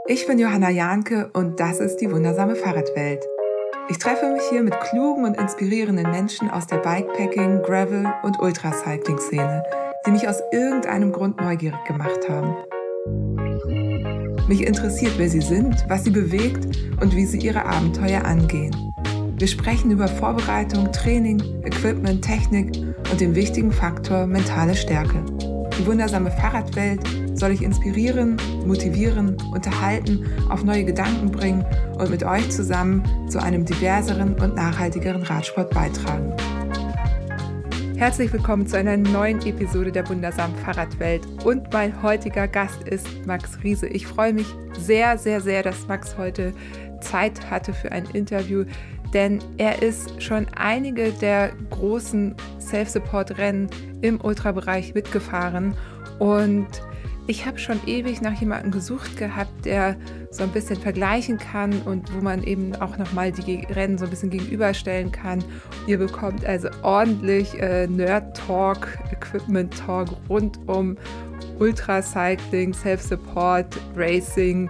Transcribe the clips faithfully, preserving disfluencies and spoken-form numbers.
Ich bin Johanna Jahnke und das ist die wundersame Fahrradwelt. Ich treffe mich hier mit klugen und inspirierenden Menschen aus der Bikepacking-, Gravel- und Ultracycling-Szene, die mich aus irgendeinem Grund neugierig gemacht haben. Mich interessiert, wer sie sind, was sie bewegt und wie sie ihre Abenteuer angehen. Wir sprechen über Vorbereitung, Training, Equipment, Technik und den wichtigen Faktor mentale Stärke. Die wundersame Fahrradwelt soll ich inspirieren, motivieren, unterhalten, auf neue Gedanken bringen und mit euch zusammen zu einem diverseren und nachhaltigeren Radsport beitragen. Herzlich willkommen zu einer neuen Episode der wundersamen Fahrradwelt und mein heutiger Gast ist Max Riese. Ich freue mich sehr, sehr, sehr, dass Max heute Zeit hatte für ein Interview, denn er ist schon einige der großen Self-Support-Rennen im Ultrabereich mitgefahren und ich habe schon ewig nach jemandem gesucht gehabt, der so ein bisschen vergleichen kann und wo man eben auch nochmal die Rennen so ein bisschen gegenüberstellen kann. Ihr bekommt also ordentlich äh, Nerd-Talk, Equipment-Talk rund um Ultracycling, Self-Support, Racing,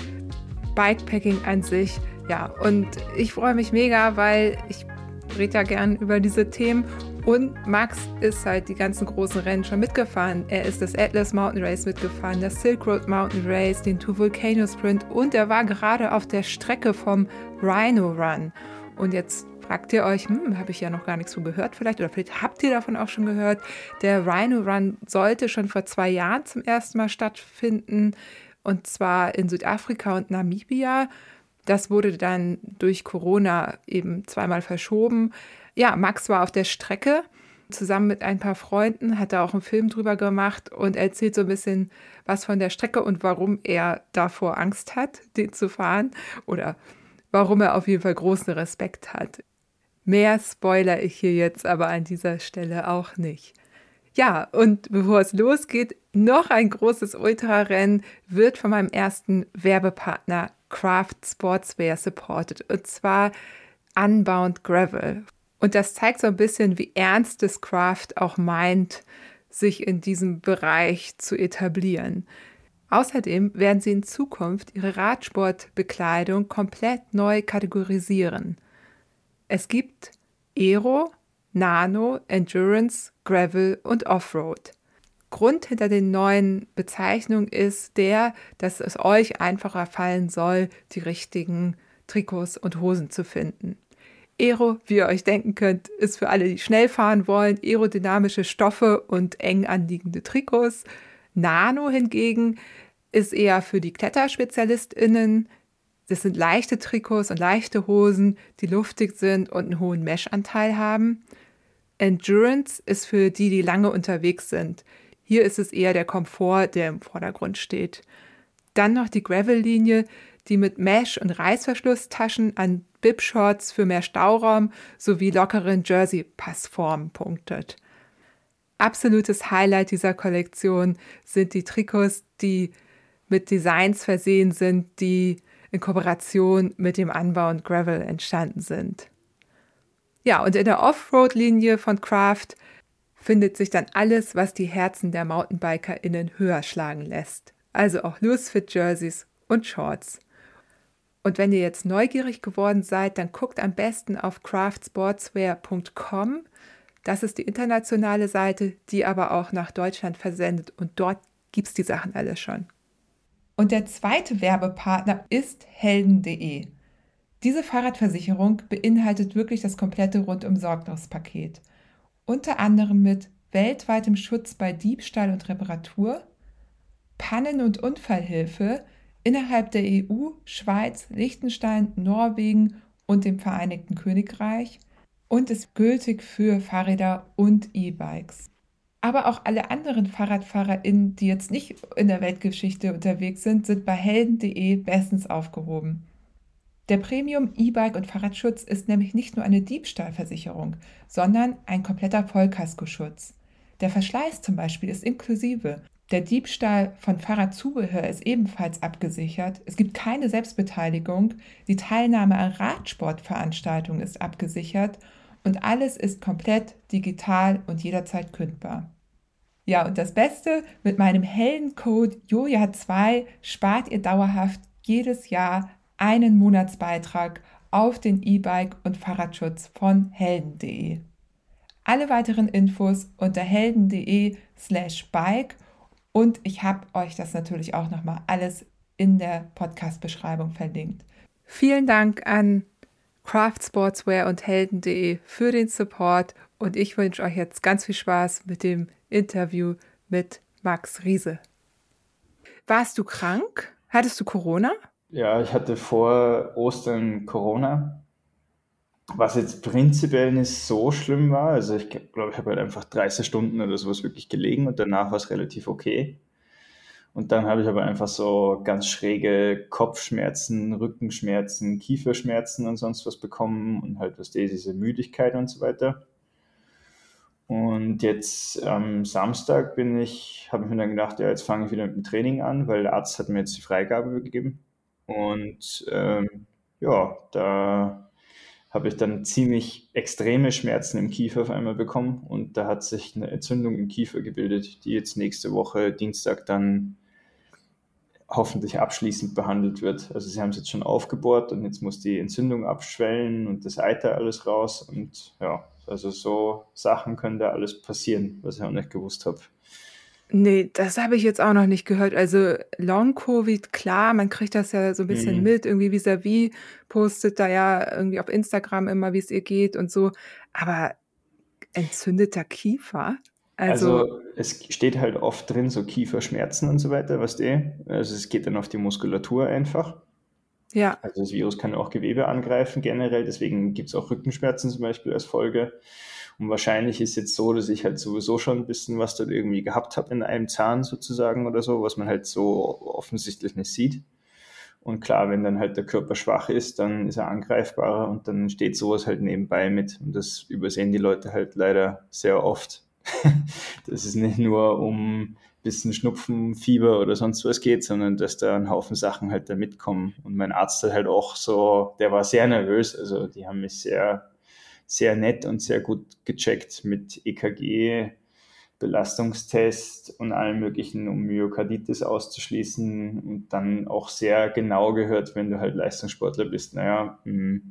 Bikepacking an sich. Ja, und ich freue mich mega, weil ich rede ja gern über diese Themen. Und Max ist halt die ganzen großen Rennen schon mitgefahren. Er ist das Atlas Mountain Race mitgefahren, das Silk Road Mountain Race, den Two Volcano Sprint und er war gerade auf der Strecke vom Rhino Run. Und jetzt fragt ihr euch, hm, habe ich ja noch gar nichts von gehört vielleicht oder vielleicht habt ihr davon auch schon gehört. Der Rhino Run sollte schon vor zwei Jahren zum ersten Mal stattfinden und zwar in Südafrika und Namibia. Das wurde dann durch Corona eben zweimal verschoben. Ja, Max war auf der Strecke, zusammen mit ein paar Freunden, hat da auch einen Film drüber gemacht und erzählt so ein bisschen was von der Strecke und warum er davor Angst hat, den zu fahren oder warum er auf jeden Fall großen Respekt hat. Mehr spoiler ich hier jetzt aber an dieser Stelle auch nicht. Ja, und bevor es losgeht, noch ein großes Ultrarennen wird von meinem ersten Werbepartner Craft Sportswear supported und zwar Unbound Gravel. Und das zeigt so ein bisschen, wie ernst das Craft auch meint, sich in diesem Bereich zu etablieren. Außerdem werden sie in Zukunft ihre Radsportbekleidung komplett neu kategorisieren. Es gibt Aero, Nano, Endurance, Gravel und Offroad. Grund hinter den neuen Bezeichnungen ist der, dass es euch einfacher fallen soll, die richtigen Trikots und Hosen zu finden. Aero, wie ihr euch denken könnt, ist für alle, die schnell fahren wollen, aerodynamische Stoffe und eng anliegende Trikots. Nano hingegen ist eher für die KletterspezialistInnen. Das sind leichte Trikots und leichte Hosen, die luftig sind und einen hohen Mesh-Anteil haben. Endurance ist für die, die lange unterwegs sind. Hier ist es eher der Komfort, der im Vordergrund steht. Dann noch die Gravel-Linie, die mit Mesh- und Reißverschlusstaschen an Bib-Shorts für mehr Stauraum sowie lockeren Jersey-Passformen punktet. Absolutes Highlight dieser Kollektion sind die Trikots, die mit Designs versehen sind, die in Kooperation mit dem Unbound Gravel entstanden sind. Ja, und in der Offroad-Linie von Craft findet sich dann alles, was die Herzen der MountainbikerInnen höher schlagen lässt. Also auch Loose-Fit-Jerseys und Shorts. Und wenn ihr jetzt neugierig geworden seid, dann guckt am besten auf craft sportswear punkt com. Das ist die internationale Seite, die aber auch nach Deutschland versendet und dort gibt es die Sachen alle schon. Und der zweite Werbepartner ist helden punkt de. Diese Fahrradversicherung beinhaltet wirklich das komplette Rundum-Sorglos-Paket. Unter anderem mit weltweitem Schutz bei Diebstahl und Reparatur, Pannen- und Unfallhilfe innerhalb der E U, Schweiz, Liechtenstein, Norwegen und dem Vereinigten Königreich und ist gültig für Fahrräder und E-Bikes. Aber auch alle anderen FahrradfahrerInnen, die jetzt nicht in der Weltgeschichte unterwegs sind, sind bei helden punkt de bestens aufgehoben. Der Premium E-Bike- und Fahrradschutz ist nämlich nicht nur eine Diebstahlversicherung, sondern ein kompletter Vollkaskoschutz. Der Verschleiß zum Beispiel ist inklusive. Der Diebstahl von Fahrradzubehör ist ebenfalls abgesichert. Es gibt keine Selbstbeteiligung. Die Teilnahme an Radsportveranstaltungen ist abgesichert. Und alles ist komplett digital und jederzeit kündbar. Ja, und das Beste, mit meinem Heldencode Joja zwei spart ihr dauerhaft jedes Jahr einen Monatsbeitrag auf den E-Bike- und Fahrradschutz von helden punkt de. Alle weiteren Infos unter helden punkt de slash bike und ich habe euch das natürlich auch nochmal alles in der Podcast-Beschreibung verlinkt. Vielen Dank an Craft Sportswear und helden punkt de für den Support und ich wünsche euch jetzt ganz viel Spaß mit dem Interview mit Max Riese. Warst du krank? Hattest du Corona? Ja, ich hatte vor Ostern Corona, was jetzt prinzipiell nicht so schlimm war. Also ich glaube, ich habe halt einfach dreißig Stunden oder sowas wirklich gelegen und danach war es relativ okay. Und dann habe ich aber einfach so ganz schräge Kopfschmerzen, Rückenschmerzen, Kieferschmerzen und sonst was bekommen und halt was diese Müdigkeit und so weiter. Und jetzt am Samstag bin ich, habe ich mir dann gedacht, ja, jetzt fange ich wieder mit dem Training an, weil der Arzt hat mir jetzt die Freigabe gegeben. Und ähm, ja, da habe ich dann ziemlich extreme Schmerzen im Kiefer auf einmal bekommen und da hat sich eine Entzündung im Kiefer gebildet, die jetzt nächste Woche Dienstag dann hoffentlich abschließend behandelt wird. Also sie haben es jetzt schon aufgebohrt und jetzt muss die Entzündung abschwellen und das Eiter alles raus und ja, also so Sachen können da alles passieren, was ich auch nicht gewusst habe. Nee, das habe ich jetzt auch noch nicht gehört. Also Long-Covid, klar, man kriegt das ja so ein bisschen Mhm. mit. Irgendwie Vis-à-vis postet da ja irgendwie auf Instagram immer, wie es ihr geht und so. Aber entzündeter Kiefer? Also, Also es steht halt oft drin, so Kieferschmerzen und so weiter, was die. Also es geht dann auf die Muskulatur einfach. ja, Also das Virus kann auch Gewebe angreifen generell, deswegen gibt es auch Rückenschmerzen zum Beispiel als Folge. Und wahrscheinlich ist jetzt so, dass ich halt sowieso schon ein bisschen was dort irgendwie gehabt habe in einem Zahn sozusagen oder so, was man halt so offensichtlich nicht sieht. Und klar, wenn dann halt der Körper schwach ist, dann ist er angreifbarer und dann steht sowas halt nebenbei mit. Und das übersehen die Leute halt leider sehr oft. Dass es nicht nur um ein bisschen Schnupfen, Fieber oder sonst was geht, sondern dass da ein Haufen Sachen halt da mitkommen. Und mein Arzt hat halt auch so, der war sehr nervös, also die haben mich sehr, sehr nett und sehr gut gecheckt mit E K G, Belastungstest und allem Möglichen, um Myokarditis auszuschließen und dann auch sehr genau gehört, wenn du halt Leistungssportler bist, naja, mh,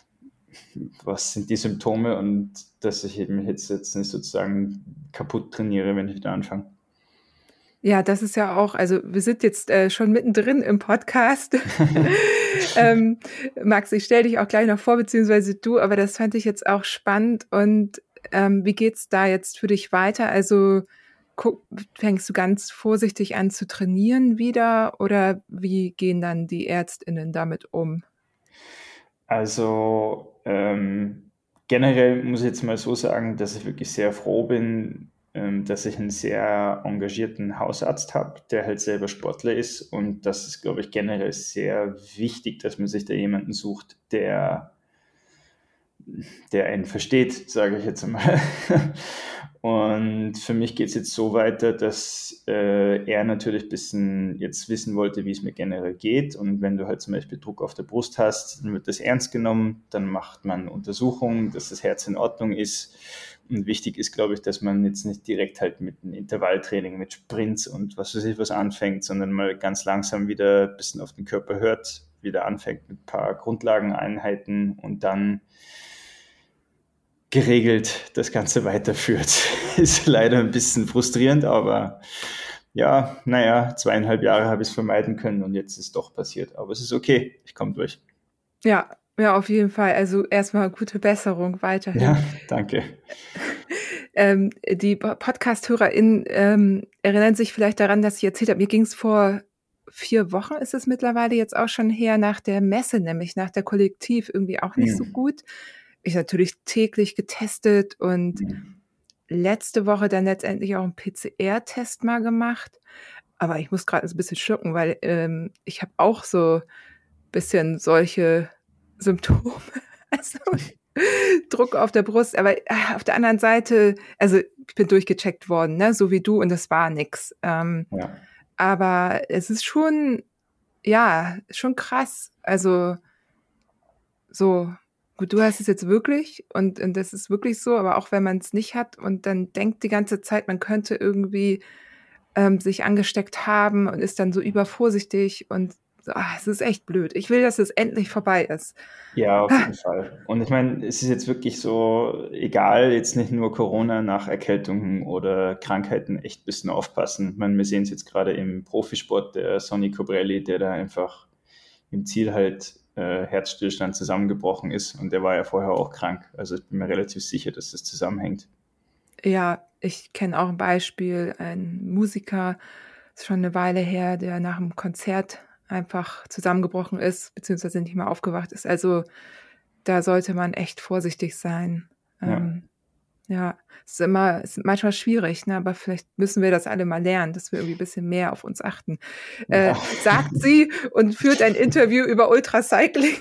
was sind die Symptome und dass ich mich jetzt, jetzt nicht sozusagen kaputt trainiere, wenn ich wieder anfange. ja, das ist ja auch, also wir sind jetzt äh, schon mittendrin im Podcast. ähm, Max, ich stelle dich auch gleich noch vor, beziehungsweise du, aber das fand ich jetzt auch spannend. Und ähm, wie geht's da jetzt für dich weiter? Also guck, fängst du ganz vorsichtig an zu trainieren wieder oder wie gehen dann die ÄrztInnen damit um? Also ähm, generell muss ich jetzt mal so sagen, dass ich wirklich sehr froh bin, ähm, dass ich einen sehr engagierten Hausarzt habe, der halt selber Sportler ist. Und das ist, glaube ich, generell sehr wichtig, dass man sich da jemanden sucht, der der einen versteht, sage ich jetzt einmal. Und für mich geht es jetzt so weiter, dass äh, er natürlich ein bisschen jetzt wissen wollte, wie es mir generell geht. Und wenn du halt zum Beispiel Druck auf der Brust hast, dann wird das ernst genommen, dann macht man Untersuchungen, dass das Herz in Ordnung ist. Und wichtig ist, glaube ich, dass man jetzt nicht direkt halt mit einem Intervalltraining, mit Sprints und was weiß ich was anfängt, sondern mal ganz langsam wieder ein bisschen auf den Körper hört, wieder anfängt mit ein paar Grundlageneinheiten und dann geregelt das Ganze weiterführt. Ist leider ein bisschen frustrierend, aber ja, naja, zweieinhalb Jahre habe ich es vermeiden können und jetzt ist es doch passiert. Aber es ist okay, ich komme durch. Ja, ja, auf jeden Fall. Also erstmal gute Besserung weiterhin. Ja, danke. Ähm, die Podcast-HörerInnen ähm, erinnern sich vielleicht daran, dass ich erzählt habe, mir ging es vor vier Wochen, ist es mittlerweile jetzt auch schon her, nach der Messe, nämlich nach der Kollektiv, irgendwie auch nicht Hm. so gut. Ich natürlich täglich getestet und Hm. letzte Woche dann letztendlich auch einen P C R-Test mal gemacht. Aber ich muss gerade ein bisschen schlucken, weil ähm, ich habe auch so ein bisschen solche Symptome. Also Druck auf der Brust, aber äh, auf der anderen Seite, also ich bin durchgecheckt worden, ne, so wie du, und das war nix. Ähm, Ja. aber es ist schon, ja, schon krass. Also so, gut, du hast es jetzt wirklich und, und das ist wirklich so, aber auch wenn man es nicht hat und dann denkt die ganze Zeit, man könnte irgendwie ähm, sich angesteckt haben und ist dann so übervorsichtig und So, ah, es ist echt blöd. Ich will, dass es endlich vorbei ist. Ja, auf jeden Fall. Und ich meine, es ist jetzt wirklich so, egal, jetzt nicht nur Corona, nach Erkältungen oder Krankheiten echt ein bisschen aufpassen. Ich meine, wir sehen es jetzt gerade im Profisport, der Sonny Colbrelli, der da einfach im Ziel halt äh, Herzstillstand zusammengebrochen ist und der war ja vorher auch krank. Also ich bin mir relativ sicher, dass das zusammenhängt. Ja, ich kenne auch ein Beispiel, ein Musiker, ist schon eine Weile her, der nach einem Konzert einfach zusammengebrochen ist, beziehungsweise nicht mehr aufgewacht ist. Also da sollte man echt vorsichtig sein. Ja. Ähm, ja, es ist immer, es ist manchmal schwierig, ne? Aber vielleicht müssen wir das alle mal lernen, dass wir irgendwie ein bisschen mehr auf uns achten. Äh, Ja. sagt sie und führt ein Interview über Ultracycling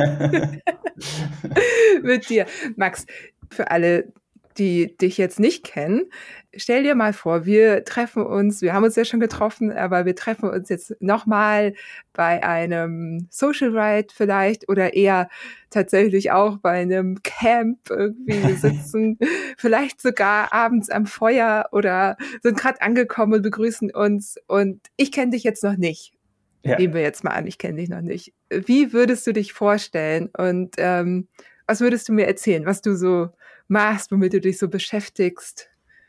mit dir. Max, für alle, die dich jetzt nicht kennen, stell dir mal vor, wir treffen uns, wir haben uns ja schon getroffen, aber wir treffen uns jetzt nochmal bei einem Social Ride vielleicht oder eher tatsächlich auch bei einem Camp irgendwie. Wir sitzen vielleicht sogar abends am Feuer oder sind gerade angekommen und begrüßen uns und ich kenne dich jetzt noch nicht. Ja. Nehmen wir jetzt mal an, ich kenne dich noch nicht. Wie würdest du dich vorstellen und ähm, was würdest du mir erzählen, was du so machst, womit du dich so beschäftigst?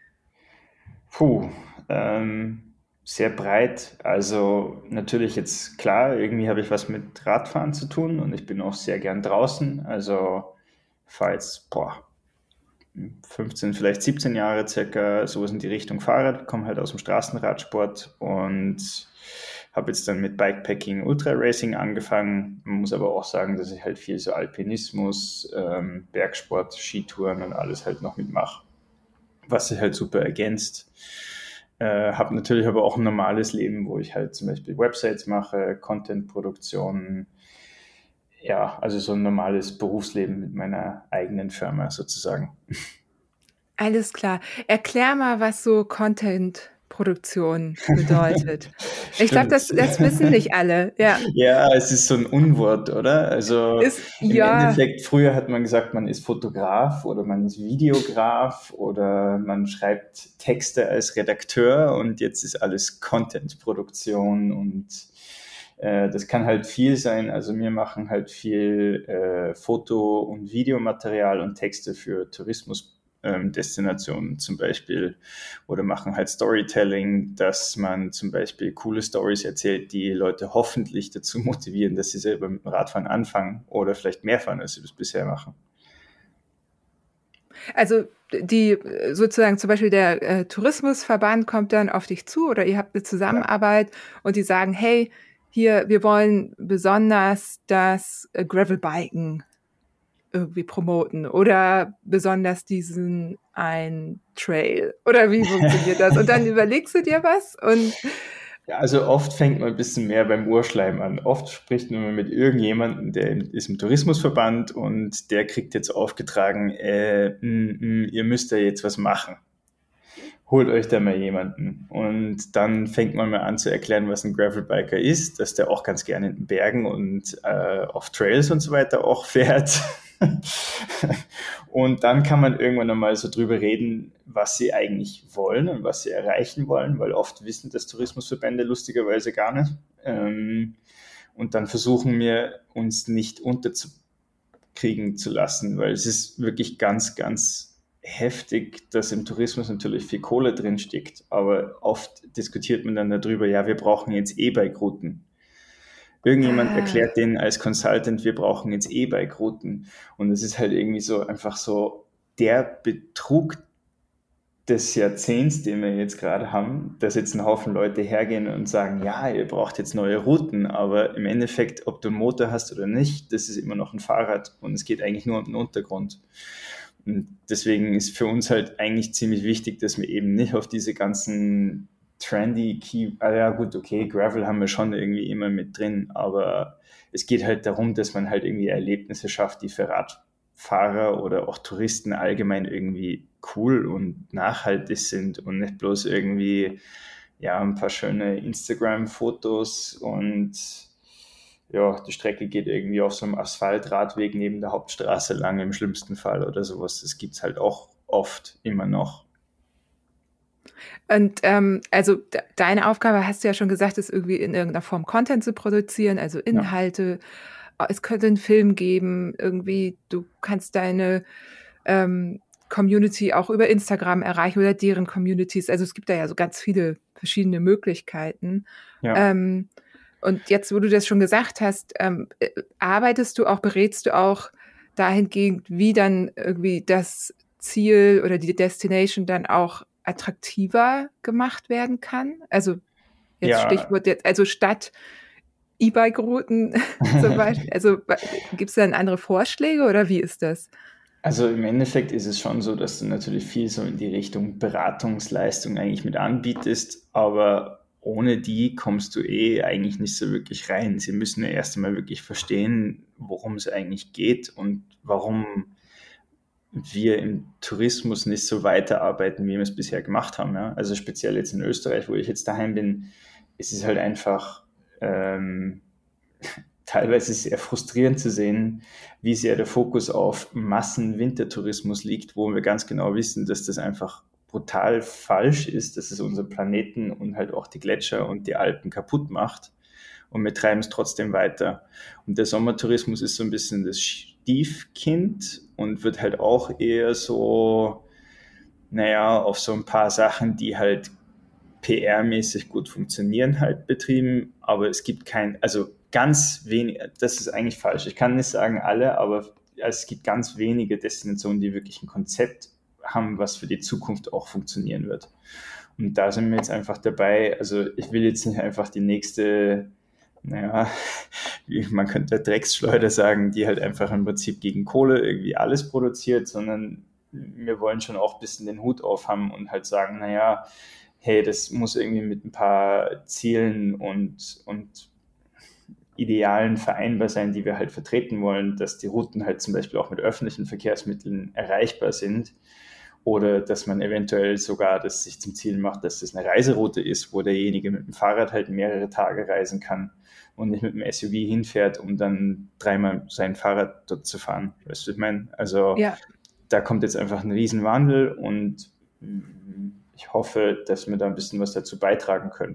Puh, ähm, sehr breit. Also natürlich jetzt klar, irgendwie habe ich was mit Radfahren zu tun und ich bin auch sehr gern draußen. Also fahre jetzt, boah, fünfzehn, vielleicht siebzehn Jahre circa sowas in die Richtung Fahrrad, komme halt aus dem Straßenradsport und habe jetzt dann mit Bikepacking, Ultra-Racing angefangen. Man muss aber auch sagen, dass ich halt viel so Alpinismus, ähm, Bergsport, Skitouren und alles halt noch mitmache, was sich halt super ergänzt. Äh, habe natürlich aber auch ein normales Leben, wo ich halt zum Beispiel Websites mache, Content-Produktion, ja, also so ein normales Berufsleben mit meiner eigenen Firma sozusagen. Alles klar. Erklär mal, was so Content-Produktion bedeutet. Ich glaube, das, das wissen nicht alle. Ja, Ja, es ist so ein Unwort, oder? Also ist, im ja, Endeffekt, früher hat man gesagt, man ist Fotograf oder man ist Videograf oder man schreibt Texte als Redakteur und jetzt ist alles Content-Produktion und äh, das kann halt viel sein. Also wir machen halt viel äh, Foto- und Videomaterial und Texte für Tourismus. Ähm, Destinationen zum Beispiel oder machen halt Storytelling, dass man zum Beispiel coole Stories erzählt, die Leute hoffentlich dazu motivieren, dass sie selber mit dem Radfahren anfangen oder vielleicht mehr fahren, als sie das bisher machen. Also die sozusagen zum Beispiel der äh, Tourismusverband kommt dann auf dich zu oder ihr habt eine Zusammenarbeit und die sagen, hey, hier, wir wollen besonders das äh, Gravelbiken irgendwie promoten oder besonders diesen ein Trail oder wie funktioniert das? Und dann überlegst du dir was und Ja, also oft fängt man ein bisschen mehr beim Urschleim an. Oft spricht man mit irgendjemandem, der ist im Tourismusverband und der kriegt jetzt aufgetragen, äh, m, m, ihr müsst ja jetzt was machen. Holt euch da mal jemanden. Und dann fängt man mal an zu erklären, was ein Gravelbiker ist, dass der auch ganz gerne in den Bergen und äh, auf Trails und so weiter auch fährt. Und dann kann man irgendwann einmal so drüber reden, was sie eigentlich wollen und was sie erreichen wollen, weil oft wissen das Tourismusverbände lustigerweise gar nicht. Ähm, und dann versuchen wir, uns nicht unterzukriegen zu lassen, weil es ist wirklich ganz, ganz heftig, dass im Tourismus natürlich viel Kohle drin steckt, aber oft diskutiert man dann darüber, ja, wir brauchen jetzt E-Bike-Routen. Irgendjemand ah. erklärt denen als Consultant, wir brauchen jetzt E-Bike-Routen. Und es ist halt irgendwie so einfach so der Betrug des Jahrzehnts, den wir jetzt gerade haben, dass jetzt ein Haufen Leute hergehen und sagen, ja, ihr braucht jetzt neue Routen, aber im Endeffekt, ob du einen Motor hast oder nicht, das ist immer noch ein Fahrrad und es geht eigentlich nur um den Untergrund. Und deswegen ist für uns halt eigentlich ziemlich wichtig, dass wir eben nicht auf diese ganzen trendy Key, ah ja gut, okay, Gravel haben wir schon irgendwie immer mit drin, aber es geht halt darum, dass man halt irgendwie Erlebnisse schafft, die für Radfahrer oder auch Touristen allgemein irgendwie cool und nachhaltig sind und nicht bloß irgendwie ja ein paar schöne Instagram-Fotos und ja, die Strecke geht irgendwie auf so einem Asphaltradweg neben der Hauptstraße lang im schlimmsten Fall oder sowas. Das gibt's halt auch oft immer noch. Und ähm, also de- deine Aufgabe, hast du ja schon gesagt, ist irgendwie in irgendeiner Form Content zu produzieren, also Ja. Inhalte. Es könnte einen Film geben, irgendwie, du kannst deine ähm, Community auch über Instagram erreichen oder deren Communities. Also es gibt da ja so ganz viele verschiedene Möglichkeiten. Ja. Ähm, und jetzt, wo du das schon gesagt hast, ähm, äh, arbeitest du auch, berätst du auch dahingehend, wie dann irgendwie das Ziel oder die Destination dann auch attraktiver gemacht werden kann? Also jetzt Ja. Stichwort jetzt, also statt E-Bike-Routen zum Beispiel, also gibt es dann andere Vorschläge oder wie ist das? Also im Endeffekt ist es schon so, dass du natürlich viel so in die Richtung Beratungsleistung eigentlich mit anbietest, aber ohne die kommst du eh eigentlich nicht so wirklich rein. Sie müssen ja erst einmal wirklich verstehen, worum es eigentlich geht und warum wir im Tourismus nicht so weiterarbeiten, wie wir es bisher gemacht haben. Ja? Also speziell jetzt in Österreich, wo ich jetzt daheim bin, ist es halt einfach ähm, teilweise sehr frustrierend zu sehen, wie sehr der Fokus auf Massen-Wintertourismus liegt, wo wir ganz genau wissen, dass das einfach brutal falsch ist, dass es unseren Planeten und halt auch die Gletscher und die Alpen kaputt macht. Und wir treiben es trotzdem weiter. Und der Sommertourismus ist so ein bisschen das Stiefkind und wird halt auch eher so, naja, auf so ein paar Sachen, die halt P R-mäßig gut funktionieren, halt betrieben. Aber es gibt kein, also ganz wenig, das ist eigentlich falsch. Ich kann nicht sagen alle, aber es gibt ganz wenige Destinationen, die wirklich ein Konzept haben, was für die Zukunft auch funktionieren wird. Und da sind wir jetzt einfach dabei. Also ich will jetzt nicht einfach die nächste, naja, wie man könnte Drecksschleuder sagen, die halt einfach im Prinzip gegen Kohle irgendwie alles produziert, sondern wir wollen schon auch ein bisschen den Hut aufhaben und halt sagen, naja, hey, das muss irgendwie mit ein paar Zielen und, und Idealen vereinbar sein, die wir halt vertreten wollen, dass die Routen halt zum Beispiel auch mit öffentlichen Verkehrsmitteln erreichbar sind oder dass man eventuell sogar das sich zum Ziel macht, dass das eine Reiseroute ist, wo derjenige mit dem Fahrrad halt mehrere Tage reisen kann und nicht mit dem S U V hinfährt, um dann dreimal sein Fahrrad dort zu fahren. Weißt du, was ich meine? Also Ja. Da kommt jetzt einfach ein Riesenwandel und ich hoffe, dass wir da ein bisschen was dazu beitragen können.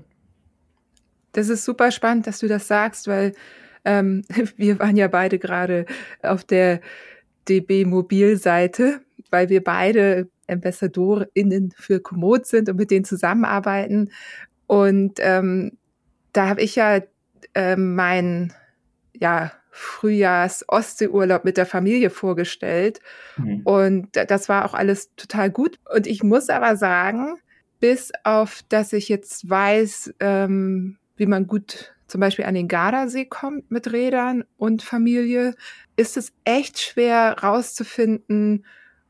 Das ist super spannend, dass du das sagst, weil ähm, wir waren ja beide gerade auf der D B Mobil-Seite, weil wir beide AmbassadorInnen für Komoot sind und mit denen zusammenarbeiten. Und ähm, da habe ich ja ähm, meinen ja, Frühjahrs-Ostseeurlaub mit der Familie vorgestellt. Mhm. Und das war auch alles total gut. Und ich muss aber sagen, bis auf, dass ich jetzt weiß, ähm, wie man gut zum Beispiel an den Gardasee kommt mit Rädern und Familie, ist es echt schwer rauszufinden,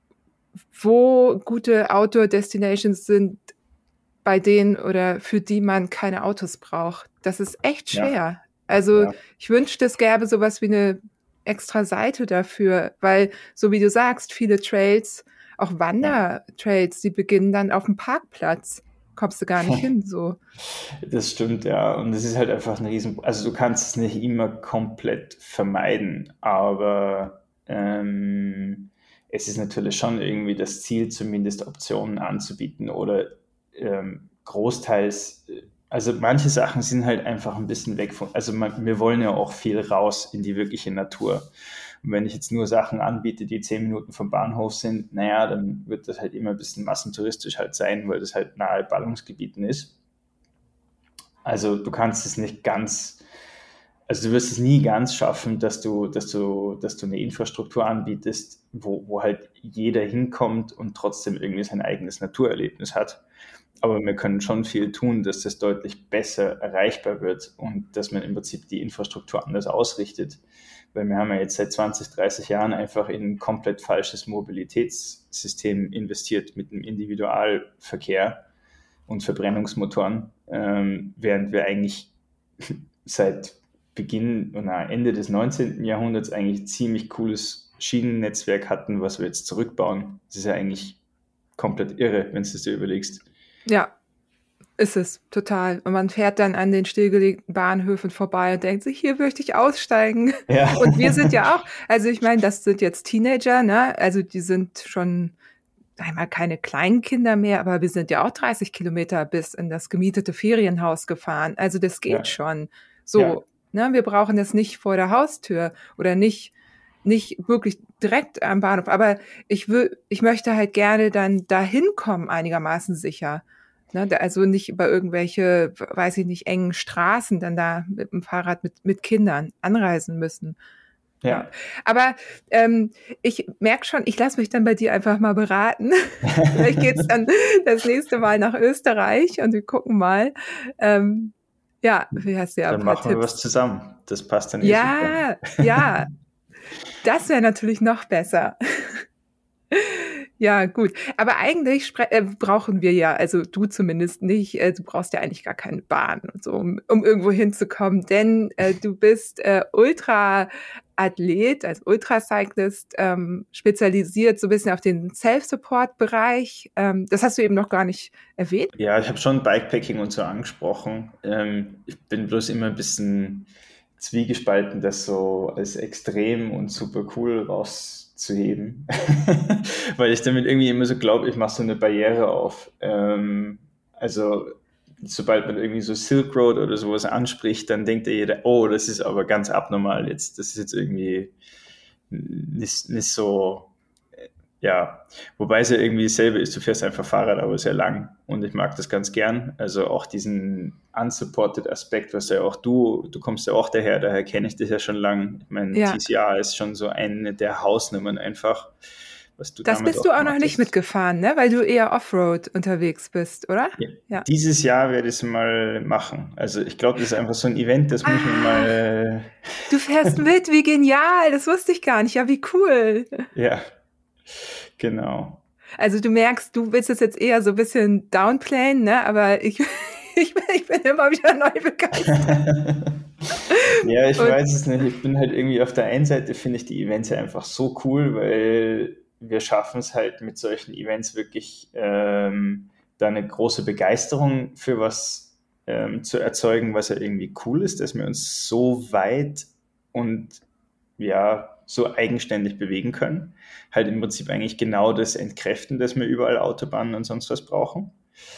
wo gute Outdoor-Destinations sind, bei denen oder für die man keine Autos braucht. Das ist echt schwer. Ja. Also ja. Ich wünschte, es gäbe sowas wie eine extra Seite dafür, weil, so wie du sagst, viele Trails, auch Wandertrails, die beginnen dann auf dem Parkplatz. Kommst du gar nicht hin, so. Das stimmt, ja. Und es ist halt einfach ein Riesen... Also du kannst es nicht immer komplett vermeiden, aber ähm, es ist natürlich schon irgendwie das Ziel, zumindest Optionen anzubieten oder ähm, großteils... Also manche Sachen sind halt einfach ein bisschen weg von... Also man, wir wollen ja auch viel raus in die wirkliche Natur. Und wenn ich jetzt nur Sachen anbiete, die zehn Minuten vom Bahnhof sind, naja, dann wird das halt immer ein bisschen massentouristisch halt sein, weil das halt nahe Ballungsgebieten ist. Also du kannst es nicht ganz, also du wirst es nie ganz schaffen, dass du, dass du, dass du eine Infrastruktur anbietest, wo, wo halt jeder hinkommt und trotzdem irgendwie sein eigenes Naturerlebnis hat. Aber wir können schon viel tun, dass das deutlich besser erreichbar wird und dass man im Prinzip die Infrastruktur anders ausrichtet. Weil wir haben ja jetzt seit zwanzig, dreißig Jahren einfach in ein komplett falsches Mobilitätssystem investiert mit dem Individualverkehr und Verbrennungsmotoren, ähm, während wir eigentlich seit Beginn oder Ende des neunzehnten Jahrhunderts eigentlich ein ziemlich cooles Schienennetzwerk hatten, was wir jetzt zurückbauen. Das ist ja eigentlich komplett irre, wenn du es dir überlegst. Ja, ist es, total. Und man fährt dann an den stillgelegten Bahnhöfen vorbei und denkt sich, hier möchte ich aussteigen. Ja. Und wir sind ja auch, also ich meine, das sind jetzt Teenager, ne? Also die sind schon einmal keine kleinen Kinder mehr, aber wir sind ja auch dreißig Kilometer bis in das gemietete Ferienhaus gefahren. Also das geht Ja. schon. So, Ja. ne, wir brauchen das nicht vor der Haustür oder nicht, nicht wirklich direkt am Bahnhof. Aber ich will, ich möchte halt gerne dann dahin kommen, einigermaßen sicher. Ne, da- also nicht über irgendwelche, weiß ich nicht, engen Straßen dann da mit dem Fahrrad mit, mit Kindern anreisen müssen. Ja. Ja. Aber ähm, ich merke schon, ich lasse mich dann bei dir einfach mal beraten. Vielleicht geht's dann das nächste Mal nach Österreich und wir gucken mal. Ähm, ja, wie hast du ja ein Dann paar machen wir was Tipps. zusammen. Das passt dann eh super. Ja, ja, das wäre natürlich noch besser. Ja, gut. Aber eigentlich spre- äh, brauchen wir ja, also du zumindest nicht, äh, du brauchst ja eigentlich gar keine Bahn und so, um, um irgendwo hinzukommen, denn äh, du bist äh, Ultra-Athlet, als Ultracyclist, ähm, spezialisiert so ein bisschen auf den Self-Support-Bereich. Ähm, das hast du eben noch gar nicht erwähnt. Ja, ich habe schon Bikepacking und so angesprochen. Ähm, ich bin bloß immer ein bisschen zwiegespalten, das so als extrem und super cool rauszuheben, weil ich damit irgendwie immer so glaube, ich mache so eine Barriere auf. Ähm, also sobald man irgendwie so Silk Road oder sowas anspricht, dann denkt ja jeder, oh, das ist aber ganz abnormal jetzt. Das ist jetzt irgendwie nicht, nicht so, ja, wobei es ja irgendwie dasselbe ist, du fährst einfach Fahrrad, aber sehr lang und ich mag das ganz gern. Also auch diesen unsupported Aspekt, was ja auch du, du kommst ja auch daher, daher kenne ich dich ja schon lang. Ich meine, Ja, T C R ist schon so eine der Hausnummern einfach, was du das damit bist du auch auch noch gemacht nicht hast. mitgefahren, ne? Weil du eher Offroad unterwegs bist, oder? Ja. Ja. Dieses Jahr werde ich es mal machen. Also ich glaube, das ist einfach so ein Event, das muss man Ah, mal, du fährst mit, wie genial, das wusste ich gar nicht. Ja, wie cool. ja, genau. Also du merkst, du willst es jetzt eher so ein bisschen downplayen, ne? Aber ich, ich, bin, ich bin immer wieder neu begeistert. Ja, ich Und weiß es nicht. Ich bin halt irgendwie auf der einen Seite finde ich die Events ja einfach so cool, weil wir schaffen es halt mit solchen Events wirklich ähm, da eine große Begeisterung für was ähm, zu erzeugen, was ja irgendwie cool ist, dass wir uns so weit und ja, so eigenständig bewegen können. Halt im Prinzip eigentlich genau das entkräften, dass wir überall Autobahnen und sonst was brauchen.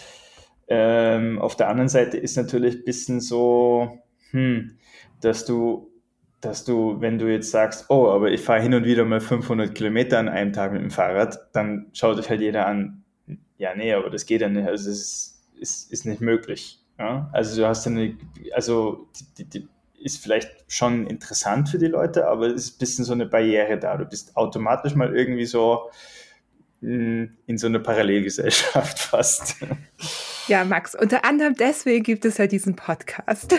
Ähm, auf der anderen Seite ist natürlich ein bisschen so, hm, dass du, dass du, wenn du jetzt sagst, oh, aber ich fahre hin und wieder mal fünfhundert Kilometer an einem Tag mit dem Fahrrad, dann schaut dich halt jeder an, ja, nee, aber das geht ja nicht, also es ist, ist, ist nicht möglich. Ja? Also du hast eine, also die, die, die ist vielleicht schon interessant für die Leute, aber es ist ein bisschen so eine Barriere da. Du bist automatisch mal irgendwie so mh, in so einer Parallelgesellschaft fast. ja, Max, unter anderem deswegen gibt es ja diesen Podcast.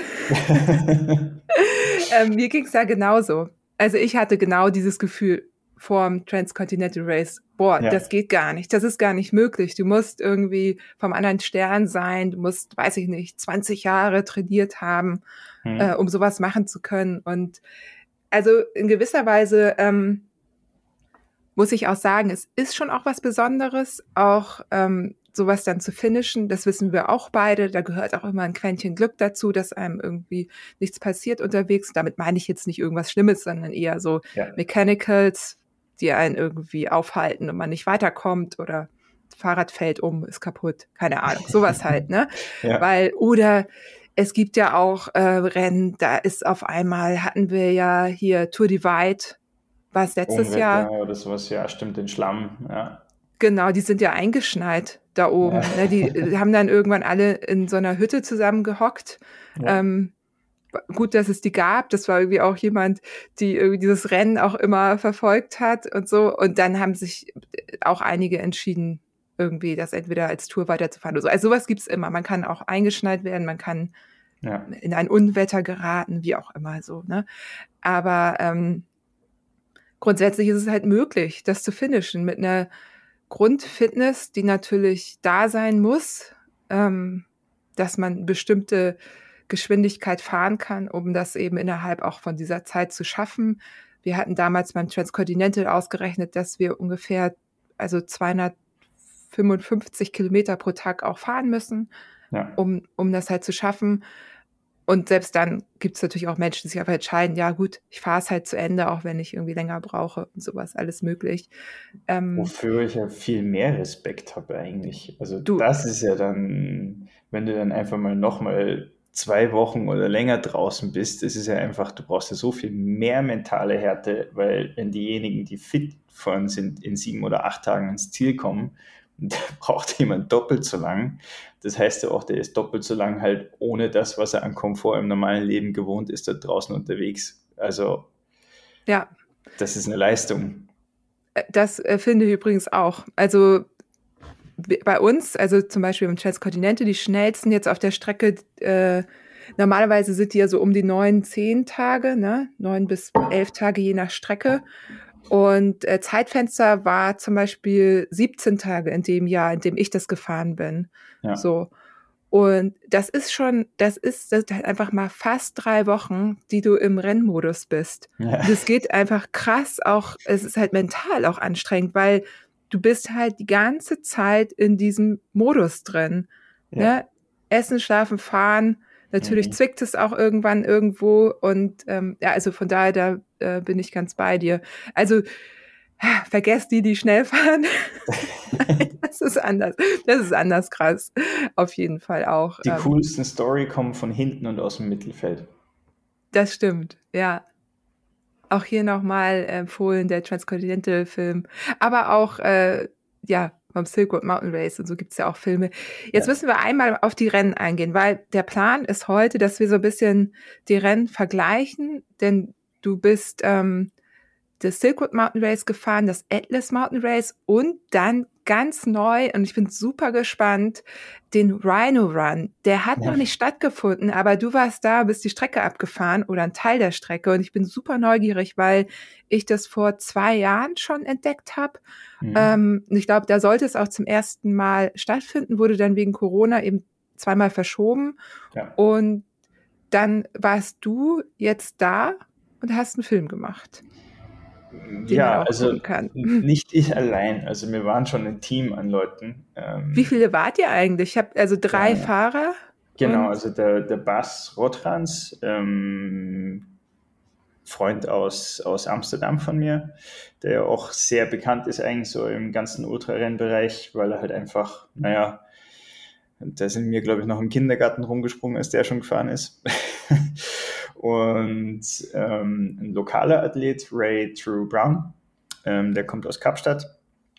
ähm, mir ging es ja genauso. Also ich hatte genau dieses Gefühl vorm Transcontinental Race. Boah, Ja. das geht gar nicht. Das ist gar nicht möglich. Du musst irgendwie vom anderen Stern sein. Du musst, weiß ich nicht, zwanzig Jahre trainiert haben, Hm. äh, um sowas machen zu können. Und also in gewisser Weise ähm, muss ich auch sagen, es ist schon auch was Besonderes, auch ähm, sowas dann zu finishen. Das wissen wir auch beide. Da gehört auch immer ein Quäntchen Glück dazu, dass einem irgendwie nichts passiert unterwegs. Damit meine ich jetzt nicht irgendwas Schlimmes, sondern eher so Ja. Mechanicals, die einen irgendwie aufhalten und man nicht weiterkommt oder das Fahrrad fällt um, ist kaputt. Keine Ahnung, sowas halt, ne? Ja. Weil, oder es gibt ja auch äh, Rennen, da ist auf einmal, hatten wir ja hier Tour Divide, war es letztes Unwetter Jahr. oder sowas, ja, stimmt, den Schlamm, ja. Genau, die sind ja eingeschneit da oben. Ja. Ne? Die äh, haben dann irgendwann alle in so einer Hütte zusammengehockt. Ja. Ähm, gut, dass es die gab. Das war irgendwie auch jemand, die irgendwie dieses Rennen auch immer verfolgt hat und so. Und dann haben sich auch einige entschieden, irgendwie das entweder als Tour weiterzufahren oder so. Also sowas gibt's immer. Man kann auch eingeschneit werden, man kann Ja. in ein Unwetter geraten, wie auch immer so. Ne? Aber ähm, grundsätzlich ist es halt möglich, das zu finishen mit einer Grundfitness, die natürlich da sein muss, ähm, dass man bestimmte Geschwindigkeit fahren kann, um das eben innerhalb auch von dieser Zeit zu schaffen. Wir hatten damals beim Transcontinental ausgerechnet, dass wir ungefähr also zweihundertfünfundfünfzig Kilometer pro Tag auch fahren müssen, Ja. um, um das halt zu schaffen. Und selbst dann gibt es natürlich auch Menschen, die sich einfach entscheiden, ja gut, ich fahre es halt zu Ende, auch wenn ich irgendwie länger brauche und sowas, alles möglich. Ähm, Wofür ich ja viel mehr Respekt habe eigentlich. Also du, das ist ja dann, wenn du dann einfach mal nochmal zwei Wochen oder länger draußen bist, das ist ja einfach, du brauchst ja so viel mehr mentale Härte, weil wenn diejenigen, die fit fahren sind, in sieben oder acht Tagen ins Ziel kommen, da braucht jemand doppelt so lang. Das heißt ja auch, der ist doppelt so lang halt ohne das, was er an Komfort im normalen Leben gewohnt ist, da draußen unterwegs. Also ja, das ist eine Leistung. äh, das äh, finde ich übrigens auch. Also b- bei uns, also zum Beispiel im Transcontinental, die schnellsten jetzt auf der Strecke, äh, normalerweise sind die ja so um die neun, zehn Tage, ne? Neun bis elf Tage je nach Strecke. Und äh, Zeitfenster war zum Beispiel siebzehn Tage in dem Jahr, in dem ich das gefahren bin. Ja. So. Und das ist schon, das ist, das ist halt einfach mal fast drei Wochen, die du im Rennmodus bist. Ja. Und es geht einfach krass auch, es ist halt mental auch anstrengend, weil du bist halt die ganze Zeit in diesem Modus drin. Ja. Ne? Essen, schlafen, fahren. Natürlich Mhm. zwickt es auch irgendwann irgendwo. Und ähm, ja, also von daher, da äh, bin ich ganz bei dir. Also vergesst die, die schnell fahren. Das ist anders. Das ist anders krass. Auf jeden Fall auch. Die Ähm, coolsten Story kommen von hinten und aus dem Mittelfeld. das stimmt, ja. Auch hier nochmal empfohlen, der Transcontinental-Film. Aber auch, äh, ja, vom Silk Road Mountain Race und so gibt's ja auch Filme. Jetzt Ja. müssen wir einmal auf die Rennen eingehen, weil der Plan ist heute, dass wir so ein bisschen die Rennen vergleichen, denn du bist ähm, das Silk Road Mountain Race gefahren, das Atlas Mountain Race und dann ganz neu, und ich bin super gespannt, den Rhino Run. Der hat Ja. noch nicht stattgefunden, aber du warst da, bist die Strecke abgefahren oder ein Teil der Strecke, und ich bin super neugierig, weil ich das vor zwei Jahren schon entdeckt habe. Mhm. Ähm, ich glaube, da sollte es auch zum ersten Mal stattfinden, wurde dann wegen Corona eben zweimal verschoben. Ja. Und dann warst du jetzt da und hast einen Film gemacht, den Ja, man auch also gucken kann. n- nicht ich allein. Also wir waren schon ein Team an Leuten. Ähm, Wie viele wart ihr eigentlich? Ich habe also drei Ja. Fahrer. Genau, Und also der, der Bas Rotrans, ähm, Freund aus, aus Amsterdam von mir, der ja auch sehr bekannt ist eigentlich so im ganzen Ultrarennbereich, weil er halt einfach, naja, da sind wir, glaube ich, noch im Kindergarten rumgesprungen, als der schon gefahren ist. Und ähm, ein lokaler Athlet, Ray True Brown, ähm, der kommt aus Kapstadt.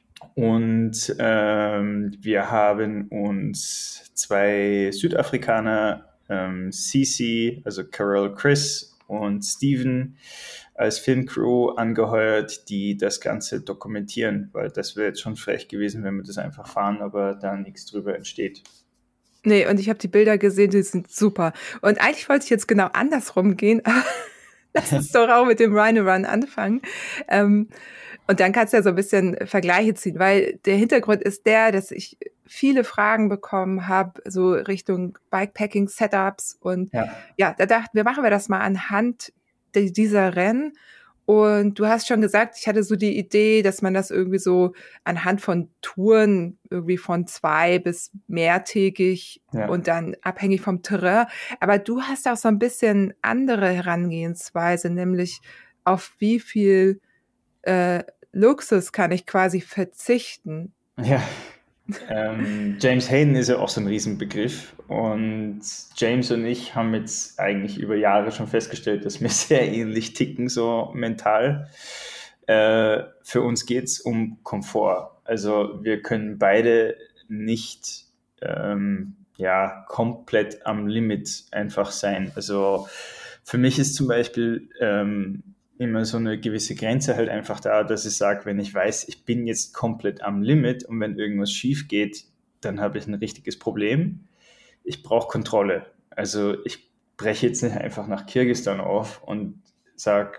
Und ähm, wir haben uns zwei Südafrikaner, ähm, Cece, also Carol Chris und Steven, als Filmcrew angeheuert, die das Ganze dokumentieren, weil das wäre jetzt schon frech gewesen, wenn wir das einfach fahren, aber da nichts drüber entsteht. nee, und ich habe die Bilder gesehen, die sind super. Und eigentlich wollte ich jetzt genau andersrum gehen, aber lass uns doch auch mit dem Rhino Run anfangen. Ähm, und dann kannst du ja so ein bisschen Vergleiche ziehen, weil der Hintergrund ist der, dass ich viele Fragen bekommen habe, so Richtung Bikepacking-Setups. Und Ja. ja, da dachten wir, machen wir das mal anhand de- dieser Rennen. Und du hast schon gesagt, ich hatte so die Idee, dass man das irgendwie so anhand von Touren irgendwie von zwei bis mehrtägig Ja. und dann abhängig vom Terrain. Aber du hast auch so ein bisschen andere Herangehensweise, nämlich auf wie viel äh, Luxus kann ich quasi verzichten. Ja. Ähm, James Hayden ist ja auch so ein Riesenbegriff, und James und ich haben jetzt eigentlich über Jahre schon festgestellt, dass wir sehr ähnlich ticken, so mental. Äh, für uns geht es um Komfort. Also wir können beide nicht ähm, ja, komplett am Limit einfach sein. Also für mich ist zum Beispiel ähm, immer so eine gewisse Grenze halt einfach da, dass ich sage, wenn ich weiß, ich bin jetzt komplett am Limit und wenn irgendwas schief geht, dann habe ich ein richtiges Problem. Ich brauche Kontrolle. Also ich breche jetzt nicht einfach nach Kirgisistan auf und sage,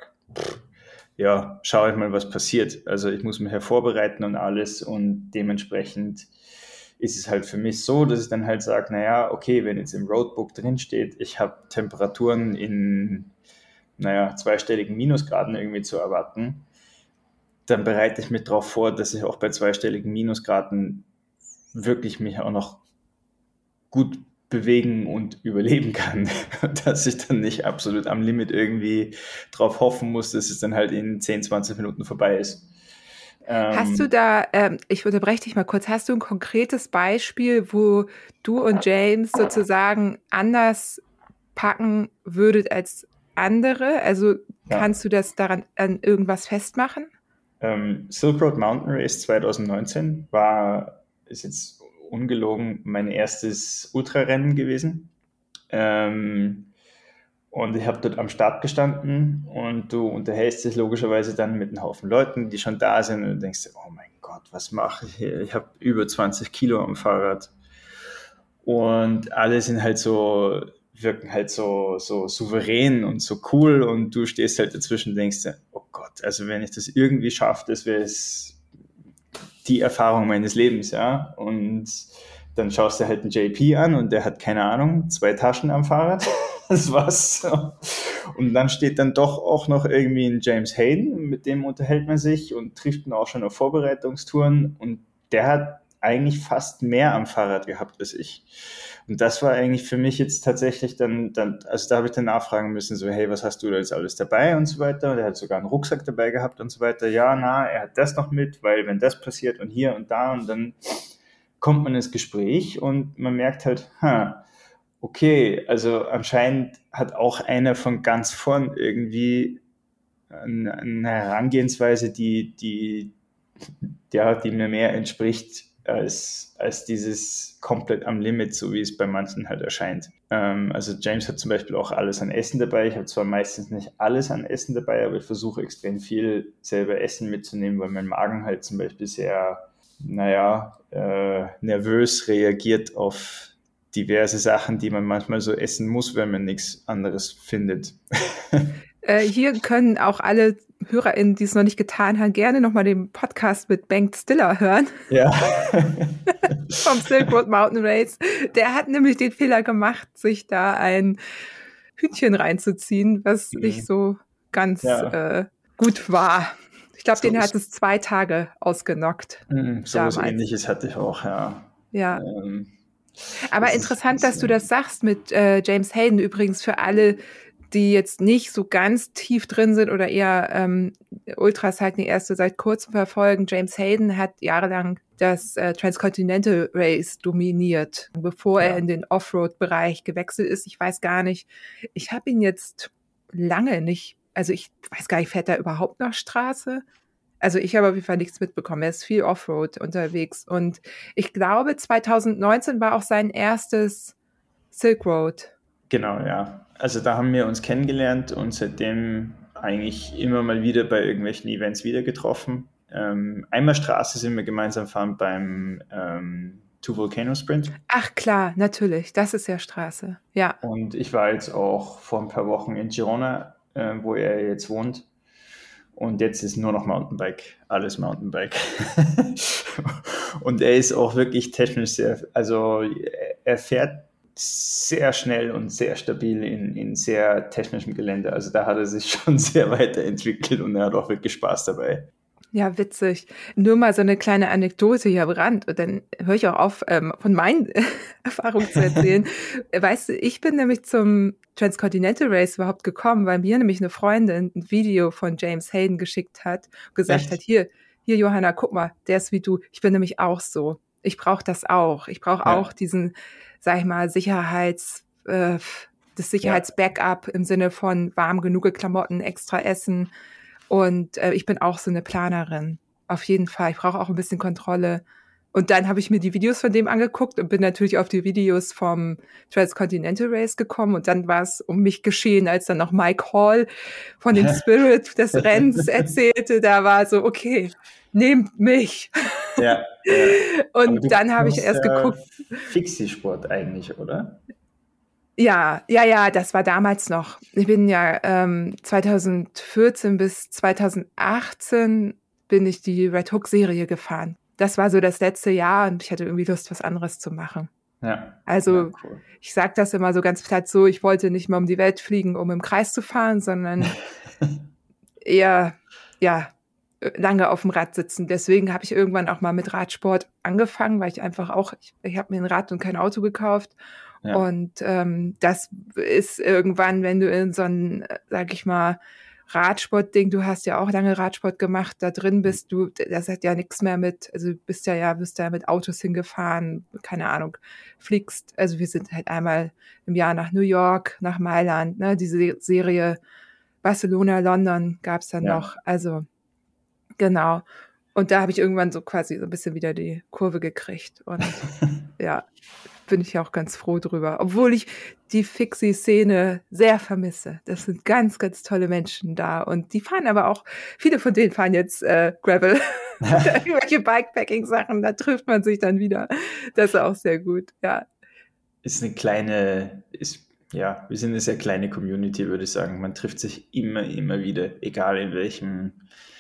ja, schau ich mal, was passiert. Also ich muss mich ja vorbereiten und alles, und dementsprechend ist es halt für mich so, dass ich dann halt sage, naja, okay, wenn jetzt im Roadbook drinsteht, ich habe Temperaturen in naja, zweistelligen Minusgraden irgendwie zu erwarten, dann bereite ich mich darauf vor, dass ich auch bei zweistelligen Minusgraden wirklich mich auch noch gut bewegen und überleben kann. Dass ich dann nicht absolut am Limit irgendwie drauf hoffen muss, dass es dann halt in zehn, zwanzig Minuten vorbei ist. Hast du da, ähm, ich unterbreche dich mal kurz, hast du ein konkretes Beispiel, wo du und James sozusagen anders packen würdet als andere? Also kannst ja. du das daran an irgendwas festmachen? Ähm, Silk Road Mountain Race zwanzig neunzehn war, ist jetzt ungelogen, mein erstes Ultrarennen gewesen. Ähm, und ich habe dort am Start gestanden und du unterhältst dich logischerweise dann mit einem Haufen Leuten, die schon da sind und du denkst, oh mein Gott, was mache ich hier? Ich habe über zwanzig Kilo am Fahrrad. Und alle sind halt so, wirken halt so, so souverän und so cool und du stehst halt dazwischen und denkst, oh Gott, also wenn ich das irgendwie schaffe, das wäre es die Erfahrung meines Lebens, ja. Und dann schaust du halt einen J P an und der hat, keine Ahnung, zwei Taschen am Fahrrad. Das war's. Und dann steht dann doch auch noch irgendwie ein James Hayden, mit dem unterhält man sich und trifft ihn auch schon auf Vorbereitungstouren und der hat eigentlich fast mehr am Fahrrad gehabt als ich. Und das war eigentlich für mich jetzt tatsächlich dann, dann also da habe ich dann nachfragen müssen, so, hey, was hast du da jetzt alles dabei und so weiter. Und er hat sogar einen Rucksack dabei gehabt und so weiter. Ja, na, er hat das noch mit, weil wenn das passiert und hier und da und dann kommt man ins Gespräch und man merkt halt, ha, okay, also anscheinend hat auch einer von ganz vorn irgendwie eine, eine Herangehensweise, die, die, ja, die mir mehr entspricht als, als dieses komplett am Limit, so wie es bei manchen halt erscheint. Ähm, also James hat zum Beispiel auch alles an Essen dabei. Ich habe zwar meistens nicht alles an Essen dabei, aber ich versuche extrem viel selber Essen mitzunehmen, weil mein Magen halt zum Beispiel sehr, naja, äh, nervös reagiert auf diverse Sachen, die man manchmal so essen muss, wenn man nichts anderes findet. Äh, hier können auch alle HörerInnen, die es noch nicht getan haben, gerne nochmal den Podcast mit Bengt Stiller hören. Ja. Vom Silk Road Mountain Race. Der hat nämlich den Fehler gemacht, sich da ein Hütchen reinzuziehen, was mhm. nicht so ganz ja. äh, gut war. Ich glaube, so den hat es zwei Tage ausgenockt. Mhm, so was Ähnliches hatte ich auch, ja. Ja. Ähm, Aber das interessant, dass du das sagst mit äh, James Hayden. Übrigens für alle, die jetzt nicht so ganz tief drin sind oder eher ähm, Ultracycling erst so seit kurzem verfolgen. James Hayden hat jahrelang das äh, Transcontinental Race dominiert, bevor ja. er in den Offroad-Bereich gewechselt ist. Ich weiß gar nicht, ich habe ihn jetzt lange nicht, also ich weiß gar nicht, fährt er überhaupt noch Straße? Also ich habe auf jeden Fall nichts mitbekommen. Er ist viel Offroad unterwegs. Und ich glaube, zwanzig neunzehn war auch sein erstes Silk Road. Genau, ja. Also da haben wir uns kennengelernt und seitdem eigentlich immer mal wieder bei irgendwelchen Events wieder getroffen. Ähm, einmal Straße sind wir gemeinsam fahren beim ähm, Two Volcano Sprint. Ach klar, natürlich. Das ist ja Straße, ja. Und ich war jetzt auch vor ein paar Wochen in Girona, äh, wo er jetzt wohnt. Und jetzt ist nur noch Mountainbike, alles Mountainbike. Und er ist auch wirklich technisch sehr, also er fährt sehr schnell und sehr stabil in, in sehr technischem Gelände. Also da hat er sich schon sehr weiterentwickelt und er hat auch wirklich Spaß dabei. Ja, witzig. Nur mal so eine kleine Anekdote hier am Rand und dann höre ich auch auf, ähm, von meinen Erfahrungen zu erzählen. Weißt du, ich bin nämlich zum Transcontinental Race überhaupt gekommen, weil mir nämlich eine Freundin ein Video von James Hayden geschickt hat, gesagt Echt? hat, hier, hier Johanna, guck mal, der ist wie du. Ich bin nämlich auch so. Ich brauche das auch. Ich brauche ja. auch diesen, sag ich mal, Sicherheits, äh, das Sicherheitsbackup ja. im Sinne von warm genug Klamotten, extra Essen. Und äh, ich bin auch so eine Planerin. Auf jeden Fall. Ich brauche auch ein bisschen Kontrolle. Und dann habe ich mir die Videos von dem angeguckt und bin natürlich auf die Videos vom Transcontinental Race gekommen. Und dann war es um mich geschehen, als dann noch Mike Hall von dem Spirit des Rennens erzählte. Da war so, okay, nehmt mich. Ja, ja. Und dann habe ich erst geguckt. Fixie-Sport eigentlich, oder? Ja, ja, ja, das war damals noch. Ich bin ja ähm, zwanzig vierzehn bis zwanzig achtzehn bin ich die Red Hook Serie gefahren. Das war so das letzte Jahr und ich hatte irgendwie Lust, was anderes zu machen. Ja. Also ja, cool. Ich sage das immer so ganz platt so, ich wollte nicht mal um die Welt fliegen, um im Kreis zu fahren, sondern eher, ja, lange auf dem Rad sitzen. Deswegen habe ich irgendwann auch mal mit Radsport angefangen, weil ich einfach auch, ich, ich habe mir ein Rad und kein Auto gekauft. Ja. Und ähm, das ist irgendwann, wenn du in so ein, sag ich mal, Radsportding, du hast ja auch lange Radsport gemacht, da drin bist du, das hat ja nichts mehr mit, also du bist ja ja, bist ja mit Autos hingefahren, keine Ahnung, fliegst, also wir sind halt einmal im Jahr nach New York, nach Mailand, ne, diese Serie Barcelona, London gab's dann Ja. noch, also genau. Und da habe ich irgendwann so quasi so ein bisschen wieder die Kurve gekriegt und ja, bin ich auch ganz froh drüber. Obwohl ich die Fixie-Szene sehr vermisse. Das sind ganz, ganz tolle Menschen da. Und die fahren aber auch, viele von denen fahren jetzt äh, Gravel oder irgendwelche Bikepacking-Sachen. Da trifft man sich dann wieder. Das ist auch sehr gut, ja. Ist eine kleine, ist, ja, wir sind eine sehr kleine Community, würde ich sagen. Man trifft sich immer, immer wieder, egal in welchem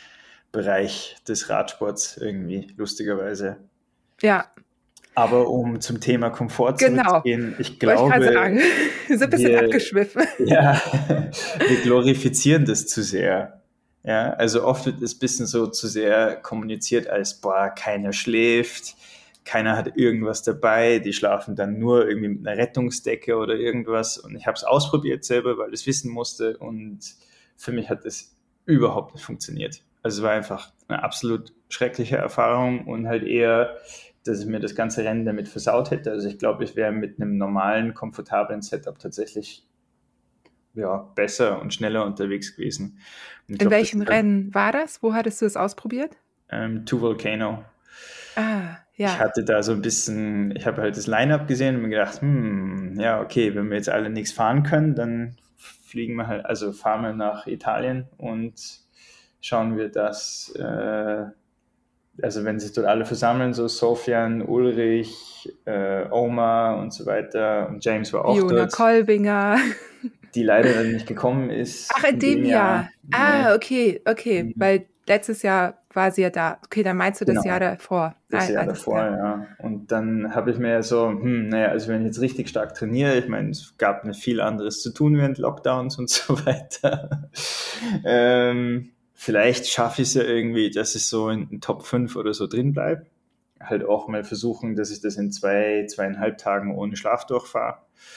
Bereich des Radsports irgendwie, lustigerweise. Ja. Aber um zum Thema Komfort genau. zurückzugehen, ich glaube, Wollte ich gerade sagen. Wir sind ein bisschen wir, abgeschwiffen. Ja, wir glorifizieren das zu sehr. Ja, also oft wird es ein bisschen so zu sehr kommuniziert als, boah, keiner schläft, keiner hat irgendwas dabei, die schlafen dann nur irgendwie mit einer Rettungsdecke oder irgendwas. Und ich habe es ausprobiert selber, weil ich es wissen musste und für mich hat das überhaupt nicht funktioniert. Also es war einfach eine absolut schreckliche Erfahrung und halt eher, dass ich mir das ganze Rennen damit versaut hätte. Also ich glaube, ich wäre mit einem normalen, komfortablen Setup tatsächlich ja, besser und schneller unterwegs gewesen. In glaub, welchem Rennen war das? Wo hattest du es ausprobiert? Ähm, To Volcano. Ah, ja. Ich hatte da so ein bisschen, ich habe halt das Line-Up gesehen und mir gedacht, hm, ja, okay, wenn wir jetzt alle nichts fahren können, dann fliegen wir halt, also fahren wir nach Italien und schauen wir, dass äh, also wenn sich dort alle versammeln, so Sofian, Ulrich, äh, Omar und so weiter und James war auch Fiona dort. Kolbinger. Die leider dann nicht gekommen ist. Ach, in dem Jahr. Jahr. Ah, okay, okay, mhm. Weil letztes Jahr war sie ja da. Okay, dann meinst du das genau. Jahr davor. Das Jahr davor, klar. Ja. Und dann habe ich mir so, hm, naja, also wenn ich jetzt richtig stark trainiere, ich meine, es gab nicht viel anderes zu tun während Lockdowns und so weiter. ähm, Vielleicht schaffe ich es ja irgendwie, dass ich so in den Top fünf oder so drin bleibe. Halt auch mal versuchen, dass ich das in zwei, zweieinhalb Tagen ohne Schlaf durchfahre.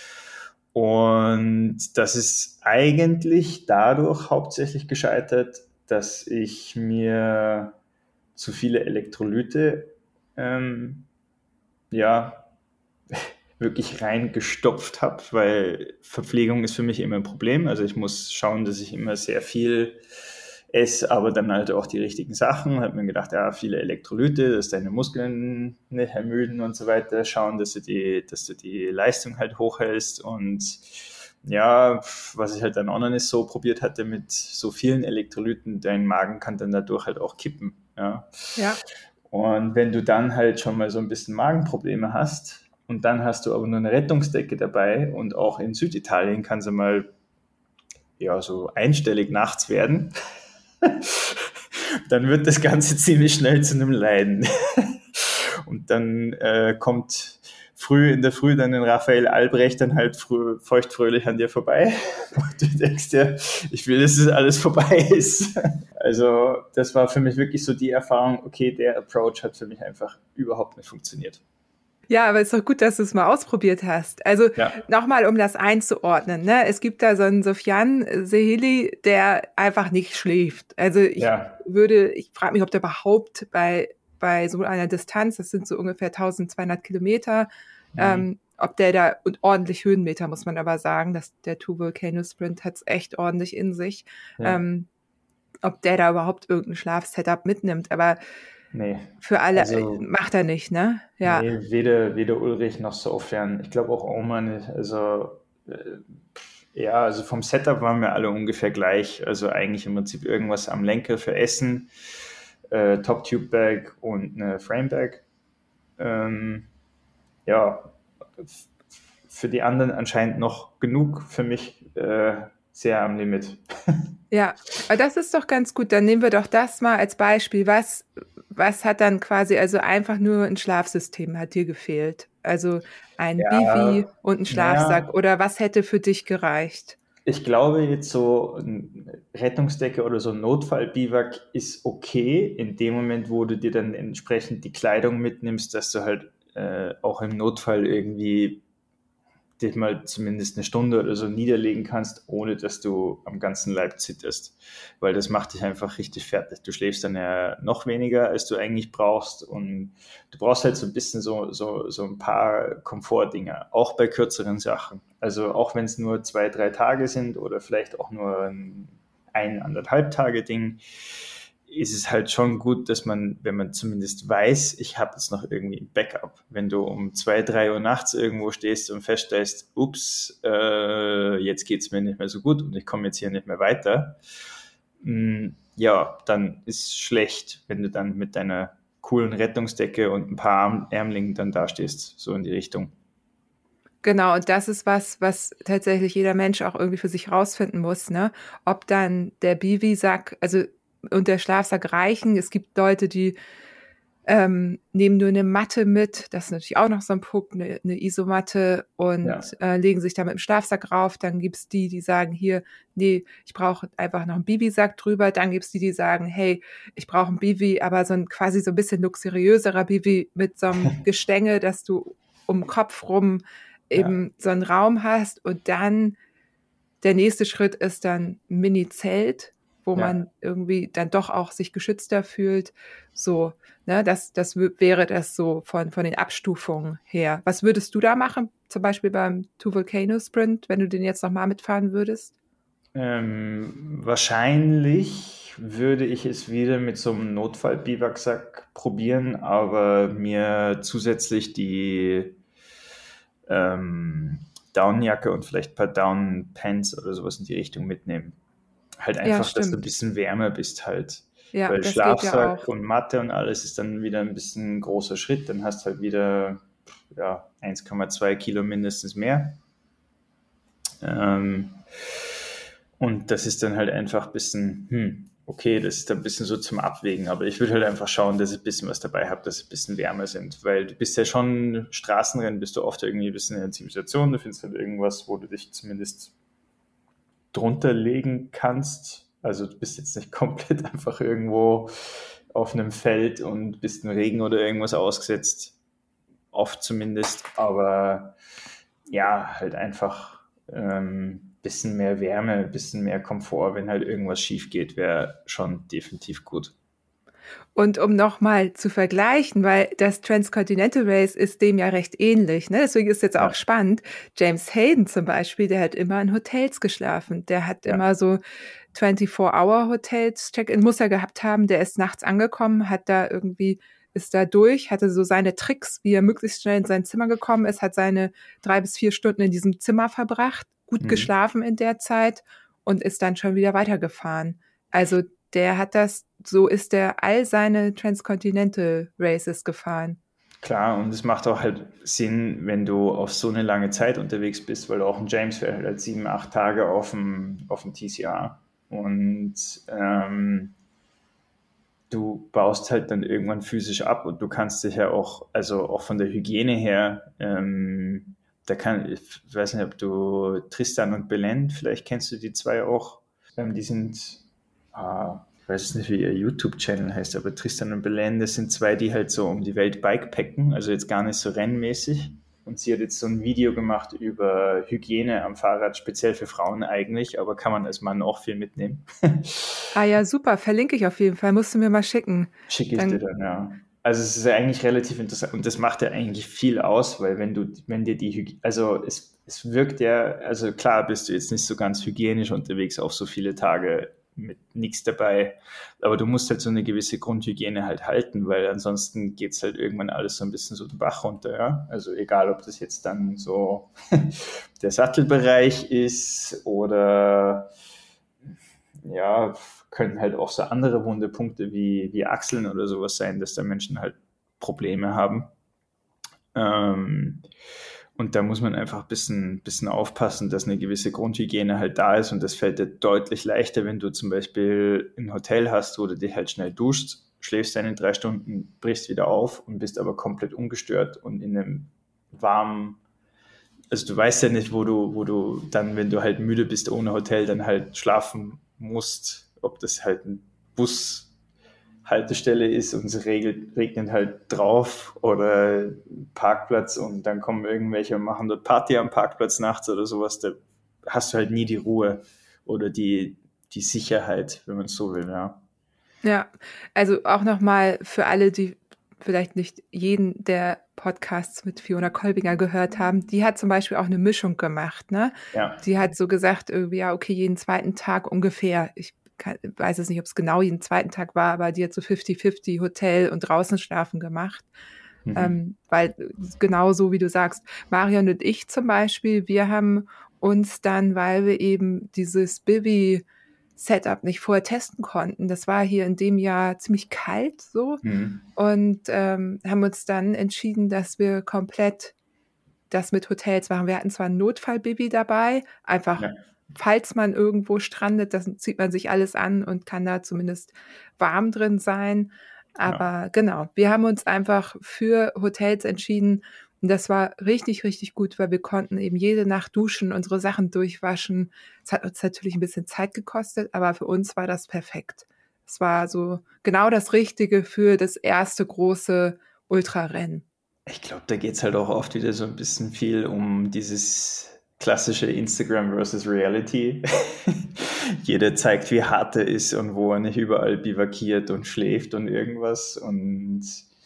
Und das ist eigentlich dadurch hauptsächlich gescheitert, dass ich mir zu viele Elektrolyte ähm, ja, wirklich reingestopft habe, weil Verpflegung ist für mich immer ein Problem. Also ich muss schauen, dass ich immer sehr viel esse, aber dann halt auch die richtigen Sachen. Habe mir gedacht, ja, viele Elektrolyte, dass deine Muskeln nicht ermüden und so weiter. Schauen, dass du die, dass du die Leistung halt hochhältst. Und ja, was ich halt dann auch noch nicht so probiert hatte mit so vielen Elektrolyten, dein Magen kann dann dadurch halt auch kippen. Ja. Ja. Und wenn du dann halt schon mal so ein bisschen Magenprobleme hast und dann hast du aber nur eine Rettungsdecke dabei und auch in Süditalien kann sie mal ja so einstellig nachts werden, dann wird das Ganze ziemlich schnell zu einem Leiden. Und dann äh, kommt früh in der Früh dann ein Raphael Albrecht dann halt früh, feuchtfröhlich an dir vorbei. Und du denkst dir, ich will, dass es alles vorbei ist. Also das war für mich wirklich so die Erfahrung, okay, der Approach hat für mich einfach überhaupt nicht funktioniert. Ja, aber es ist doch gut, dass du es mal ausprobiert hast. Also ja. Nochmal, um das einzuordnen. Ne? Es gibt da so einen Sofian Sehili, der einfach nicht schläft. Also ich ja. würde, ich frage mich, ob der überhaupt bei bei so einer Distanz, das sind so ungefähr eintausendzweihundert Kilometer, mhm. ähm, ob der da, und ordentlich Höhenmeter, muss man aber sagen, dass der To Volcano Sprint hat es echt ordentlich in sich, ja. ähm, ob der da überhaupt irgendein Schlafsetup mitnimmt, aber nee. für alle also, macht er nicht, ne? Ja. Nee, weder, weder Ulrich noch Sofian. Ich glaube auch Oma nicht. Also äh, ja, also vom Setup waren wir alle ungefähr gleich. Also eigentlich im Prinzip irgendwas am Lenker für Essen, äh, Top-Tube-Bag und eine Frame-Bag. Ähm, ja, f- für die anderen anscheinend noch genug, für mich äh, sehr am Limit. Ja, aber das ist doch ganz gut. Dann nehmen wir doch das mal als Beispiel. Was, was hat dann quasi, also einfach nur ein Schlafsystem hat dir gefehlt? Also ein Ja, Bivi und ein Schlafsack ja. oder was hätte für dich gereicht? Ich glaube, jetzt so eine Rettungsdecke oder so ein Notfall-Biwak ist okay, in dem Moment, wo du dir dann entsprechend die Kleidung mitnimmst, dass du halt äh, auch im Notfall irgendwie dich mal zumindest eine Stunde oder so niederlegen kannst, ohne dass du am ganzen Leib zitterst. Weil das macht dich einfach richtig fertig. Du schläfst dann ja noch weniger, als du eigentlich brauchst. Und du brauchst halt so ein bisschen so, so, so ein paar Komfortdinger, auch bei kürzeren Sachen. Also auch wenn es nur zwei, drei Tage sind oder vielleicht auch nur ein, ein anderthalb Tage Ding, ist es halt schon gut, dass man, wenn man zumindest weiß, ich habe jetzt noch irgendwie ein Backup. Wenn du um zwei, drei Uhr nachts irgendwo stehst und feststellst, ups, äh, jetzt geht es mir nicht mehr so gut und ich komme jetzt hier nicht mehr weiter, mh, ja, dann ist es schlecht, wenn du dann mit deiner coolen Rettungsdecke und ein paar Ärmlingen dann dastehst, so in die Richtung. Genau, und das ist was, was tatsächlich jeder Mensch auch irgendwie für sich rausfinden muss, ne? Ob dann der Bivisack, also und der Schlafsack reichen. Es gibt Leute, die ähm, nehmen nur eine Matte mit, das ist natürlich auch noch so ein Punkt, eine, eine Isomatte und ja. äh, legen sich da mit dem Schlafsack rauf. Dann gibt's die, die sagen, hier, nee, ich brauche einfach noch einen Bivisack drüber. Dann gibt's die, die sagen, hey, ich brauche ein Bivi, aber so ein quasi so ein bisschen luxuriöserer Bivi mit so einem Gestänge, dass du um den Kopf rum eben ja. so einen Raum hast. Und dann der nächste Schritt ist dann ein Mini-Zelt, wo ja. man irgendwie dann doch auch sich geschützter fühlt. So, ne, das, das w- wäre das so von, von den Abstufungen her. Was würdest du da machen? Zum Beispiel beim Two Volcano Sprint, wenn du den jetzt nochmal mitfahren würdest? Ähm, wahrscheinlich würde ich es wieder mit so einem Notfall-Biwaksack probieren, aber mir zusätzlich die ähm, Downjacke und vielleicht ein paar Down-Pants oder sowas in die Richtung mitnehmen. Halt einfach, ja, dass du ein bisschen wärmer bist halt. Ja, weil Schlafsack ja und Matte und alles ist dann wieder ein bisschen ein großer Schritt. Dann hast du halt wieder ja, eins Komma zwei Kilo mindestens mehr. Ähm, und das ist dann halt einfach ein bisschen, hm, okay, das ist ein bisschen so zum Abwägen. Aber ich würde halt einfach schauen, dass ich ein bisschen was dabei habe, dass es ein bisschen wärmer sind. Weil du bist ja schon, Straßenrennen bist du oft irgendwie ein bisschen in der Zivilisation. Du findest halt irgendwas, wo du dich zumindest drunter legen kannst. Also du bist jetzt nicht komplett einfach irgendwo auf einem Feld und bist im Regen oder irgendwas ausgesetzt. Oft zumindest. Aber ja, halt einfach ähm, bisschen mehr Wärme, ein bisschen mehr Komfort, wenn halt irgendwas schief geht, wäre schon definitiv gut. Und um nochmal zu vergleichen, weil das Transcontinental Race ist dem ja recht ähnlich, ne? Deswegen ist jetzt auch ja. spannend. James Hayden zum Beispiel, der hat immer in Hotels geschlafen. Der hat ja. immer so vierundzwanzig-Hour-Hotels, Check-in muss er gehabt haben. Der ist nachts angekommen, hat da irgendwie, ist da durch, hatte so seine Tricks, wie er möglichst schnell in sein Zimmer gekommen ist, hat seine drei bis vier Stunden in diesem Zimmer verbracht, gut mhm. geschlafen in der Zeit und ist dann schon wieder weitergefahren. Also der hat das, so ist der all seine Transcontinental Races gefahren. Klar, und es macht auch halt Sinn, wenn du auf so eine lange Zeit unterwegs bist, weil auch ein James fährt halt sieben, acht Tage auf dem, auf dem T C R. Und ähm, du baust halt dann irgendwann physisch ab und du kannst dich ja auch, also auch von der Hygiene her, ähm, da kann, ich weiß nicht, ob du Tristan und Belen, vielleicht kennst du die zwei auch, ähm, die sind Uh, ich weiß nicht, wie ihr YouTube-Channel heißt, aber Tristan und Belen, das sind zwei, die halt so um die Welt bikepacken, also jetzt gar nicht so rennmäßig. Und sie hat jetzt so ein Video gemacht über Hygiene am Fahrrad, speziell für Frauen eigentlich, aber kann man als Mann auch viel mitnehmen. Ah ja, super, verlinke ich auf jeden Fall, musst du mir mal schicken. Schicke ich dann, dir dann, ja. Also es ist ja eigentlich relativ interessant und das macht ja eigentlich viel aus, weil wenn du, wenn dir die Hygiene, also es, es wirkt ja, also klar bist du jetzt nicht so ganz hygienisch unterwegs auf so viele Tage mit nichts dabei, aber du musst halt so eine gewisse Grundhygiene halt halten, weil ansonsten geht es halt irgendwann alles so ein bisschen so den Bach runter, ja, also egal, ob das jetzt dann so der Sattelbereich ist oder ja, können halt auch so andere Wundepunkte wie, wie Achseln oder sowas sein, dass da Menschen halt Probleme haben. Ähm, und da muss man einfach ein bisschen, bisschen aufpassen, dass eine gewisse Grundhygiene halt da ist und das fällt dir deutlich leichter, wenn du zum Beispiel ein Hotel hast, wo du dich halt schnell duschst, schläfst deine drei Stunden, brichst wieder auf und bist aber komplett ungestört und in einem warmen, also du weißt ja nicht, wo du, wo du dann, wenn du halt müde bist ohne Hotel, dann halt schlafen musst, ob das halt ein Bus Haltestelle ist und es regelt, regnet halt drauf oder Parkplatz und dann kommen irgendwelche und machen dort Party am Parkplatz nachts oder sowas, da hast du halt nie die Ruhe oder die, die Sicherheit, wenn man es so will, ja. Ja, also auch nochmal für alle, die vielleicht nicht jeden der Podcasts mit Fiona Kolbinger gehört haben, die hat zum Beispiel auch eine Mischung gemacht, ne? Ja. Die hat so gesagt, irgendwie, ja, okay, jeden zweiten Tag ungefähr, ich kann, weiß es nicht, ob es genau jeden zweiten Tag war, aber die hat so fünfzig fünfzig Hotel und draußen schlafen gemacht. Mhm. Ähm, weil genau so, wie du sagst, Marion und ich zum Beispiel, wir haben uns dann, weil wir eben dieses Bibi Setup nicht vorher testen konnten. Das war hier in dem Jahr ziemlich kalt so mhm. und ähm, haben uns dann entschieden, dass wir komplett das mit Hotels machen. Wir hatten zwar ein Notfall-Bibi dabei, einfach ja. falls man irgendwo strandet, das zieht man sich alles an und kann da zumindest warm drin sein. Aber ja. genau, wir haben uns einfach für Hotels entschieden. Und das war richtig, richtig gut, weil wir konnten eben jede Nacht duschen, unsere Sachen durchwaschen. Es hat uns natürlich ein bisschen Zeit gekostet, aber für uns war das perfekt. Es war so genau das Richtige für das erste große Ultrarennen. Ich glaube, da geht es halt auch oft wieder so ein bisschen viel um dieses klassische Instagram versus Reality. Jeder zeigt, wie hart er ist und wo er nicht überall bivakiert und schläft und irgendwas und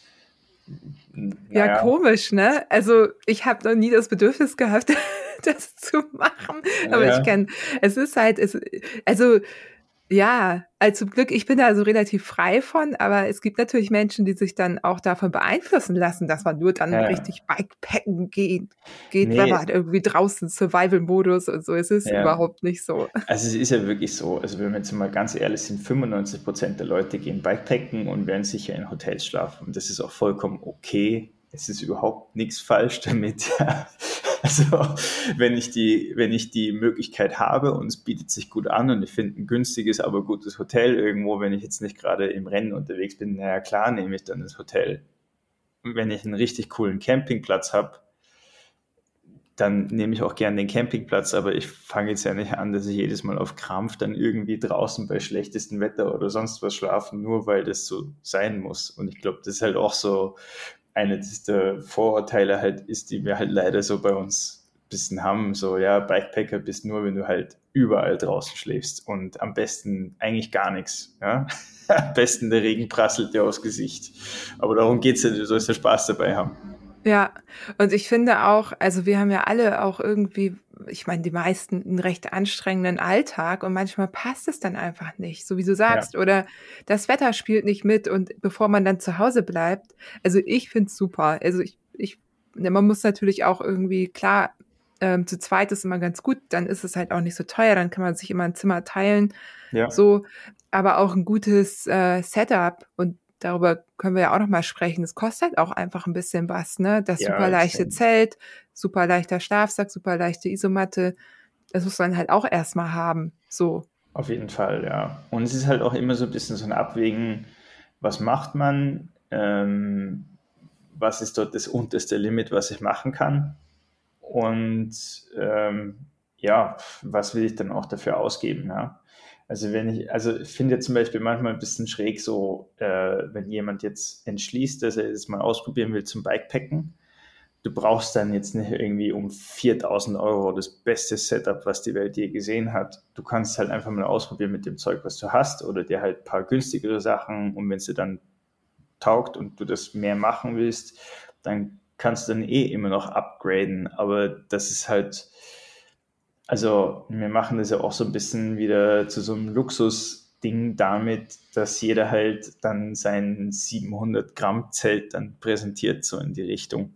naja. Ja, komisch, ne? Also ich habe noch nie das Bedürfnis gehabt, das zu machen. Ja, aber ich kann, es ist halt, es, also ja, also zum Glück, ich bin da so relativ frei von, aber es gibt natürlich Menschen, die sich dann auch davon beeinflussen lassen, dass man nur dann ja. richtig Bikepacken geht, geht nee. wenn man irgendwie draußen Survival-Modus und so. Es ist ja. überhaupt nicht so. Also es ist ja wirklich so, also wenn wir jetzt mal ganz ehrlich sind, fünfundneunzig Prozent der Leute gehen Bikepacken und werden sicher in Hotels schlafen. Und das ist auch vollkommen okay. Es ist überhaupt nichts falsch damit. Also wenn ich die, wenn ich die Möglichkeit habe und es bietet sich gut an und ich finde ein günstiges, aber gutes Hotel irgendwo, wenn ich jetzt nicht gerade im Rennen unterwegs bin, naja klar nehme ich dann das Hotel. Und wenn ich einen richtig coolen Campingplatz habe, dann nehme ich auch gerne den Campingplatz, aber ich fange jetzt ja nicht an, dass ich jedes Mal auf Krampf dann irgendwie draußen bei schlechtestem Wetter oder sonst was schlafen, nur weil das so sein muss. Und ich glaube, das ist halt auch so eine der Vorurteile halt ist, die wir halt leider so bei uns ein bisschen haben, so ja, Bikepacker bist nur, wenn du halt überall draußen schläfst und am besten eigentlich gar nichts, ja. Am besten der Regen prasselt dir aufs Gesicht. Aber darum geht's ja, du sollst ja Spaß dabei haben. Ja, und ich finde auch, also wir haben ja alle auch irgendwie, ich meine, die meisten einen recht anstrengenden Alltag und manchmal passt es dann einfach nicht, so wie du sagst, ja. Oder das Wetter spielt nicht mit und bevor man dann zu Hause bleibt, also ich finde es super, also ich, ich, man muss natürlich auch irgendwie, klar, ähm, zu zweit ist immer ganz gut, dann ist es halt auch nicht so teuer, dann kann man sich immer ein Zimmer teilen, ja. So, aber auch ein gutes äh, Setup und darüber können wir ja auch noch mal sprechen. Es kostet auch einfach ein bisschen was, ne? Das ja, super leichte das Zelt, super leichter Schlafsack, super leichte Isomatte. Das muss man halt auch erstmal haben, so. Auf jeden Fall, ja. Und es ist halt auch immer so ein bisschen so ein Abwägen, was macht man, ähm, was ist dort das unterste Limit, was ich machen kann und ähm, ja, was will ich dann auch dafür ausgeben, ja. Also wenn ich, also ich finde zum Beispiel manchmal ein bisschen schräg so, äh, wenn jemand jetzt entschließt, dass er das mal ausprobieren will zum Bikepacken, du brauchst dann jetzt nicht irgendwie um viertausend Euro das beste Setup, was die Welt je gesehen hat. Du kannst halt einfach mal ausprobieren mit dem Zeug, was du hast oder dir halt ein paar günstigere Sachen und wenn es dir dann taugt und du das mehr machen willst, dann kannst du dann eh immer noch upgraden, aber das ist halt... Also wir machen das ja auch so ein bisschen wieder zu so einem Luxusding damit, dass jeder halt dann sein siebenhundert Gramm Zelt dann präsentiert, so in die Richtung.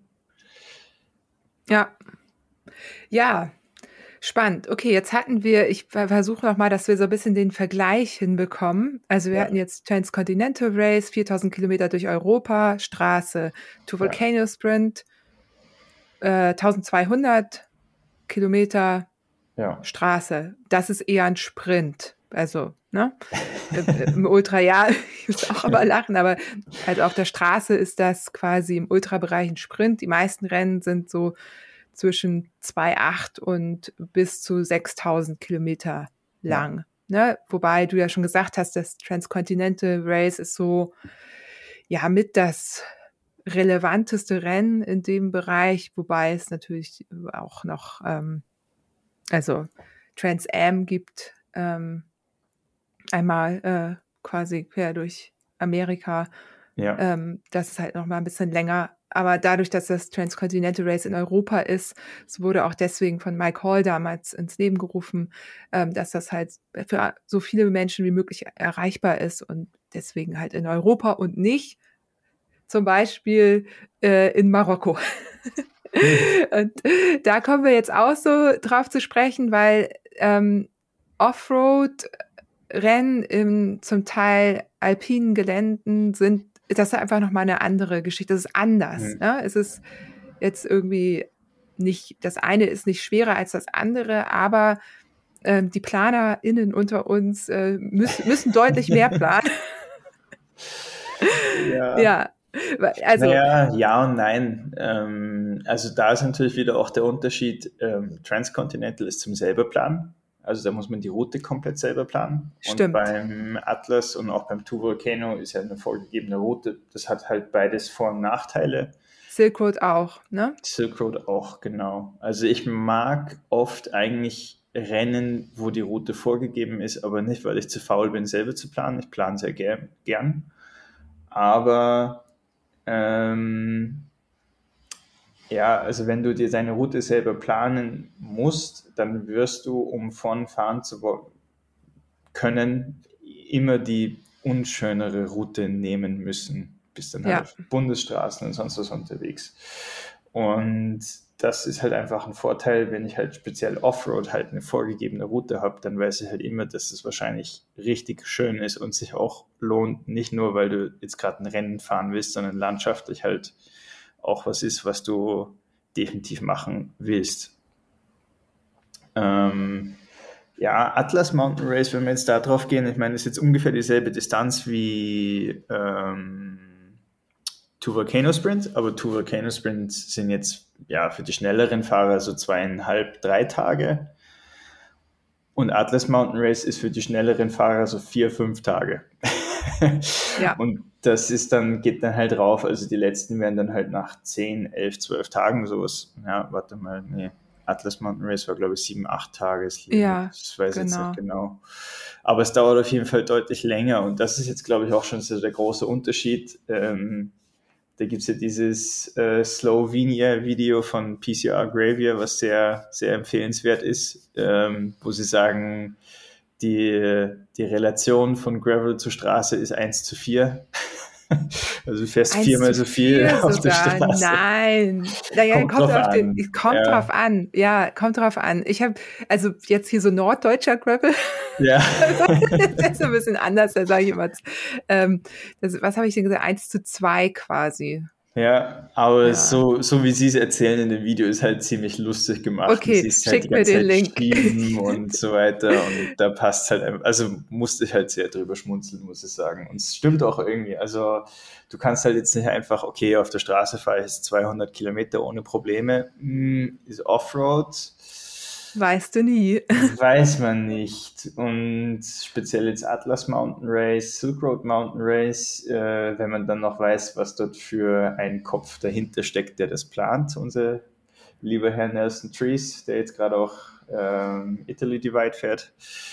Ja, ja, spannend. Okay, jetzt hatten wir, ich versuche nochmal, dass wir so ein bisschen den Vergleich hinbekommen. Also wir ja. hatten jetzt Transcontinental Race, viertausend Kilometer durch Europa, Straße, to Volcano ja. Sprint, äh, eintausendzweihundert Kilometer Ja. Straße, das ist eher ein Sprint. Also, ne? Im Ultra, ja, ich muss auch aber lachen, aber halt auf der Straße ist das quasi im Ultrabereich ein Sprint. Die meisten Rennen sind so zwischen zwei Komma acht und bis zu sechstausend Kilometer lang. ne? Wobei du ja schon gesagt hast, das Transcontinental Race ist so, ja, mit das relevanteste Rennen in dem Bereich, wobei es natürlich auch noch, ähm, also Trans Am gibt, ähm, einmal äh, quasi quer durch Amerika. Ja. Ähm, das ist halt noch mal ein bisschen länger. Aber dadurch, dass das Transcontinental Race in Europa ist, es wurde auch deswegen von Mike Hall damals ins Leben gerufen, ähm, dass das halt für so viele Menschen wie möglich erreichbar ist und deswegen halt in Europa und nicht zum Beispiel äh, in Marokko. Und da kommen wir jetzt auch so drauf zu sprechen, weil ähm, Offroad-Rennen in zum Teil alpinen Geländen sind, das ist einfach nochmal eine andere Geschichte. Das ist anders. Mhm. Ne? Es ist jetzt irgendwie nicht, das eine ist nicht schwerer als das andere, aber ähm, die PlanerInnen unter uns äh, müssen, müssen deutlich mehr planen. Ja. Ja. Also, naja, ja und nein. Ähm, also da ist natürlich wieder auch der Unterschied, ähm, Transcontinental ist zum selber planen. Also da muss man die Route komplett selber planen. Stimmt. Und beim Atlas und auch beim Two Volcano ist ja eine vorgegebene Route. Das hat halt beides Vor- und Nachteile. Silk Road auch, ne? Silk Road auch, genau. Also ich mag oft eigentlich Rennen, wo die Route vorgegeben ist, aber nicht, weil ich zu faul bin, selber zu planen. Ich plane sehr ger- gern. Aber ähm, ja, also wenn du dir deine Route selber planen musst, dann wirst du, um von fahren zu können, immer die unschönere Route nehmen müssen. Bist dann halt Ja. auf Bundesstraßen und sonst was unterwegs. Und das ist halt einfach ein Vorteil, wenn ich halt speziell Offroad halt eine vorgegebene Route habe, dann weiß ich halt immer, dass es wahrscheinlich richtig schön ist und sich auch lohnt, nicht nur, weil du jetzt gerade ein Rennen fahren willst, sondern landschaftlich halt auch was ist, was du definitiv machen willst. Ähm, ja, Atlas Mountain Race, wenn wir jetzt da drauf gehen, ich meine, ist jetzt ungefähr dieselbe Distanz wie ähm, Two Volcano Sprint, aber Two Volcano Sprint sind jetzt ja für die schnelleren Fahrer so zweieinhalb, drei Tage. Und Atlas Mountain Race ist für die schnelleren Fahrer so vier, fünf Tage. Ja. Und das ist dann, geht dann halt rauf. Also die letzten werden dann halt nach zehn, elf, zwölf Tagen sowas. Ja, warte mal, nee. Atlas Mountain Race war, glaube ich, sieben, acht Tage. Ja, das weiß ich genau. jetzt nicht genau. Aber es dauert auf jeden Fall deutlich länger. Und das ist jetzt, glaube ich, auch schon so der große Unterschied. Ähm, da gibt es ja dieses äh, Slovenia-Video von P C R Gravia, was sehr, sehr empfehlenswert ist, ähm, wo sie sagen, die, die Relation von Gravel zur Straße ist eins zu vier. Also du fährst viermal so viel auf der Straße. Nein, naja, kommt, kommt, drauf, auf den, an. kommt ja. drauf an. Ja, kommt drauf an. Ich habe, also jetzt hier so norddeutscher Gravel. Ja. Das ist so ein bisschen anders, da sage ich immer. Ähm, das, was habe ich denn gesagt? eins zu zwei quasi. Ja, aber ja. So, so wie sie es erzählen in dem Video, ist halt ziemlich lustig gemacht. Okay, sie ist schick halt die mir ganze den Zeit Link. Schieben und so weiter. Und da passt halt einfach, also musste ich halt sehr drüber schmunzeln, muss ich sagen. Und es stimmt auch irgendwie. Also du kannst halt jetzt nicht einfach, okay, auf der Straße fahre ich jetzt zweihundert Kilometer ohne Probleme. Hm, ist Offroad. Weißt du nie. Weiß man nicht. Und speziell jetzt Atlas Mountain Race, Silk Road Mountain Race, äh, wenn man dann noch weiß, was dort für ein Kopf dahinter steckt, der das plant. Unser lieber Herr Nelson Trees, der jetzt gerade auch ähm, Italy Divide fährt,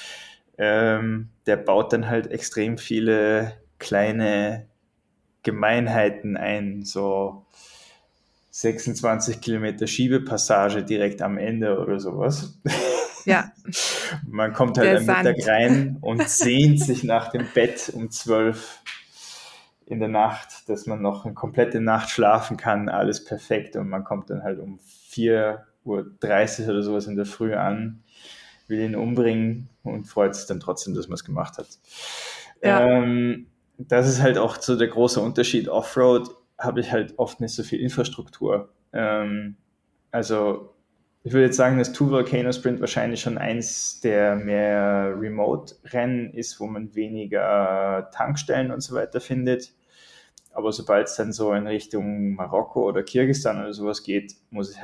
ähm, der baut dann halt extrem viele kleine Gemeinheiten ein, so sechsundzwanzig Kilometer Schiebepassage direkt am Ende oder sowas. Ja. Man kommt halt am Mittag rein und sehnt sich nach dem Bett um zwölf in der Nacht, dass man noch eine komplette Nacht schlafen kann, alles perfekt. Und man kommt dann halt um vier Uhr dreißig oder sowas in der Früh an, will ihn umbringen und freut sich dann trotzdem, dass man es gemacht hat. Ja. Ähm, das ist halt auch so der große Unterschied. Offroad habe ich halt oft nicht so viel Infrastruktur. Ähm, also ich würde jetzt sagen, dass Two Volcano Sprint wahrscheinlich schon eins der mehr Remote-Rennen ist, wo man weniger Tankstellen und so weiter findet. Aber sobald es dann so in Richtung Marokko oder Kirgisistan oder sowas geht, muss ich halt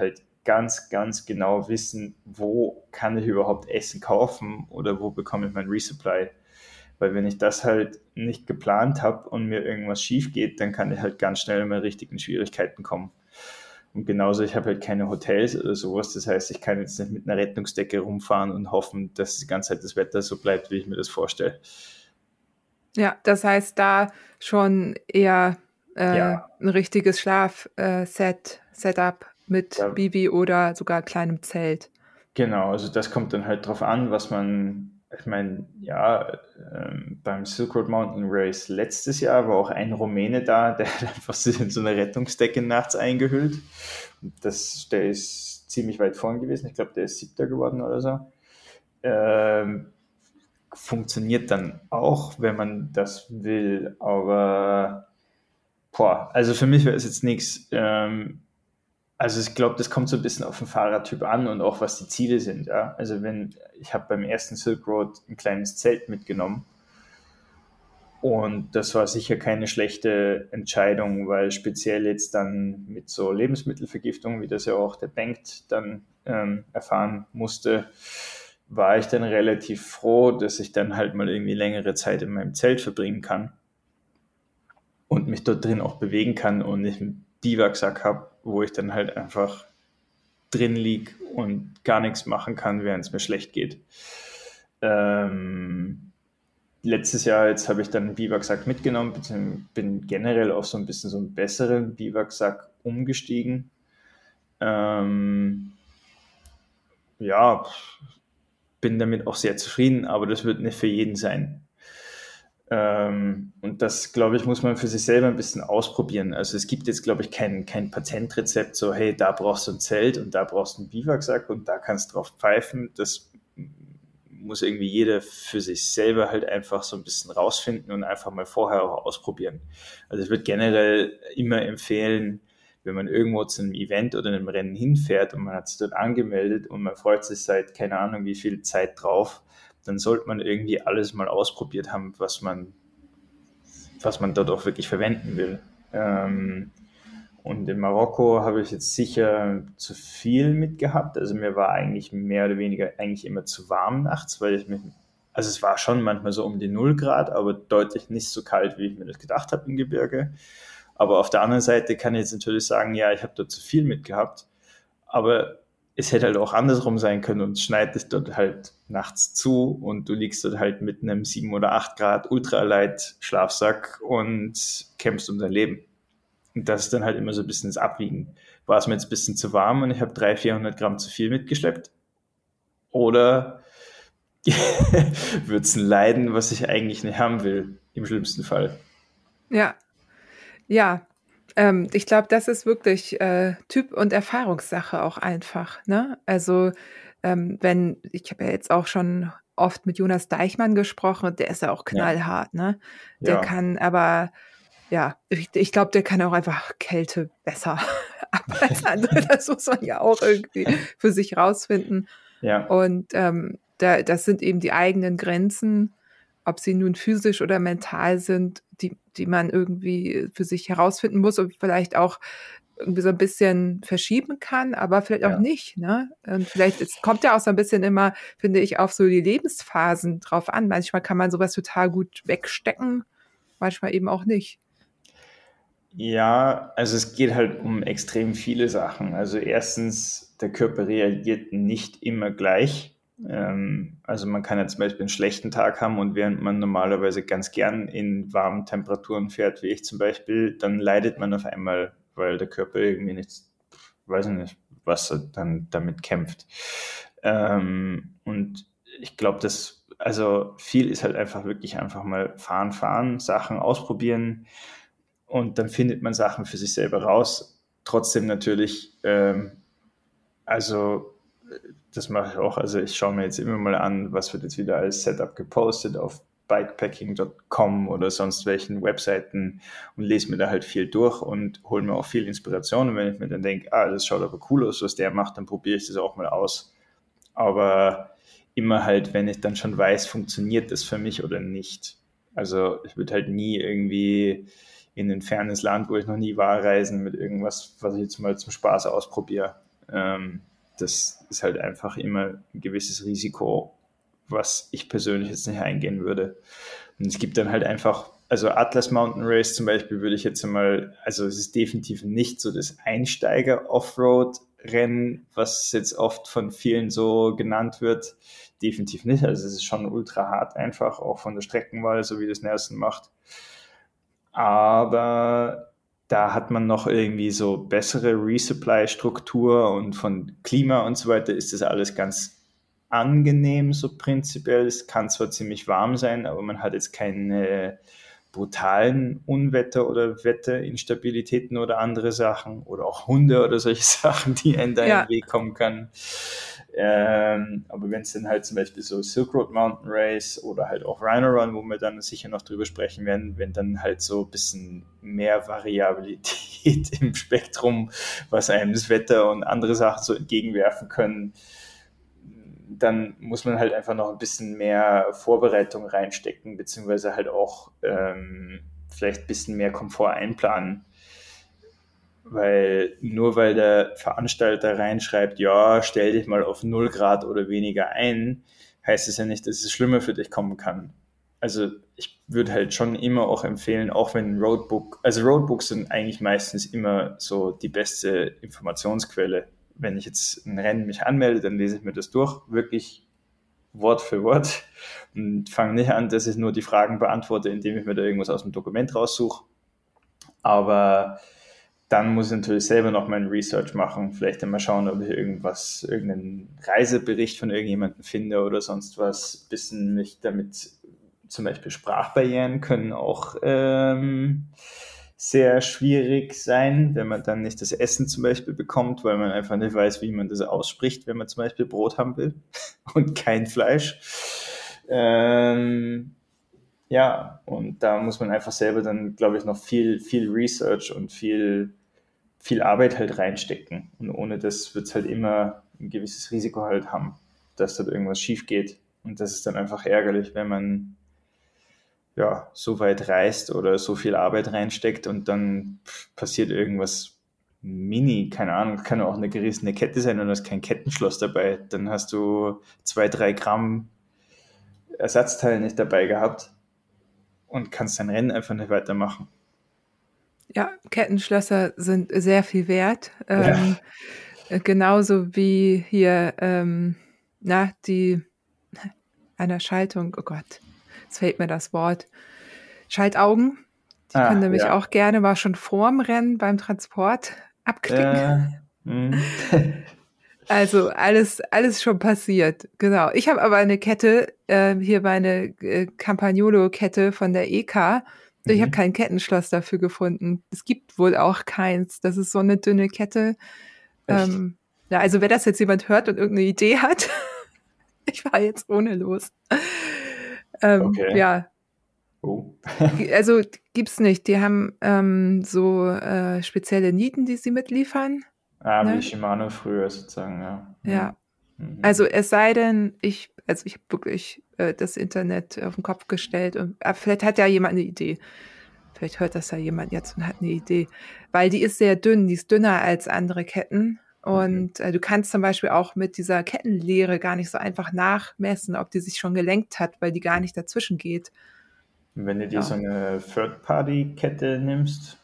ganz, ganz genau wissen, wo kann ich überhaupt Essen kaufen oder wo bekomme ich mein Resupply. Weil wenn ich das halt nicht geplant habe und mir irgendwas schief geht, dann kann ich halt ganz schnell in richtigen Schwierigkeiten kommen. Und genauso, ich habe halt keine Hotels oder sowas. Das heißt, ich kann jetzt nicht mit einer Rettungsdecke rumfahren und hoffen, dass die ganze Zeit das Wetter so bleibt, wie ich mir das vorstelle. Ja, das heißt, da schon eher äh, Ja. ein richtiges Schlafset, Setup mit Ja. Bibi oder sogar kleinem Zelt. Genau, also das kommt dann halt drauf an, was man, ich meine, ja, ähm, beim Silk Road Mountain Race letztes Jahr war auch ein Rumäne da, der hat einfach sich in so eine Rettungsdecke nachts eingehüllt. Und das, der ist ziemlich weit vorn gewesen, ich glaube, der ist Siebter geworden oder so. Ähm, funktioniert dann auch, wenn man das will, aber boah, also für mich wäre es jetzt nichts. Ähm, also ich glaube, das kommt so ein bisschen auf den Fahrertyp an und auch was die Ziele sind. Ja? Also wenn ich habe beim ersten Silk Road ein kleines Zelt mitgenommen und das war sicher keine schlechte Entscheidung, weil speziell jetzt dann mit so Lebensmittelvergiftung, wie das ja auch der Bengt dann ähm, erfahren musste, war ich dann relativ froh, dass ich dann halt mal irgendwie längere Zeit in meinem Zelt verbringen kann und mich dort drin auch bewegen kann und nicht einen Biwaksack habe, wo ich dann halt einfach drin liege und gar nichts machen kann, während es mir schlecht geht. Ähm, letztes Jahr jetzt habe ich dann einen Biwaksack mitgenommen, bin generell auf so ein bisschen so einen besseren Biwaksack umgestiegen. Ähm, ja, bin damit auch sehr zufrieden, aber das wird nicht für jeden sein. Ähm, und das, glaube ich, muss man für sich selber ein bisschen ausprobieren. Also es gibt jetzt, glaube ich, kein, kein Patentrezept, so hey, da brauchst du ein Zelt und da brauchst du einen Biwaksack und da kannst du drauf pfeifen. Das muss irgendwie jeder für sich selber halt einfach so ein bisschen rausfinden und einfach mal vorher auch ausprobieren. Also ich würde generell immer empfehlen, wenn man irgendwo zu einem Event oder einem Rennen hinfährt und man hat sich dort angemeldet und man freut sich seit keine Ahnung wie viel Zeit drauf, dann sollte man irgendwie alles mal ausprobiert haben, was man, was man dort auch wirklich verwenden will. Ähm, und in Marokko habe ich jetzt sicher zu viel mitgehabt. Also mir war eigentlich mehr oder weniger eigentlich immer zu warm nachts, weil ich mich, also es war schon manchmal so um die null Grad, aber deutlich nicht so kalt, wie ich mir das gedacht habe im Gebirge. Aber auf der anderen Seite kann ich jetzt natürlich sagen, ja, ich habe dort zu viel mitgehabt, aber es hätte halt auch andersrum sein können und es schneit es dort halt nachts zu und du liegst dort halt mit einem sieben oder acht Grad Ultralight-Schlafsack und kämpfst um dein Leben. Und das ist dann halt immer so ein bisschen das Abwiegen. War es mir jetzt ein bisschen zu warm und ich habe dreihundert, vierhundert Gramm zu viel mitgeschleppt? Oder wird es ein Leiden, was ich eigentlich nicht haben will, im schlimmsten Fall? Ja, ja. Ähm, ich glaube, das ist wirklich äh, Typ- und Erfahrungssache auch einfach. Ne? Also ähm, wenn, ich habe ja jetzt auch schon oft mit Jonas Deichmann gesprochen, der ist ja auch knallhart. Ja. Ne? Der ja. kann aber, ja, ich, ich glaube, der kann auch einfach Kälte besser ab als andere. Das muss man ja auch irgendwie für sich rausfinden. Ja. Und ähm, da, das sind eben die eigenen Grenzen, ob sie nun physisch oder mental sind, die, die man irgendwie für sich herausfinden muss und vielleicht auch irgendwie so ein bisschen verschieben kann, aber vielleicht auch ja. nicht. Ne? Und vielleicht, es kommt ja auch so ein bisschen immer, finde ich, auf so die Lebensphasen drauf an. Manchmal kann man sowas total gut wegstecken, manchmal eben auch nicht. Ja, also es geht halt um extrem viele Sachen. Also erstens, der Körper reagiert nicht immer gleich. Also man kann ja zum Beispiel einen schlechten Tag haben und während man normalerweise ganz gern in warmen Temperaturen fährt, wie ich zum Beispiel, dann leidet man auf einmal, weil der Körper irgendwie nicht, weiß ich nicht, was er dann damit kämpft. Und ich glaube, dass, also viel ist halt einfach wirklich einfach mal fahren, fahren, Sachen ausprobieren und dann findet man Sachen für sich selber raus. Trotzdem natürlich, also das mache ich auch. Also ich schaue mir jetzt immer mal an, was wird jetzt wieder als Setup gepostet auf bikepacking Punkt com oder sonst welchen Webseiten und lese mir da halt viel durch und hole mir auch viel Inspiration. Und wenn ich mir dann denke, ah, das schaut aber cool aus, was der macht, dann probiere ich das auch mal aus. Aber immer halt, wenn ich dann schon weiß, funktioniert das für mich oder nicht. Also ich würde halt nie irgendwie in ein fernes Land, wo ich noch nie war, reisen mit irgendwas, was ich jetzt mal zum Spaß ausprobiere. Ähm, das ist halt einfach immer ein gewisses Risiko, was ich persönlich jetzt nicht eingehen würde. Und es gibt dann halt einfach, also Atlas Mountain Race zum Beispiel würde ich jetzt einmal, also es ist definitiv nicht so das Einsteiger-Offroad-Rennen, was jetzt oft von vielen so genannt wird. Definitiv nicht. Also es ist schon ultra hart einfach, auch von der Streckenwahl, so wie das Nelson macht. Aber da hat man noch irgendwie so bessere Resupply-Struktur und von Klima und so weiter ist das alles ganz angenehm, so prinzipiell. Es kann zwar ziemlich warm sein, aber man hat jetzt keine brutalen Unwetter oder Wetterinstabilitäten oder andere Sachen oder auch Hunde oder solche Sachen, die einem da ja. in den Weg kommen kann. Ähm, aber wenn es dann halt zum Beispiel so Silk Road Mountain Race oder halt auch Rhino Run, wo wir dann sicher noch drüber sprechen werden, wenn dann halt so ein bisschen mehr Variabilität im Spektrum, was einem das Wetter und andere Sachen so entgegenwerfen können, dann muss man halt einfach noch ein bisschen mehr Vorbereitung reinstecken, beziehungsweise halt auch ähm, vielleicht ein bisschen mehr Komfort einplanen. Weil nur weil der Veranstalter reinschreibt, ja, stell dich mal auf null Grad oder weniger ein, heißt es ja nicht, dass es schlimmer für dich kommen kann. Also ich würde halt schon immer auch empfehlen, auch wenn ein Roadbook, also Roadbooks sind eigentlich meistens immer so die beste Informationsquelle. Wenn ich jetzt ein Rennen mich anmelde, dann lese ich mir das durch, wirklich Wort für Wort und fange nicht an, dass ich nur die Fragen beantworte, indem ich mir da irgendwas aus dem Dokument raussuche. Aber dann muss ich natürlich selber noch mein Research machen, vielleicht einmal schauen, ob ich irgendwas, irgendeinen Reisebericht von irgendjemandem finde oder sonst was, bisschen mich damit, zum Beispiel Sprachbarrieren können auch ähm, sehr schwierig sein, wenn man dann nicht das Essen zum Beispiel bekommt, weil man einfach nicht weiß, wie man das ausspricht, wenn man zum Beispiel Brot haben will und kein Fleisch. Ähm, ja, und da muss man einfach selber dann, glaube ich, noch viel, viel Research und viel, viel Arbeit halt reinstecken. Und ohne das wird es halt immer ein gewisses Risiko halt haben, dass dort irgendwas schief geht. Und das ist dann einfach ärgerlich, wenn man ja, so weit reist oder so viel Arbeit reinsteckt und dann passiert irgendwas mini, keine Ahnung, kann auch eine gerissene Kette sein und du hast kein Kettenschloss dabei. Dann hast du zwei, drei Gramm Ersatzteil nicht dabei gehabt und kannst dein Rennen einfach nicht weitermachen. Ja, Kettenschlösser sind sehr viel wert. Ähm, ja. Genauso wie hier, ähm, na, die einer Schaltung, oh Gott, jetzt fällt mir das Wort, Schaltaugen, die ah, können nämlich ja. auch gerne mal schon vorm Rennen beim Transport abknicken. Äh, also alles, alles schon passiert, genau. Ich habe aber eine Kette, äh, hier meine äh, Campagnolo-Kette von der E K, mhm. Ich habe kein Kettenschloss dafür gefunden. Es gibt wohl auch keins, das ist so eine dünne Kette. Ähm, ja, also wer das jetzt jemand hört und irgendeine Idee hat, ich war jetzt ohne los. Ähm, okay. Ja. Oh. Also gibt's nicht. Die haben ähm, so äh, spezielle Nieten, die sie mitliefern. Ah, ne? Wie Shimano früher sozusagen, ja. Ja. Mhm. Also es sei denn, ich, also ich habe wirklich äh, das Internet auf den Kopf gestellt und äh, vielleicht hat ja jemand eine Idee. Vielleicht hört das ja jemand jetzt und hat eine Idee. Weil die ist sehr dünn, die ist dünner als andere Ketten. Und äh, du kannst zum Beispiel auch mit dieser Kettenlehre gar nicht so einfach nachmessen, ob die sich schon gelenkt hat, weil die gar nicht dazwischen geht. Wenn du dir ja. so eine Third-Party-Kette nimmst,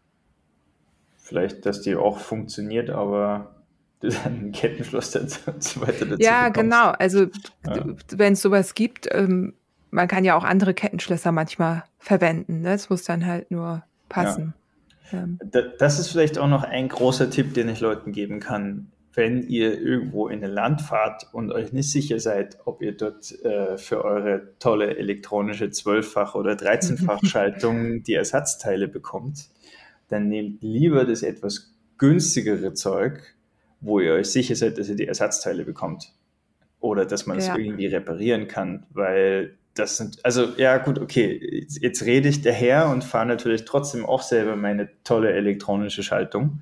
vielleicht, dass die auch funktioniert, aber du dann ein Kettenschloss und so weiter dazu Ja, bekommst. Genau. Also ja. wenn es sowas gibt, ähm, man kann ja auch andere Kettenschlösser manchmal verwenden. Ne? Es muss dann halt nur passen. Ja. Ähm. Das ist vielleicht auch noch ein großer Tipp, den ich Leuten geben kann. Wenn ihr irgendwo in ein Land fahrt und euch nicht sicher seid, ob ihr dort äh, für eure tolle elektronische zwölffach- oder dreizehnfach-Schaltung die Ersatzteile bekommt, dann nehmt lieber das etwas günstigere Zeug, wo ihr euch sicher seid, dass ihr die Ersatzteile bekommt. Oder dass man es ja. irgendwie reparieren kann, weil das sind, also ja gut, okay, jetzt, jetzt rede ich daher und fahre natürlich trotzdem auch selber meine tolle elektronische Schaltung.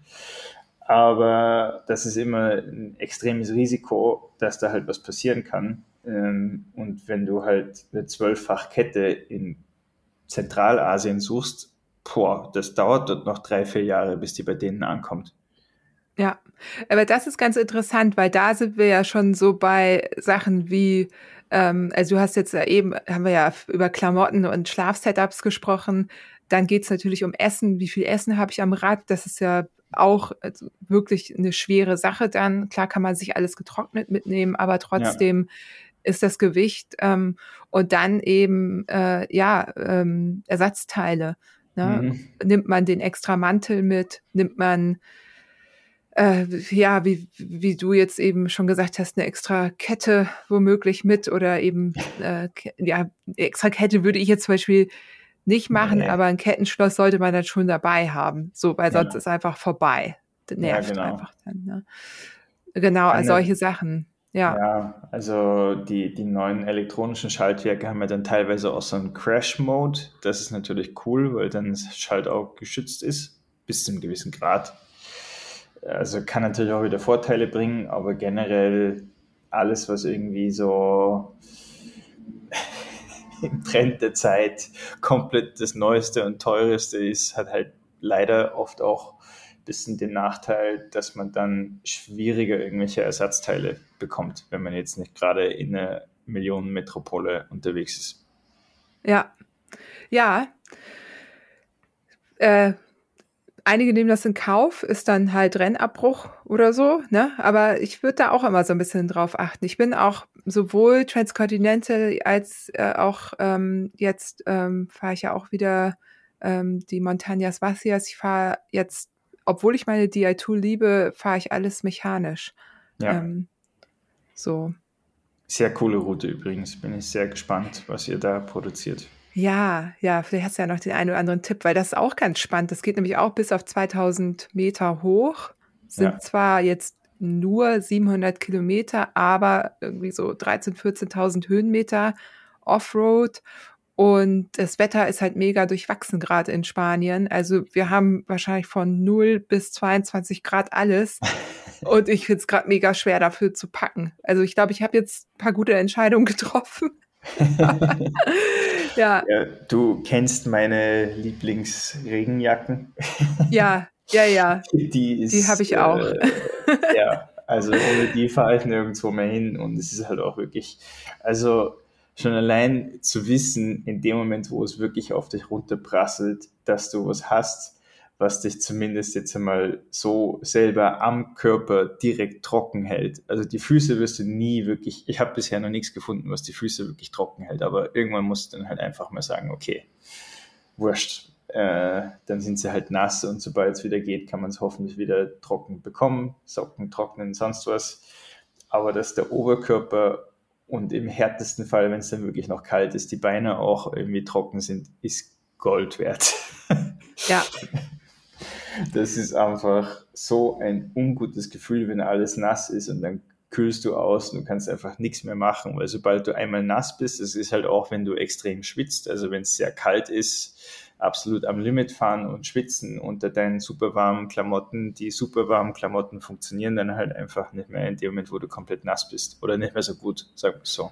Aber das ist immer ein extremes Risiko, dass da halt was passieren kann. Und wenn du halt eine zwölffach-Kette in Zentralasien suchst, boah, das dauert dort noch drei, vier Jahre, bis die bei denen ankommt. Ja, Aber das ist ganz interessant, weil da sind wir ja schon so bei Sachen wie, ähm, also du hast jetzt ja eben, haben wir ja über Klamotten und Schlafsetups gesprochen. Dann geht's natürlich um Essen. Wie viel Essen habe ich am Rad? Das ist ja auch also wirklich eine schwere Sache dann. Klar kann man sich alles getrocknet mitnehmen, aber trotzdem ja. ist das Gewicht ähm, und dann eben äh, ja ähm, Ersatzteile. Ne? Mhm. Nimmt man den extra Mantel mit? Nimmt man äh, ja, wie, wie du jetzt eben schon gesagt hast, eine extra Kette womöglich mit oder eben äh, ja, extra Kette würde ich jetzt zum Beispiel nicht machen, nee. aber ein Kettenschloss sollte man dann schon dabei haben, so, weil sonst ja. ist einfach vorbei. Das nervt ja, genau. einfach dann. Ne? Genau, also solche Sachen. Ja, ja also die, die neuen elektronischen Schaltwerke haben ja dann teilweise auch so einen Crash-Mode. Das ist natürlich cool, weil dann das Schalt auch geschützt ist, bis zu einem gewissen Grad. Also kann natürlich auch wieder Vorteile bringen, aber generell alles, was irgendwie so im Trend der Zeit komplett das Neueste und Teureste ist, hat halt leider oft auch ein bisschen den Nachteil, dass man dann schwieriger irgendwelche Ersatzteile bekommt, wenn man jetzt nicht gerade in einer Millionenmetropole unterwegs ist. Ja, ja. Äh, einige nehmen das in Kauf, ist dann halt Rennabbruch oder so, ne? Aber ich würde da auch immer so ein bisschen drauf achten. Ich bin auch sowohl Transcontinental als äh, auch ähm, jetzt ähm, fahre ich ja auch wieder ähm, die Montañas Vacias. Ich fahre jetzt, obwohl ich meine D I zwei liebe, fahre ich alles mechanisch. Ja. Ähm, so. Sehr coole Route übrigens. Bin ich sehr gespannt, was ihr da produziert. Ja, ja, vielleicht hast du ja noch den einen oder anderen Tipp, weil das ist auch ganz spannend. Das geht nämlich auch bis auf zweitausend Meter hoch. Sind ja. zwar jetzt nur siebenhundert Kilometer, aber irgendwie so dreizehn-, vierzehntausend Höhenmeter Offroad. Und das Wetter ist halt mega durchwachsen gerade in Spanien. Also wir haben wahrscheinlich von null bis zweiundzwanzig Grad alles. Und ich finde es gerade mega schwer dafür zu packen. Also ich glaube, ich habe jetzt ein paar gute Entscheidungen getroffen. ja. ja. Du kennst meine Lieblingsregenjacken. Ja, ja, ja. Die, ist, die habe ich auch. Äh, ja, also ohne die fahre ich nirgendwo mehr hin. Und es ist halt auch wirklich, also schon allein zu wissen, in dem Moment, wo es wirklich auf dich runterprasselt, dass du was hast, was dich zumindest jetzt einmal so selber am Körper direkt trocken hält. Also die Füße wirst du nie wirklich, ich habe bisher noch nichts gefunden, was die Füße wirklich trocken hält, aber irgendwann musst du dann halt einfach mal sagen, okay, wurscht, äh, dann sind sie halt nass und sobald es wieder geht, kann man es hoffentlich wieder trocken bekommen, Socken trocknen, sonst was. Aber dass der Oberkörper und im härtesten Fall, wenn es dann wirklich noch kalt ist, die Beine auch irgendwie trocken sind, ist Gold wert. Ja. Das ist einfach so ein ungutes Gefühl, wenn alles nass ist und dann kühlst du aus und du kannst einfach nichts mehr machen, weil sobald du einmal nass bist, es ist halt auch, wenn du extrem schwitzt, also wenn es sehr kalt ist, absolut am Limit fahren und schwitzen unter deinen super warmen Klamotten. Die super warmen Klamotten funktionieren dann halt einfach nicht mehr in dem Moment, wo du komplett nass bist oder nicht mehr so gut, sagen wir so.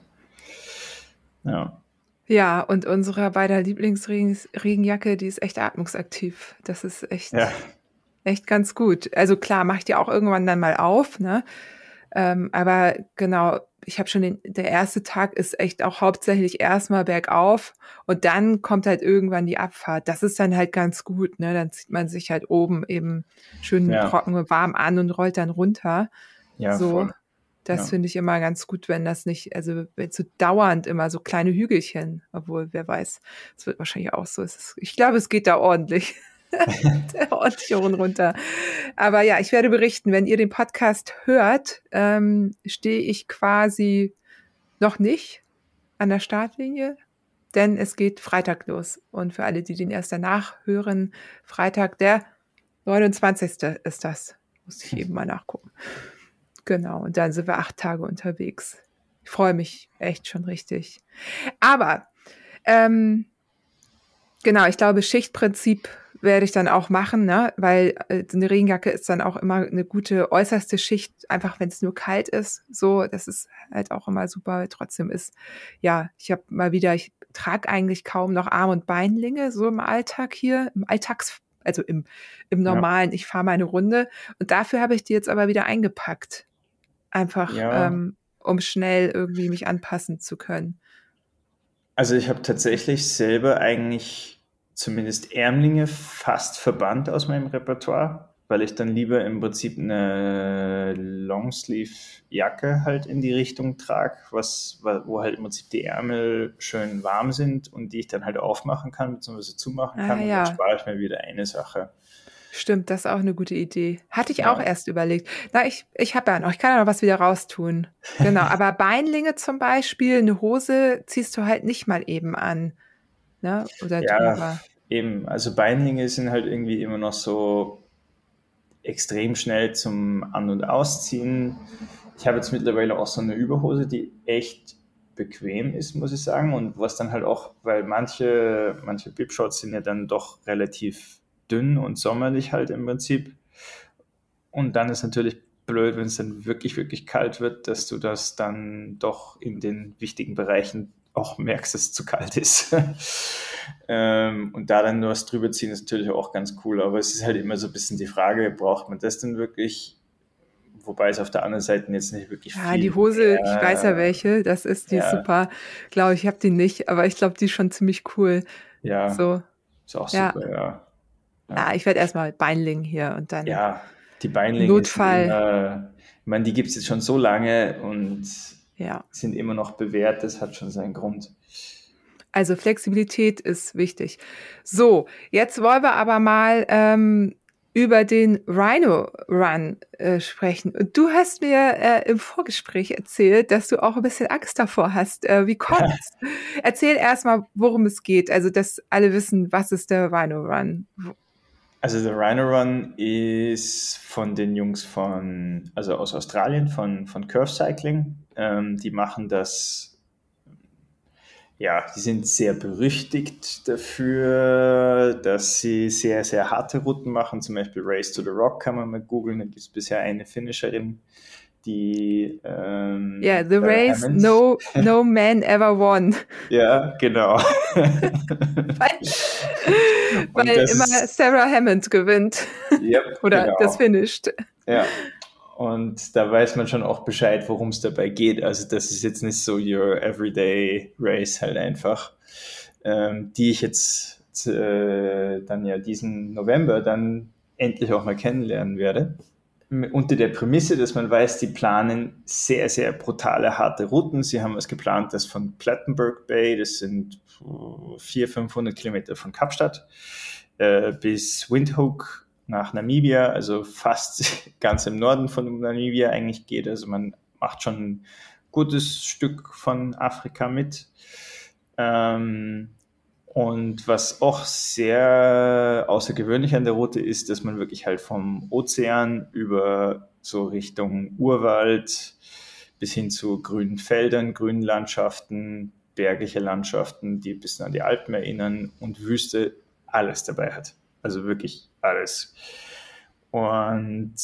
Ja. Ja, und unsere beider Lieblingsregenjacke, die ist echt atmungsaktiv. Das ist echt, ja. echt ganz gut. Also klar, mache ich die auch irgendwann dann mal auf, ne? Ähm, aber genau, ich habe schon den, der erste Tag ist echt auch hauptsächlich erstmal bergauf und dann kommt halt irgendwann die Abfahrt. Das ist dann halt ganz gut, ne? Dann zieht man sich halt oben eben schön ja. trocken und warm an und rollt dann runter. Ja, so. Voll. Das ja. finde ich immer ganz gut, wenn das nicht, also wenn so dauernd immer so kleine Hügelchen, obwohl, wer weiß, es wird wahrscheinlich auch so. Es ist, ich glaube, es geht da ordentlich. ordentlich hoch und runter. Aber ja, ich werde berichten, wenn ihr den Podcast hört, ähm, stehe ich quasi noch nicht an der Startlinie, denn es geht Freitag los. Und für alle, die den erst danach hören, Freitag der neunundzwanzigste ist das. Muss ich eben mal nachgucken. Genau, und dann sind wir acht Tage unterwegs. Ich freue mich echt schon richtig. Aber, ähm, genau, ich glaube, Schichtprinzip werde ich dann auch machen, ne? Weil äh, eine Regenjacke ist dann auch immer eine gute äußerste Schicht, einfach wenn es nur kalt ist. So, das ist halt auch immer super. Trotzdem ist, ja, ich habe mal wieder, ich trage eigentlich kaum noch Arm- und Beinlinge so im Alltag hier, im Alltags also im, im Ja. Normalen, ich fahre meine Runde und dafür habe ich die jetzt aber wieder eingepackt. Einfach, Ja, ähm, um schnell irgendwie mich anpassen zu können. also ich habe tatsächlich selber eigentlich zumindest Ärmlinge fast verbannt aus meinem Repertoire, weil ich dann lieber im Prinzip eine Longsleeve-Jacke halt in die Richtung trage, was, wo halt im Prinzip die Ärmel schön warm sind und die ich dann halt aufmachen kann bzw. zumachen Ah kann und dann ja, spare ich mir wieder eine Sache. stimmt, das ist auch eine gute Idee. Hatte ich auch Ja, erst überlegt. Na, ich, ich habe ja noch, ich kann ja noch was wieder raustun. Genau, aber Beinlinge zum Beispiel, eine Hose ziehst du halt nicht mal eben an, ne? Oder ja, drüber. eben. Also Beinlinge sind halt irgendwie immer noch so extrem schnell zum An- und Ausziehen. Ich habe jetzt mittlerweile auch so eine Überhose, die echt bequem ist, muss ich sagen. Und was dann halt auch, weil manche, manche Bib-Shorts sind ja dann doch relativ dünn und sommerlich halt im Prinzip. Und dann ist natürlich blöd, wenn es dann wirklich, wirklich kalt wird, dass du das dann doch in den wichtigen Bereichen auch merkst, dass es zu kalt ist. ähm, und da dann nur was drüber ziehen, ist natürlich auch ganz cool. Aber es ist halt immer so ein bisschen die Frage, braucht man das denn wirklich? Wobei es auf der anderen Seite jetzt nicht wirklich Ja, die viel Hose, ich weiß ja mehr, welche, das ist die ist ja, super. Glaube ich, habe die nicht, aber ich glaube, die ist schon ziemlich cool. ja, So, ist auch ja. super, ja. Ja, Ja, ich werde erstmal Beinling hier und dann ja, die Beinlinge sind Notfall. immer, ich meine, die gibt es jetzt schon so lange und Ja. sind immer noch bewährt, das hat schon seinen Grund. Also Flexibilität ist wichtig. So, jetzt wollen wir aber mal ähm, über den Rhino Run äh, sprechen. Und du hast mir äh, im Vorgespräch erzählt, dass du auch ein bisschen Angst davor hast. Äh, wie kommt's? Erzähl erstmal, worum es geht. Also, dass alle wissen, was ist der Rhino Run? Also der Rhino Run ist von den Jungs von, also aus Australien, von, von Curve Cycling. Ähm, die machen das, ja, die sind sehr berüchtigt dafür, dass sie sehr, sehr harte Routen machen. Zum Beispiel Race to the Rock kann man mal googeln. Da gibt es bisher eine Finisherin, die Ja, ähm, The Sarah Race Hammonds. No, no Man Ever Won. Ja, genau. weil, Und weil das immer ist, Sarah Hammond gewinnt. ja, Oder das genau. finisht. Ja, und da weiß man schon auch Bescheid, worum es dabei geht. Also das ist jetzt nicht so your everyday race halt einfach, ähm, die ich jetzt äh, dann ja diesen November dann endlich auch mal kennenlernen werde. Unter der Prämisse, dass man weiß, die planen sehr, sehr brutale, harte Routen. Sie haben was geplant, das von Plettenberg Bay, das sind vierhundert, fünfhundert Kilometer von Kapstadt, äh, bis Windhoek nach Namibia, also fast ganz im Norden von Namibia eigentlich geht. Also man macht schon ein gutes Stück von Afrika mit. Ähm, und was auch sehr außergewöhnlich an der Route ist, dass man wirklich halt vom Ozean über so Richtung Urwald bis hin zu grünen Feldern, grünen Landschaften, bergliche Landschaften, die ein bisschen an die Alpen erinnern und Wüste alles dabei hat. Also wirklich alles. Und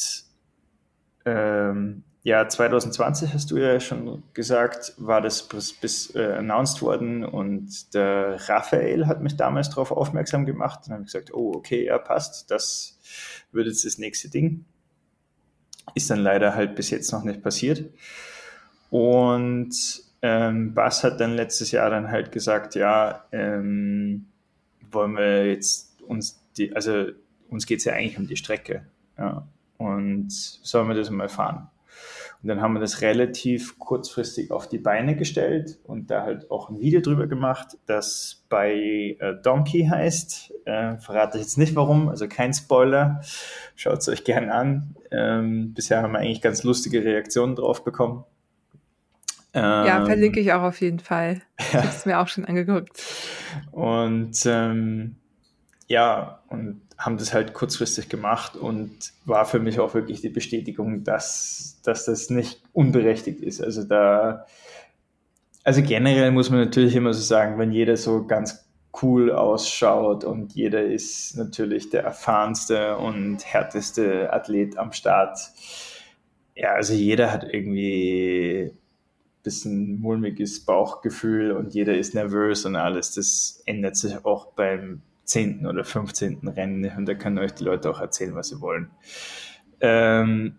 ähm, ja, zwanzig zwanzig hast du ja schon gesagt, war das bis, bis äh, announced worden und der Raphael hat mich damals darauf aufmerksam gemacht. Dann habe ich gesagt, oh, okay, ja, passt, das wird jetzt das nächste Ding. Ist dann leider halt bis jetzt noch nicht passiert. Und ähm, Bas hat dann letztes Jahr dann halt gesagt, ja, ähm, wollen wir jetzt uns die, also uns geht es ja eigentlich um die Strecke. Ja, und sollen wir das mal fahren? Und dann haben wir das relativ kurzfristig auf die Beine gestellt und da halt auch ein Video drüber gemacht, das bei äh, Donkey heißt. Äh, verrate ich jetzt nicht warum, also kein Spoiler. Schaut es euch gern an. Ähm, bisher haben wir eigentlich ganz lustige Reaktionen drauf bekommen. Ja, Ähm, verlinke ich auch auf jeden Fall. Ich habe es mir auch schon angeguckt. und ähm, ja, und haben das halt kurzfristig gemacht und war für mich auch wirklich die Bestätigung, dass, dass das nicht unberechtigt ist. Also da, also generell muss man natürlich immer so sagen, wenn jeder so ganz cool ausschaut und jeder ist natürlich der erfahrenste und härteste Athlet am Start. Ja, also jeder hat irgendwie ein bisschen mulmiges Bauchgefühl und jeder ist nervös und alles. Das ändert sich auch beim zehnten oder fünfzehnten Rennen und da können euch die Leute auch erzählen, was sie wollen. Ähm,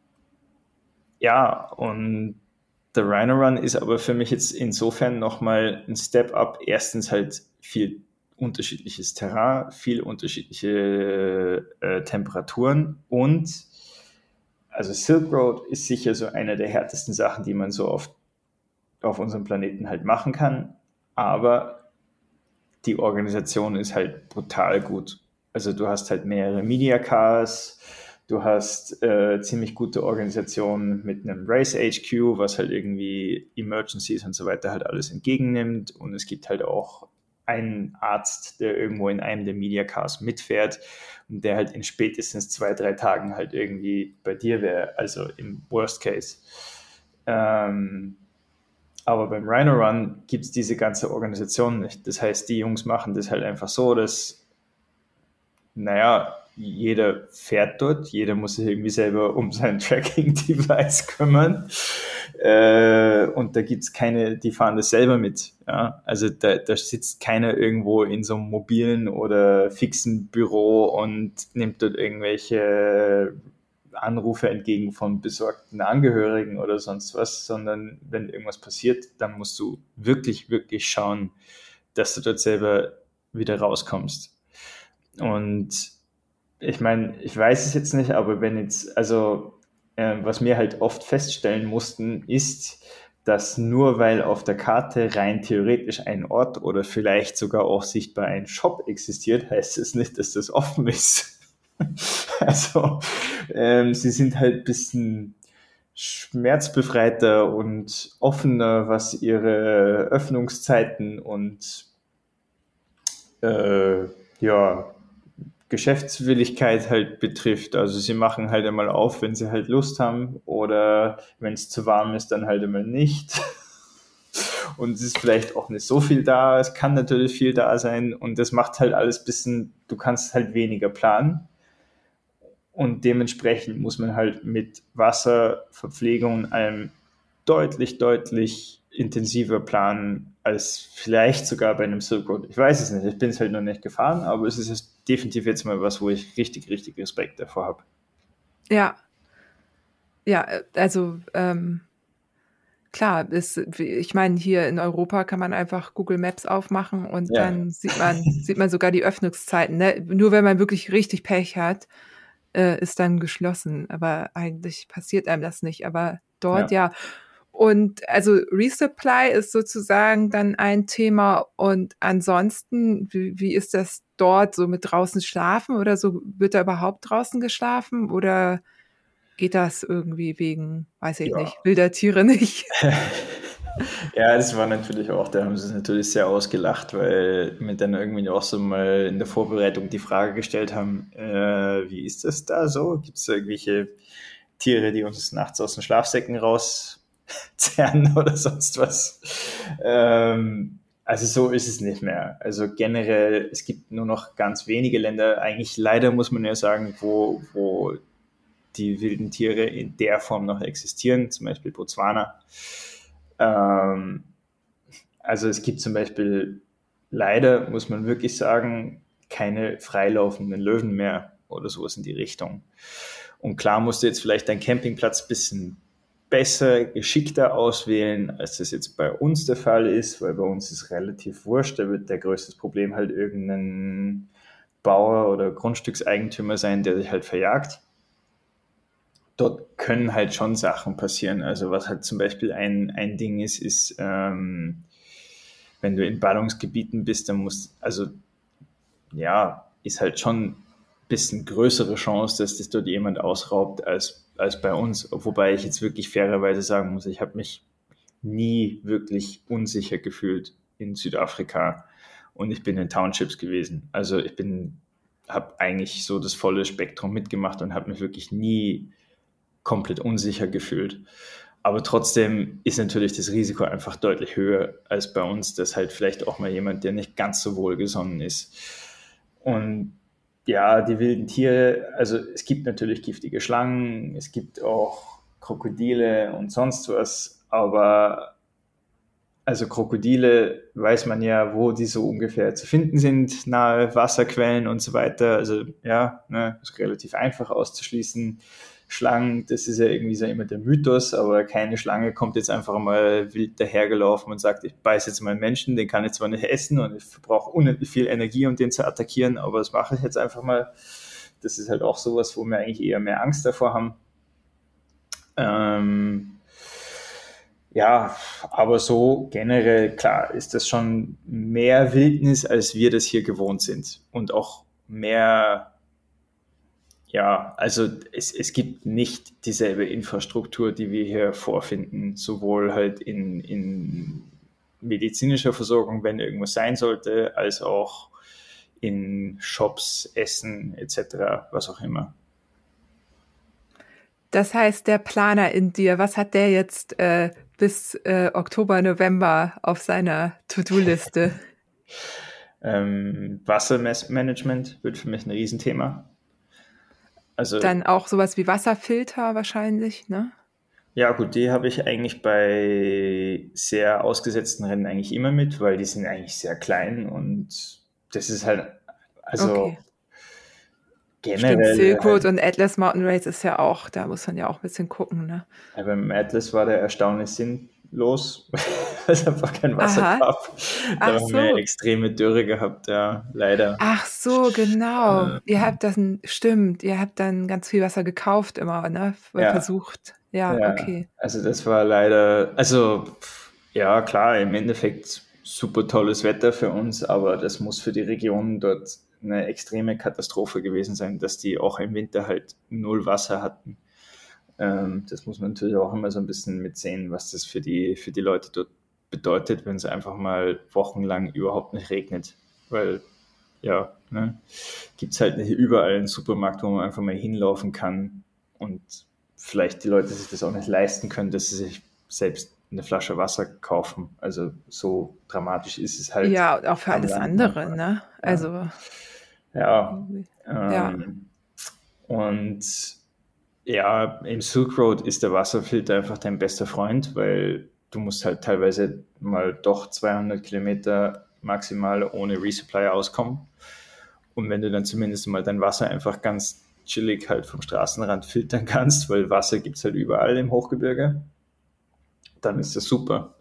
ja, und der Rhino Run ist aber für mich jetzt insofern nochmal ein Step up. Erstens halt viel unterschiedliches Terrain, viel unterschiedliche äh, Temperaturen und also Silk Road ist sicher so eine der härtesten Sachen, die man so oft auf unserem Planeten halt machen kann, aber die Organisation ist halt brutal gut. Also du hast halt mehrere Media Cars, du hast äh, ziemlich gute Organisationen mit einem Race H Q, was halt irgendwie Emergencies und so weiter halt alles entgegennimmt und es gibt halt auch einen Arzt, der irgendwo in einem der Media Cars mitfährt und der halt in spätestens zwei, drei Tagen halt irgendwie bei dir wäre, also im Worst Case. Ähm, aber beim Rhino Run gibt es diese ganze Organisation nicht. Das heißt, die Jungs machen das halt einfach so, dass, naja, jeder fährt dort, jeder muss sich irgendwie selber um sein Tracking-Device kümmern. Äh, und da gibt es keine, die fahren das selber mit. Ja? Also da, da sitzt keiner irgendwo in so einem mobilen oder fixen Büro und nimmt dort irgendwelche Anrufe entgegen von besorgten Angehörigen oder sonst was, sondern wenn irgendwas passiert, dann musst du wirklich, wirklich schauen, dass du dort selber wieder rauskommst. Und ich meine, ich weiß es jetzt nicht, aber wenn jetzt, also äh, was wir halt oft feststellen mussten, ist, dass nur weil auf der Karte rein theoretisch ein Ort oder vielleicht sogar auch sichtbar ein Shop existiert, heißt es nicht, dass das offen ist. Also ähm, sie sind halt ein bisschen schmerzbefreiter und offener, was ihre Öffnungszeiten und äh, ja, Geschäftswilligkeit halt betrifft. Also sie machen halt einmal auf, wenn sie halt Lust haben oder wenn es zu warm ist, dann halt einmal nicht. Und es ist vielleicht auch nicht so viel da, es kann natürlich viel da sein und das macht halt alles ein bisschen, du kannst halt weniger planen. Und dementsprechend muss man halt mit Wasser, Verpflegung und allem deutlich, deutlich intensiver planen als vielleicht sogar bei einem Silk Road. Ich weiß es nicht, ich bin es halt noch nicht gefahren, aber es ist definitiv jetzt mal was, wo ich richtig, richtig Respekt davor habe. Ja, ja, also ähm, klar, ist, ich meine, hier in Europa kann man einfach Google Maps aufmachen und Ja. dann sieht man, sieht man sogar die Öffnungszeiten. Ne? Nur wenn man wirklich richtig Pech hat, äh, ist dann geschlossen. Aber eigentlich passiert einem das nicht. Aber dort ja. ja. Und also Resupply ist sozusagen dann ein Thema. Und ansonsten, wie, wie ist das dort so mit draußen schlafen oder so? Wird da überhaupt draußen geschlafen oder geht das irgendwie wegen, weiß ich Ja. nicht, wilder Tiere nicht? Ja, das war natürlich auch, da haben sie es natürlich sehr ausgelacht, weil wir dann irgendwie auch so mal in der Vorbereitung die Frage gestellt haben, äh, wie ist das da so? Gibt es irgendwelche Tiere, die uns nachts aus den Schlafsäcken rauszerren oder sonst was? Ähm, also so ist es nicht mehr. Also generell, es gibt nur noch ganz wenige Länder, eigentlich leider muss man ja sagen, wo, wo die wilden Tiere in der Form noch existieren, zum Beispiel Botswana. Ähm, also es gibt zum Beispiel leider, muss man wirklich sagen, keine freilaufenden Löwen mehr oder sowas in die Richtung. Und klar musst du jetzt vielleicht deinen Campingplatz ein bisschen besser, geschickter auswählen, als das jetzt bei uns der Fall ist, weil bei uns ist relativ wurscht, da wird der größte Problem halt irgendein Bauer oder Grundstückseigentümer sein, der sich halt verjagt. Dort können halt schon Sachen passieren. Also was halt zum Beispiel ein, ein Ding ist, ist, ähm, wenn du in Ballungsgebieten bist, dann musst, also ja, ist halt schon ein bisschen größere Chance, dass das dort jemand ausraubt als, als bei uns. Wobei ich jetzt wirklich fairerweise sagen muss, ich habe mich nie wirklich unsicher gefühlt in Südafrika und ich bin in Townships gewesen. Also ich bin, habe eigentlich so das volle Spektrum mitgemacht und habe mich wirklich nie komplett unsicher gefühlt. Aber trotzdem ist natürlich das Risiko einfach deutlich höher als bei uns, dass halt vielleicht auch mal jemand, der nicht ganz so wohlgesonnen ist. Und ja, die wilden Tiere, also es gibt natürlich giftige Schlangen, es gibt auch Krokodile und sonst was, aber also Krokodile weiß man ja, wo die so ungefähr zu finden sind, nahe Wasserquellen und so weiter. Also ja, ne, ist relativ einfach auszuschließen. Schlangen, das ist ja irgendwie so immer der Mythos, aber keine Schlange kommt jetzt einfach mal wild dahergelaufen und sagt, ich beiße jetzt mal einen Menschen, den kann ich zwar nicht essen und ich verbrauche unendlich viel Energie, um den zu attackieren, aber das mache ich jetzt einfach mal. Das ist halt auch sowas, wo wir eigentlich eher mehr Angst davor haben. Ähm, ja, aber so generell, klar, ist das schon mehr Wildnis, als wir das hier gewohnt sind. Und auch mehr, ja, also es, es gibt nicht dieselbe Infrastruktur, die wir hier vorfinden, sowohl halt in, in medizinischer Versorgung, wenn irgendwas sein sollte, als auch in Shops, Essen et cetera, was auch immer. Das heißt, der Planer in dir, was hat der jetzt äh, bis äh, Oktober, November auf seiner To-Do-Liste? ähm, Wassermanagement wird für mich ein Riesenthema. Also, Dann auch sowas wie Wasserfilter wahrscheinlich, ne? ja gut, die habe ich eigentlich bei sehr ausgesetzten Rennen eigentlich immer mit, weil die sind eigentlich sehr klein und das ist halt, also Okay. generell. Stimmt, Silk Road halt, und Atlas Mountain Race ist ja auch, da muss man ja auch ein bisschen gucken, ne? ja, beim Atlas war der erstaunlich sinnlos, weil es einfach kein Wasser Aha. gab. Da Ach haben wir so. extreme Dürre gehabt, ja, leider. Ach so, genau. Ähm, Ihr habt das, ein- stimmt, ihr habt dann ganz viel Wasser gekauft immer, ne? ja, Versucht. Ja, ja, okay. also das war leider, also ja klar, im Endeffekt super tolles Wetter für uns, aber das muss für die Region dort eine extreme Katastrophe gewesen sein, dass die auch im Winter halt null Wasser hatten. Ähm, das muss man natürlich auch immer so ein bisschen mitsehen, was das für die, für die Leute dort bedeutet, wenn es einfach mal wochenlang überhaupt nicht regnet. Weil, ja, ne, gibt es halt nicht überall einen Supermarkt, wo man einfach mal hinlaufen kann und vielleicht die Leute sich das auch nicht leisten können, dass sie sich selbst eine Flasche Wasser kaufen. Also so dramatisch ist es halt Ja, und auch für am alles Land andere, manchmal. ne? Ja, Also, ja. ja. Ähm, und ja, im Silk Road ist der Wasserfilter einfach dein bester Freund, weil du musst halt teilweise mal doch zweihundert Kilometer maximal ohne Resupply auskommen. Und wenn du dann zumindest mal dein Wasser einfach ganz chillig halt vom Straßenrand filtern kannst, weil Wasser gibt es halt überall im Hochgebirge, dann ist das super.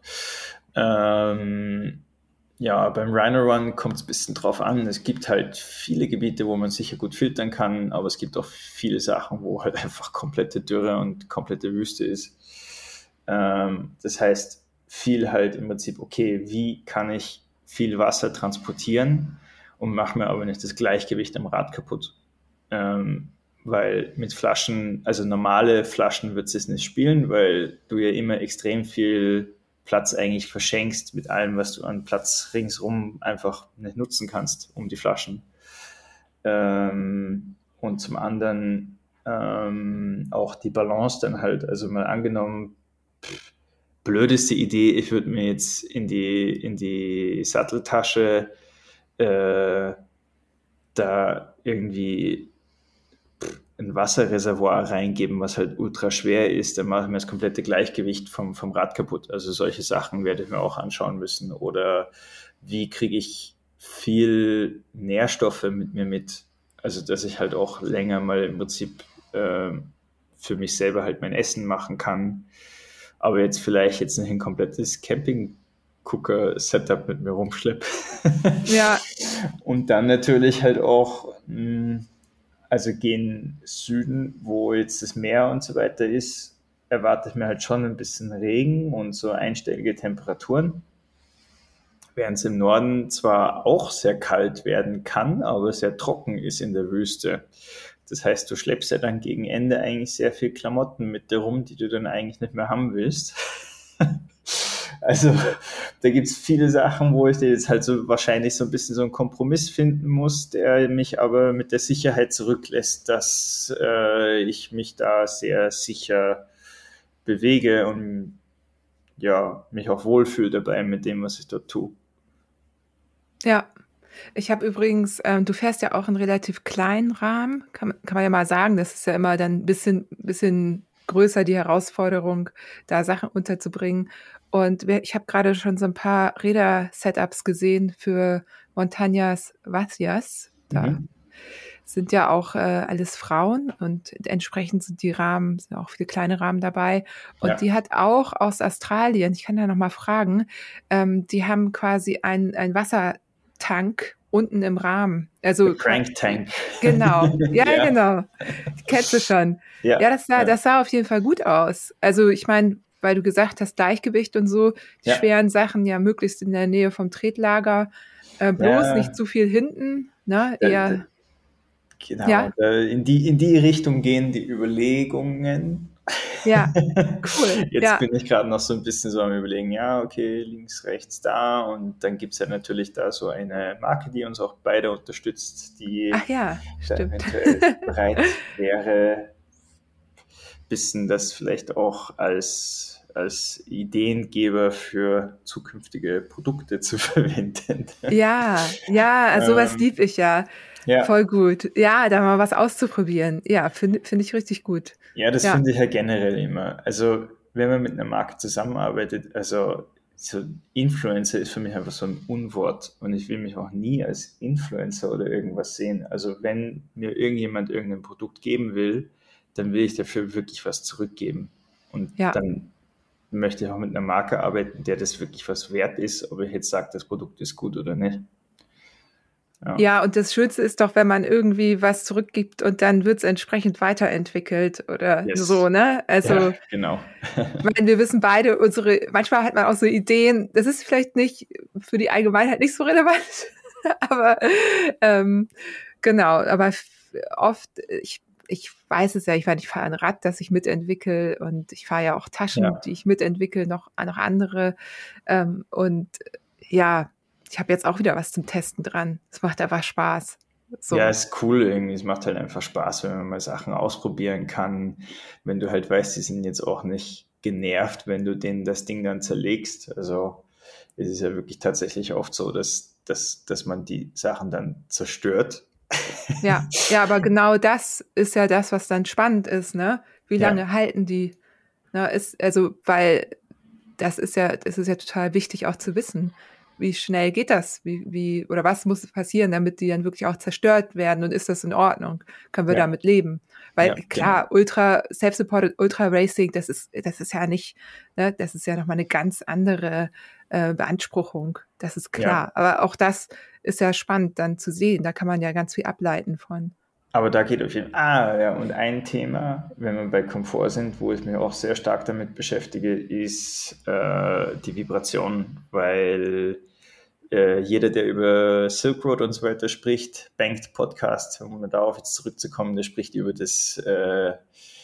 Ähm, ja, beim Rhino Run kommt es ein bisschen drauf an. Es gibt halt viele Gebiete, wo man sicher gut filtern kann, aber es gibt auch viele Sachen, wo halt einfach komplette Dürre und komplette Wüste ist. Ähm, das heißt, viel halt im Prinzip, okay, wie kann ich viel Wasser transportieren und mache mir aber nicht das Gleichgewicht am Rad kaputt. Ähm, weil mit Flaschen, also normale Flaschen wird es nicht spielen, weil du ja immer extrem viel Platz eigentlich verschenkst mit allem, was du an Platz ringsrum einfach nicht nutzen kannst, um die Flaschen. Ähm, und zum anderen ähm, auch die Balance dann halt, also mal angenommen, pff, blödeste Idee, ich würde mir jetzt in die, in die Satteltasche äh, da irgendwie ein Wasserreservoir reingeben, was halt ultra schwer ist, dann mache ich mir das komplette Gleichgewicht vom, vom Rad kaputt. Also solche Sachen werde ich mir auch anschauen müssen. Oder wie kriege ich viel Nährstoffe mit mir mit? Also dass ich halt auch länger mal im Prinzip äh, für mich selber halt mein Essen machen kann. Aber jetzt vielleicht jetzt nicht ein komplettes Camping-Cooker-Setup mit mir rumschleppe. Ja. Und dann natürlich halt auch mh, also gehen Süden, wo jetzt das Meer und so weiter ist, erwarte ich mir halt schon ein bisschen Regen und so einstellige Temperaturen. Während es im Norden zwar auch sehr kalt werden kann, aber sehr trocken ist in der Wüste. Das heißt, du schleppst ja dann gegen Ende eigentlich sehr viel Klamotten mit dir rum, die du dann eigentlich nicht mehr haben willst. Also da gibt es viele Sachen, wo ich jetzt halt so wahrscheinlich so ein bisschen so einen Kompromiss finden muss, der mich aber mit der Sicherheit zurücklässt, dass äh, ich mich da sehr sicher bewege und ja, mich auch wohlfühle dabei mit dem, was ich dort tue. Ja. Ich habe übrigens, ähm, du fährst ja auch einen relativ kleinen Rahmen, kann, kann man ja mal sagen, das ist ja immer dann ein bisschen, bisschen größer die Herausforderung, da Sachen unterzubringen. Und wir, ich habe gerade schon so ein paar Räder-Setups gesehen für Montañas Vacias. Da Mhm. sind ja auch äh, alles Frauen und entsprechend sind die Rahmen, sind auch viele kleine Rahmen dabei. Und Ja. die hat auch aus Australien, ich kann da nochmal fragen, ähm, die haben quasi einen ein Wassertank unten im Rahmen. Also Crank Tank. genau, ja, Ja. genau. Kennst du schon. Ja. Ja, das sah, Ja. das sah auf jeden Fall gut aus. Also ich meine, weil du gesagt hast, Gleichgewicht und so, die Ja. schweren Sachen ja möglichst in der Nähe vom Tretlager, äh, bloß Ja. nicht zu viel hinten, ne? Da, da, Eher, genau. ja, Da, in die, in die Richtung gehen die Überlegungen. ja, cool, Jetzt ja, bin ich gerade noch so ein bisschen so am Überlegen, ja, okay, links, rechts, da. Und dann gibt es ja natürlich da so eine Marke, die uns auch beide unterstützt, die ach ja, da stimmt. eventuell bereit wäre, bisschen das vielleicht auch als, als Ideengeber für zukünftige Produkte zu verwenden. Ja, ja, sowas ähm, lieb ich ja. ja, Voll gut. Ja, da mal was auszuprobieren. Ja, finde finde ich richtig gut. ja, das Ja, finde ich ja generell immer. Also, wenn man mit einer Marke zusammenarbeitet, also so Influencer ist für mich einfach so ein Unwort und ich will mich auch nie als Influencer oder irgendwas sehen. Also, wenn mir irgendjemand irgendein Produkt geben will, dann will ich dafür wirklich was zurückgeben. Und ja. dann möchte ich auch mit einer Marke arbeiten, der das wirklich was wert ist, ob ich jetzt sage, das Produkt ist gut oder nicht. Ja, Ja, und das Schönste ist doch, wenn man irgendwie was zurückgibt und dann wird's entsprechend weiterentwickelt oder so, yes. ne? Ja, Also, genau. ich meine, wir wissen beide, unsere, manchmal hat man auch so Ideen, das ist vielleicht nicht für die Allgemeinheit nicht so relevant, aber ähm, genau, aber f- oft, ich, ich weiß es ja, ich meine, ich fahre ein Rad, das ich mitentwickle und ich fahre ja auch Taschen, Ja. die ich mitentwickle, noch, noch andere. Ähm, und ja, ich habe jetzt auch wieder was zum Testen dran. Es macht einfach Spaß. Ja, So, ist cool irgendwie. Es macht halt einfach Spaß, wenn man mal Sachen ausprobieren kann. Wenn du halt weißt, die sind jetzt auch nicht genervt, wenn du denen das Ding dann zerlegst. Also es ist ja wirklich tatsächlich oft so, dass, dass, dass man die Sachen dann zerstört. ja, ja, aber genau das ist ja das, was dann spannend ist, ne? Wie Ja, lange halten die? Ne, ist, also, weil das ist ja, das ist ja total wichtig auch zu wissen. Wie schnell geht das? Wie, wie, oder was muss passieren, damit die dann wirklich auch zerstört werden? Und ist das in Ordnung? Können wir ja, damit leben? Weil ja, genau. klar, Ultra, Self-Supported Ultra Racing, das ist, das ist ja nicht, ne, das ist ja nochmal eine ganz andere äh, Beanspruchung. Das ist Ja. klar. Aber auch das ist ja spannend dann zu sehen. Da kann man ja ganz viel ableiten von. Aber da geht auf jeden Fall. Ah, ja, und ein Thema, wenn wir bei Komfort sind, wo ich mich auch sehr stark damit beschäftige, ist äh, die Vibration, weil äh, jeder, der über Silk Road und so weiter spricht, Banked Podcast, um darauf jetzt zurückzukommen, der spricht über das äh,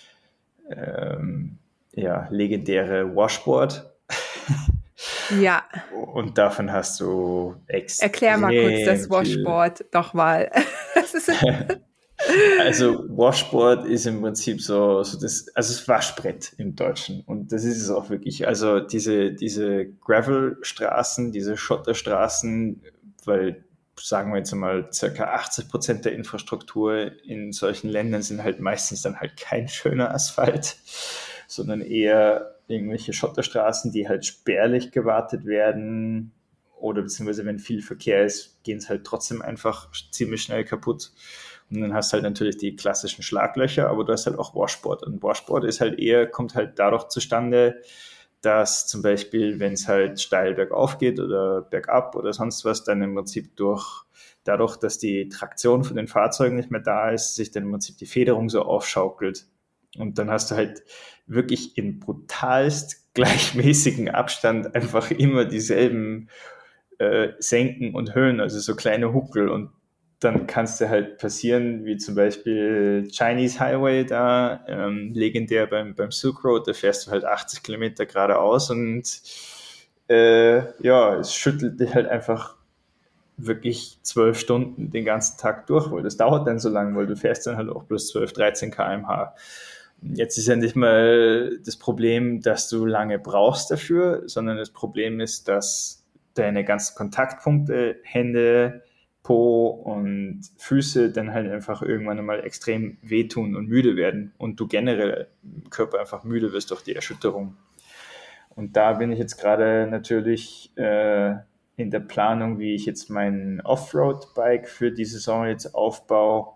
ähm, ja, legendäre Washboard. Ja, Und davon hast du erklär mal kurz das extrem viel. Washboard doch mal. Das ist, Also Washboard ist im Prinzip so, so das, also das Waschbrett im Deutschen. Und das ist es auch wirklich. Also diese, diese Gravelstraßen, diese Schotterstraßen, weil sagen wir jetzt mal circa achtzig Prozent der Infrastruktur in solchen Ländern sind halt meistens dann halt kein schöner Asphalt, sondern eher irgendwelche Schotterstraßen, die halt spärlich gewartet werden oder beziehungsweise wenn viel Verkehr ist, gehen es halt trotzdem einfach ziemlich schnell kaputt. Und dann hast du halt natürlich die klassischen Schlaglöcher, aber du hast halt auch Washboard. Und Washboard ist halt eher, kommt halt dadurch zustande, dass zum Beispiel, wenn es halt steil bergauf geht oder bergab oder sonst was, dann im Prinzip durch, dadurch, dass die Traktion von den Fahrzeugen nicht mehr da ist, sich dann im Prinzip die Federung so aufschaukelt. Und dann hast du halt wirklich in brutalst gleichmäßigen Abstand einfach immer dieselben äh, Senken und Höhen, also so kleine Huckel. Und dann kann es dir halt passieren, wie zum Beispiel Chinese Highway da, ähm, legendär beim, beim Silk Road, da fährst du halt achtzig Kilometer geradeaus und äh, ja, es schüttelt dich halt einfach wirklich zwölf Stunden den ganzen Tag durch, weil das dauert dann so lang, weil du fährst dann halt auch bloß zwölf, dreizehn Kilometer pro Stunde. Jetzt ist ja nicht mal das Problem, dass du lange brauchst dafür, sondern das Problem ist, dass deine ganzen Kontaktpunkte, Hände, Po und Füße dann halt einfach irgendwann einmal extrem wehtun und müde werden und du generell im Körper einfach müde wirst durch die Erschütterung. Und da bin ich jetzt gerade natürlich äh, in der Planung, wie ich jetzt mein Offroad-Bike für die Saison jetzt aufbaue,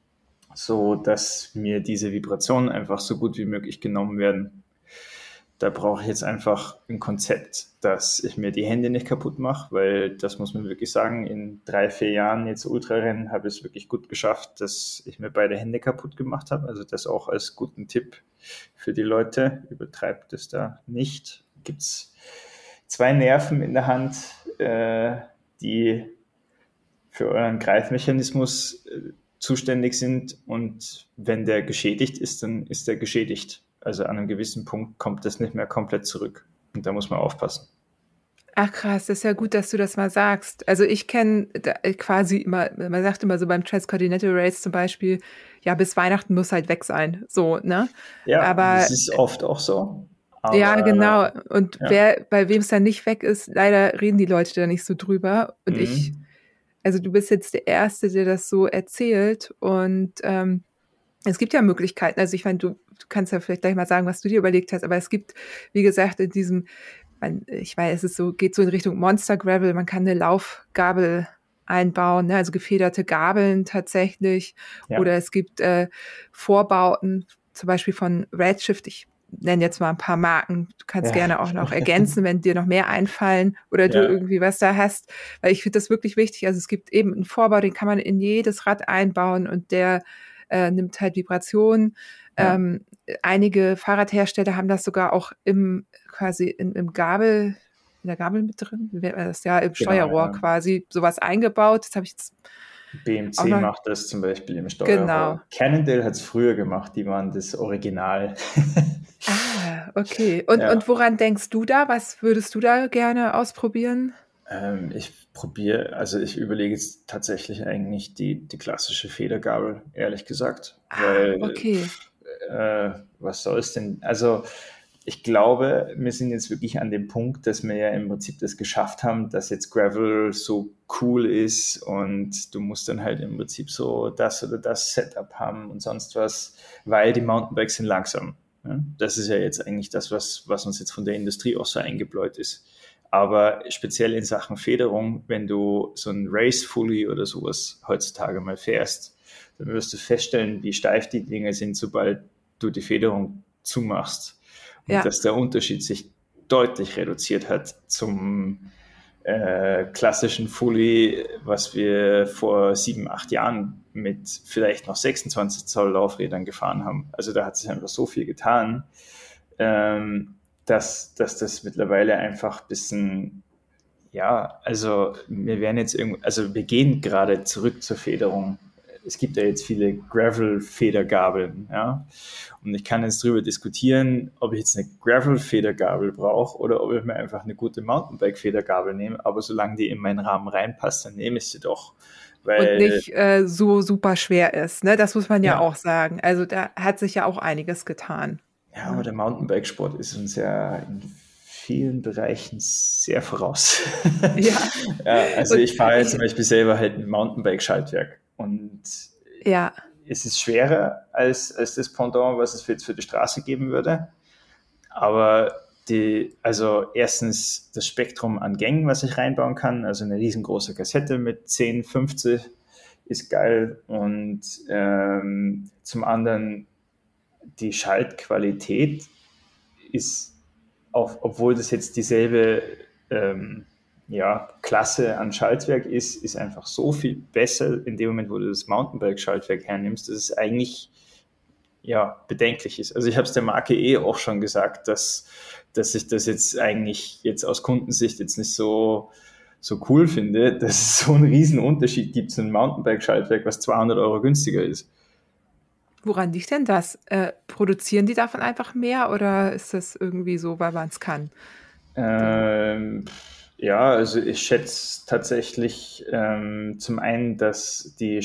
so dass mir diese Vibrationen einfach so gut wie möglich genommen werden. Da brauche ich jetzt einfach ein Konzept, dass ich mir die Hände nicht kaputt mache, weil das muss man wirklich sagen, in drei, vier Jahren jetzt Ultrarennen habe ich es wirklich gut geschafft, dass ich mir beide Hände kaputt gemacht habe. Also das auch als guten Tipp für die Leute. Übertreibt es da nicht. Gibt es zwei Nerven in der Hand, äh, die für euren Greifmechanismus äh, zuständig sind, und wenn der geschädigt ist, dann ist der geschädigt. Also an einem gewissen Punkt kommt das nicht mehr komplett zurück. Und da muss man aufpassen. Ach krass, das ist ja gut, dass du das mal sagst. Also ich kenne quasi immer, man sagt immer so beim Transcontinental Race zum Beispiel, ja, bis Weihnachten muss halt weg sein. So, ne? Ja, aber das ist oft auch so. Aber, ja, genau. Und ja. wer, bei wem es dann nicht weg ist, leider reden die Leute da nicht so drüber. Und Mhm. ich, also du bist jetzt der Erste, der das so erzählt. Und ähm, es gibt ja Möglichkeiten. Also ich meine, du, du kannst ja vielleicht gleich mal sagen, was du dir überlegt hast. Aber es gibt, wie gesagt, in diesem, man, ich weiß, es ist so, geht so in Richtung Monster Gravel. Man kann eine Laufgabel einbauen, ne? Also gefederte Gabeln tatsächlich. Ja. Oder es gibt äh, Vorbauten, zum Beispiel von Redshift. Ich nenne jetzt mal ein paar Marken. Du kannst Ja. gerne auch noch ergänzen, wenn dir noch mehr einfallen oder du Ja. irgendwie was da hast. Weil ich finde das wirklich wichtig. Also es gibt eben einen Vorbau, den kann man in jedes Rad einbauen und der äh, nimmt halt Vibrationen. Ja. Ähm, einige Fahrradhersteller haben das sogar auch im quasi in, im Gabel, in der Gabel mit drin. Wie nennt man das? Ja, im Steuerrohr Genau, ja. quasi sowas eingebaut. Das habe ich jetzt B M auch C noch- macht das zum Beispiel im Steuerrohr. Genau. Cannondale hat es früher gemacht, die waren das Original. Ah, okay. Und, Ja. und woran denkst du da? Was würdest du da gerne ausprobieren? Ähm, ich probiere, also ich überlege jetzt tatsächlich eigentlich die, die klassische Federgabel, ehrlich gesagt. Ah, weil, okay. Äh, was soll es denn? Also ich glaube, wir sind jetzt wirklich an dem Punkt, dass wir ja im Prinzip das geschafft haben, dass jetzt Gravel so cool ist und du musst dann halt im Prinzip so das oder das Setup haben und sonst was, weil die Mountainbikes sind langsam. Ja? Das ist ja jetzt eigentlich das, was, was uns jetzt von der Industrie auch so eingebläut ist. Aber speziell in Sachen Federung, wenn du so ein Race-Fully oder sowas heutzutage mal fährst, dann wirst du feststellen, wie steif die Dinge sind, sobald du die Federung zumachst. Und Ja. dass der Unterschied sich deutlich reduziert hat zum äh, klassischen Fully, was wir vor sieben, acht Jahren mit vielleicht noch sechsundzwanzig Zoll Laufrädern gefahren haben. Also da hat sich einfach so viel getan, ähm, dass, dass das mittlerweile einfach ein bisschen, ja, also wir werden jetzt irgendwo, also wir gehen gerade zurück zur Federung. Es gibt ja jetzt viele Gravel-Federgabeln, ja. Und ich kann jetzt darüber diskutieren, ob ich jetzt eine Gravel-Federgabel brauche oder ob ich mir einfach eine gute Mountainbike-Federgabel nehme. Aber solange die in meinen Rahmen reinpasst, dann nehme ich sie doch. Weil, Und nicht äh, so super schwer ist, ne? Das muss man ja, Ja. auch sagen. Also da hat sich ja auch einiges getan. ja, aber der Mountainbikesport ist uns ja in vielen Bereichen sehr voraus. Ja. Ja, also Und ich fahre jetzt ich- zum Beispiel selber halt ein Mountainbike-Schaltwerk und Ja, es ist schwerer als, als das Pendant, was es jetzt für die Straße geben würde. Aber die, also erstens das Spektrum an Gängen, was ich reinbauen kann, also eine riesengroße Kassette mit zehn, fünfzig ist geil. Und ähm, zum anderen die Schaltqualität ist, auch, obwohl das jetzt dieselbe ähm, ja, Klasse an Schaltwerk ist, ist einfach so viel besser in dem Moment, wo du das Mountainbike-Schaltwerk hernimmst, dass es eigentlich ja, bedenklich ist. Also ich habe es der Marke eh auch schon gesagt, dass, dass ich das jetzt eigentlich jetzt aus Kundensicht jetzt nicht so, so cool finde, dass es so einen riesen Unterschied gibt zu einem Mountainbike-Schaltwerk, was zweihundert Euro günstiger ist. woran liegt denn das? Äh, produzieren die davon einfach mehr oder ist das irgendwie so, weil man es kann? Ähm, ja, also ich schätze tatsächlich ähm, zum einen, dass die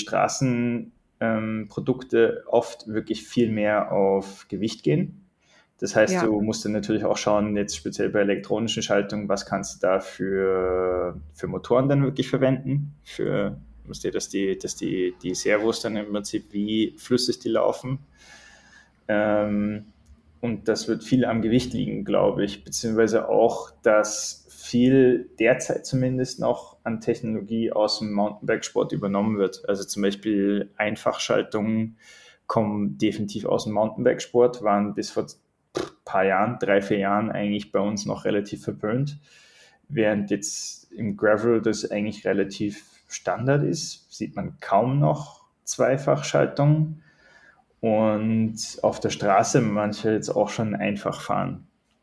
Straßenprodukte ähm, oft wirklich viel mehr auf Gewicht gehen. Das heißt, Ja. du musst dann natürlich auch schauen, jetzt speziell bei elektronischen Schaltungen, was kannst du da für, für Motoren dann wirklich verwenden, für, musst du, dass die, dass die, die Servos dann im Prinzip wie flüssig die laufen. Ähm, und das wird viel am Gewicht liegen, glaube ich, beziehungsweise auch, dass viel derzeit zumindest noch an Technologie aus dem Mountainbikesport übernommen wird. Also zum Beispiel Einfachschaltungen kommen definitiv aus dem Mountainbikesport, waren bis vor ein paar Jahren, drei, vier Jahren eigentlich bei uns noch relativ verpönt, während jetzt im Gravel das eigentlich relativ Standard ist, sieht man kaum noch Zweifachschaltungen und auf der Straße manche jetzt auch schon einfach fahren.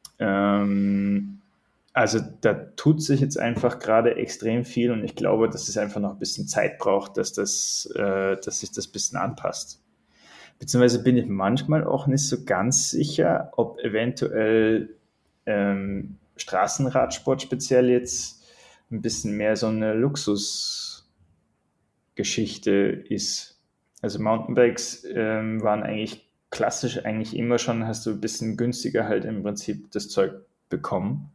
Ähm, also da tut sich jetzt einfach gerade extrem viel und ich glaube, dass es einfach noch ein bisschen Zeit braucht, dass, das, äh, dass sich das ein bisschen anpasst. Beziehungsweise bin ich manchmal auch nicht so ganz sicher, ob eventuell ähm, Straßenradsport speziell jetzt ein bisschen mehr so eine Luxusgeschichte ist. Also Mountainbikes ähm, waren eigentlich klassisch eigentlich immer schon, hast du ein bisschen günstiger halt im Prinzip das Zeug bekommen.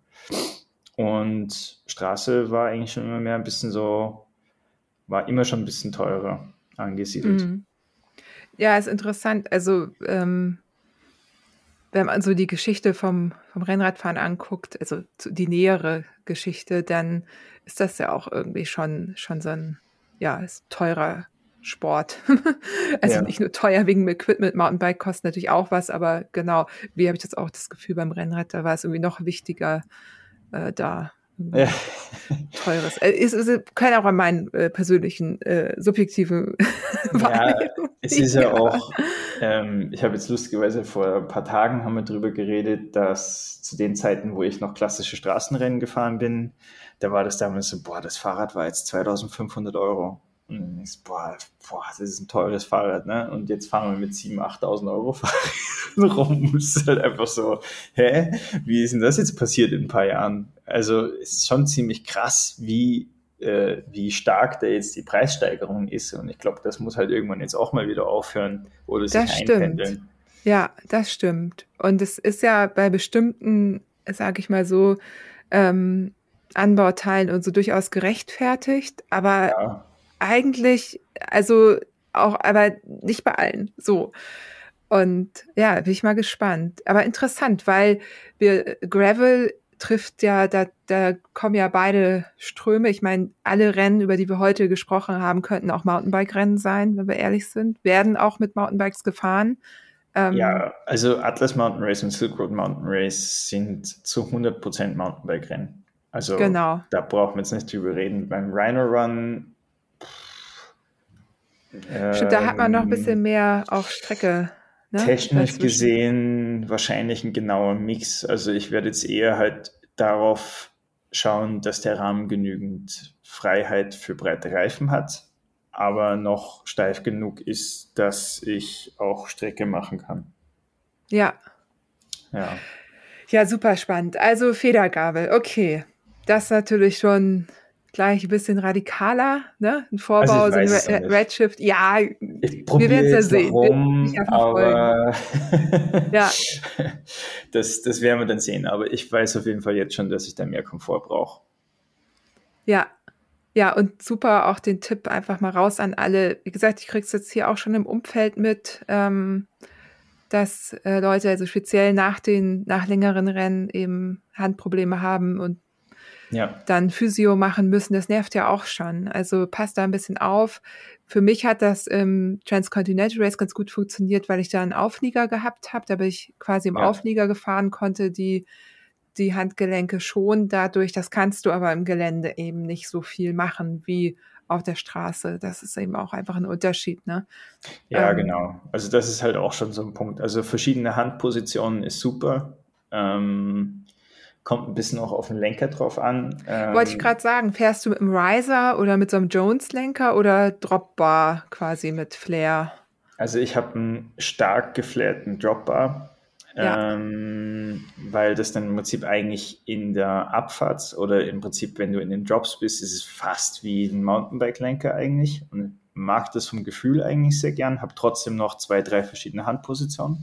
Und Straße war eigentlich schon immer mehr ein bisschen so, war immer schon ein bisschen teurer angesiedelt. Mhm. Ja, ist interessant. Also ähm, wenn man so die Geschichte vom, vom Rennradfahren anguckt, also die nähere Geschichte, dann ist das ja auch irgendwie schon, schon so ein, ja, ist teurer Sport. Also Ja. nicht nur teuer wegen dem Equipment, Mountainbike kostet natürlich auch was, aber genau, wie habe ich jetzt auch das Gefühl beim Rennrad, da war es irgendwie noch wichtiger, äh, da Ja. teures. Äh, ist, ist, kann auch an meinen äh, persönlichen, äh, subjektiven Ja, Wahrnehmung es ist ja liegen, aber- auch, ähm, ich habe jetzt lustigerweise vor ein paar Tagen haben wir darüber geredet, dass zu den Zeiten, wo ich noch klassische Straßenrennen gefahren bin, da war das damals so, boah, das Fahrrad war jetzt zweitausendfünfhundert Euro. Und dann denkst du, boah, boah, das ist ein teures Fahrrad, ne? Und jetzt fahren wir mit siebentausend, achttausend Euro Fahrrädern rum. Es ist halt einfach so, hä? Wie ist denn das jetzt passiert in ein paar Jahren? Also es ist schon ziemlich krass, wie äh, wie stark da jetzt die Preissteigerung ist. Und ich glaube, das muss halt irgendwann jetzt auch mal wieder aufhören oder sich Das stimmt. einpendeln. Ja, das stimmt. Und es ist ja bei bestimmten, sage ich mal so, ähm, Anbauteilen und so durchaus gerechtfertigt, aber Ja, eigentlich, also auch, aber nicht bei allen. So. Und ja, bin ich mal gespannt. Aber interessant, weil wir Gravel trifft ja, da, da kommen ja beide Ströme. Ich meine, alle Rennen, über die wir heute gesprochen haben, könnten auch Mountainbike-Rennen sein, wenn wir ehrlich sind, werden auch mit Mountainbikes gefahren. Ähm, ja, also Atlas Mountain Race und Silk Road Mountain Race sind zu hundert Prozent Mountainbike-Rennen. Also Genau. da brauchen wir jetzt nicht drüber reden. Beim Rhino Run Stimmt, da hat man noch ein ähm, bisschen mehr auf Strecke. Ne, technisch dazwischen. gesehen wahrscheinlich ein genauer Mix. Also ich werde jetzt eher halt darauf schauen, dass der Rahmen genügend Freiheit für breite Reifen hat, aber noch steif genug ist, dass ich auch Strecke machen kann. Ja. Ja. Ja, super spannend. Also Federgabel, okay. Das ist natürlich schon gleich ein bisschen radikaler, ne? Ein Vorbau, Also ich so weiß ein es noch nicht. Redshift. Ja, Ich wir probiere werden es ja jetzt noch sehen. Wir werden rum, sicher verfolgen. aber Ja. das, das werden wir dann sehen. Aber ich weiß auf jeden Fall jetzt schon, dass ich da mehr Komfort brauche. Ja. Ja, und super auch den Tipp einfach mal raus an alle. Wie gesagt, ich krieg's jetzt hier auch schon im Umfeld mit, ähm, dass äh, Leute also speziell nach den nach längeren Rennen eben Handprobleme haben und Ja. dann Physio machen müssen. Das nervt ja auch schon. Also passt da ein bisschen auf. Für mich hat das im Transcontinental Race ganz gut funktioniert, weil ich da einen Auflieger gehabt habe. Da bin ich quasi im Ja. Auflieger gefahren, konnte die die Handgelenke schon dadurch. Das kannst du aber im Gelände eben nicht so viel machen wie auf der Straße. Das ist eben auch einfach ein Unterschied, ne? Ja, Ähm, genau. Also das ist halt auch schon so ein Punkt. Also verschiedene Handpositionen ist super. Ähm, kommt ein bisschen auch auf den Lenker drauf an. Ähm, Wollte ich gerade sagen, fährst du mit einem Riser oder mit so einem Jones-Lenker oder Dropbar quasi mit Flair? Also ich habe einen stark geflairten Dropbar, Ja. ähm, weil das dann im Prinzip eigentlich in der Abfahrt oder im Prinzip, wenn du in den Drops bist, ist es fast wie ein Mountainbike-Lenker eigentlich und mag das vom Gefühl eigentlich sehr gern, habe trotzdem noch zwei, drei verschiedene Handpositionen.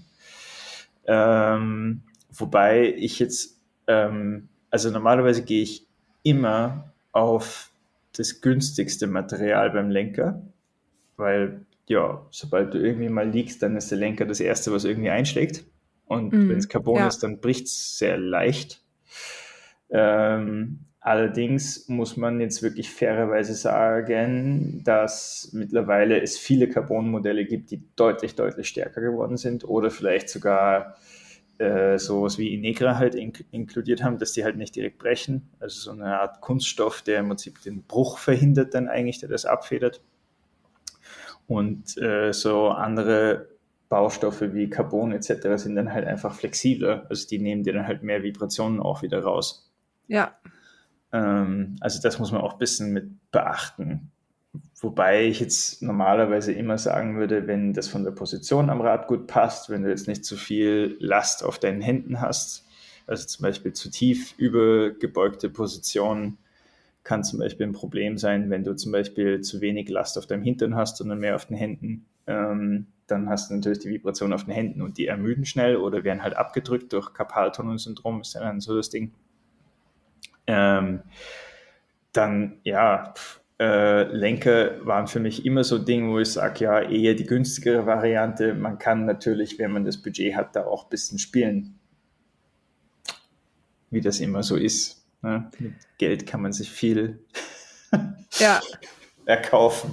Ähm, wobei ich jetzt, ähm, also normalerweise gehe ich immer auf das günstigste Material beim Lenker, weil ja, sobald du irgendwie mal liegst, dann ist der Lenker das Erste, was irgendwie einschlägt. Und Mhm. wenn es Carbon Ja. ist, dann bricht es sehr leicht. Ähm, allerdings muss man jetzt wirklich fairerweise sagen, dass mittlerweile es viele Carbon-Modelle gibt, die deutlich, deutlich stärker geworden sind oder vielleicht sogar äh, sowas wie Inegra halt in, inkludiert haben, dass die halt nicht direkt brechen. Also so eine Art Kunststoff, der im Prinzip den Bruch verhindert dann eigentlich, der das abfedert. Und äh, so andere Baustoffe wie Carbon et cetera sind dann halt einfach flexibler. Also die nehmen dir dann halt mehr Vibrationen auch wieder raus. Ja. Ähm, also das muss man auch ein bisschen mit beachten. Wobei ich jetzt normalerweise immer sagen würde, wenn das von der Position am Rad gut passt, wenn du jetzt nicht zu viel Last auf deinen Händen hast, also zum Beispiel zu tief übergebeugte Positionen, kann zum Beispiel ein Problem sein, wenn du zum Beispiel zu wenig Last auf deinem Hintern hast, sondern mehr auf den Händen. Ähm, dann hast du natürlich die Vibration auf den Händen und die ermüden schnell oder werden halt abgedrückt durch Karpaltunnelsyndrom, ist dann so das Ding. Ähm, dann, ja, äh, Lenker waren für mich immer so ein Ding, wo ich sage, ja, eher die günstigere Variante. Man kann natürlich, wenn man das Budget hat, da auch ein bisschen spielen, wie das immer so ist. Ne? Mit Geld kann man sich viel Ja. erkaufen.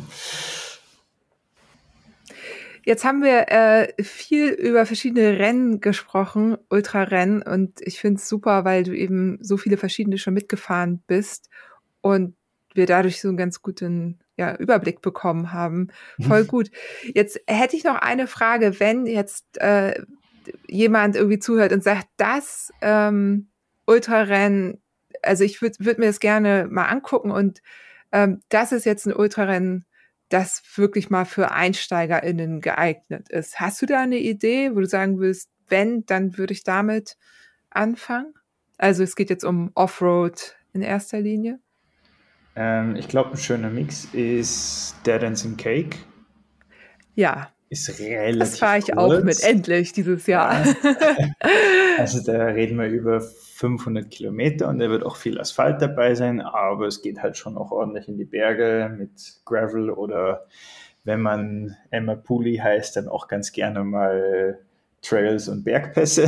Jetzt haben wir äh, viel über verschiedene Rennen gesprochen, Ultrarennen, und ich finde es super, weil du eben so viele verschiedene schon mitgefahren bist und wir dadurch so einen ganz guten ja, Überblick bekommen haben. Voll gut. Jetzt hätte ich noch eine Frage, wenn jetzt äh, jemand irgendwie zuhört und sagt, das ähm, Ultrarennen, also ich würde würd mir das gerne mal angucken und ähm, das ist jetzt ein Ultrarennen, das wirklich mal für EinsteigerInnen geeignet ist. Hast du da eine Idee, wo du sagen willst, wenn, dann würde ich damit anfangen? Also es geht jetzt um Offroad in erster Linie. Ähm, ich glaube, ein schöner Mix ist Dead Ends and Cake. Ja. Ist relativ Das fahre ich kurz. auch mit, endlich dieses Jahr. Ja. Also da reden wir über fünfhundert Kilometer und da wird auch viel Asphalt dabei sein, aber es geht halt schon auch ordentlich in die Berge mit Gravel oder wenn man Emma Pooley heißt, dann auch ganz gerne mal Trails und Bergpässe.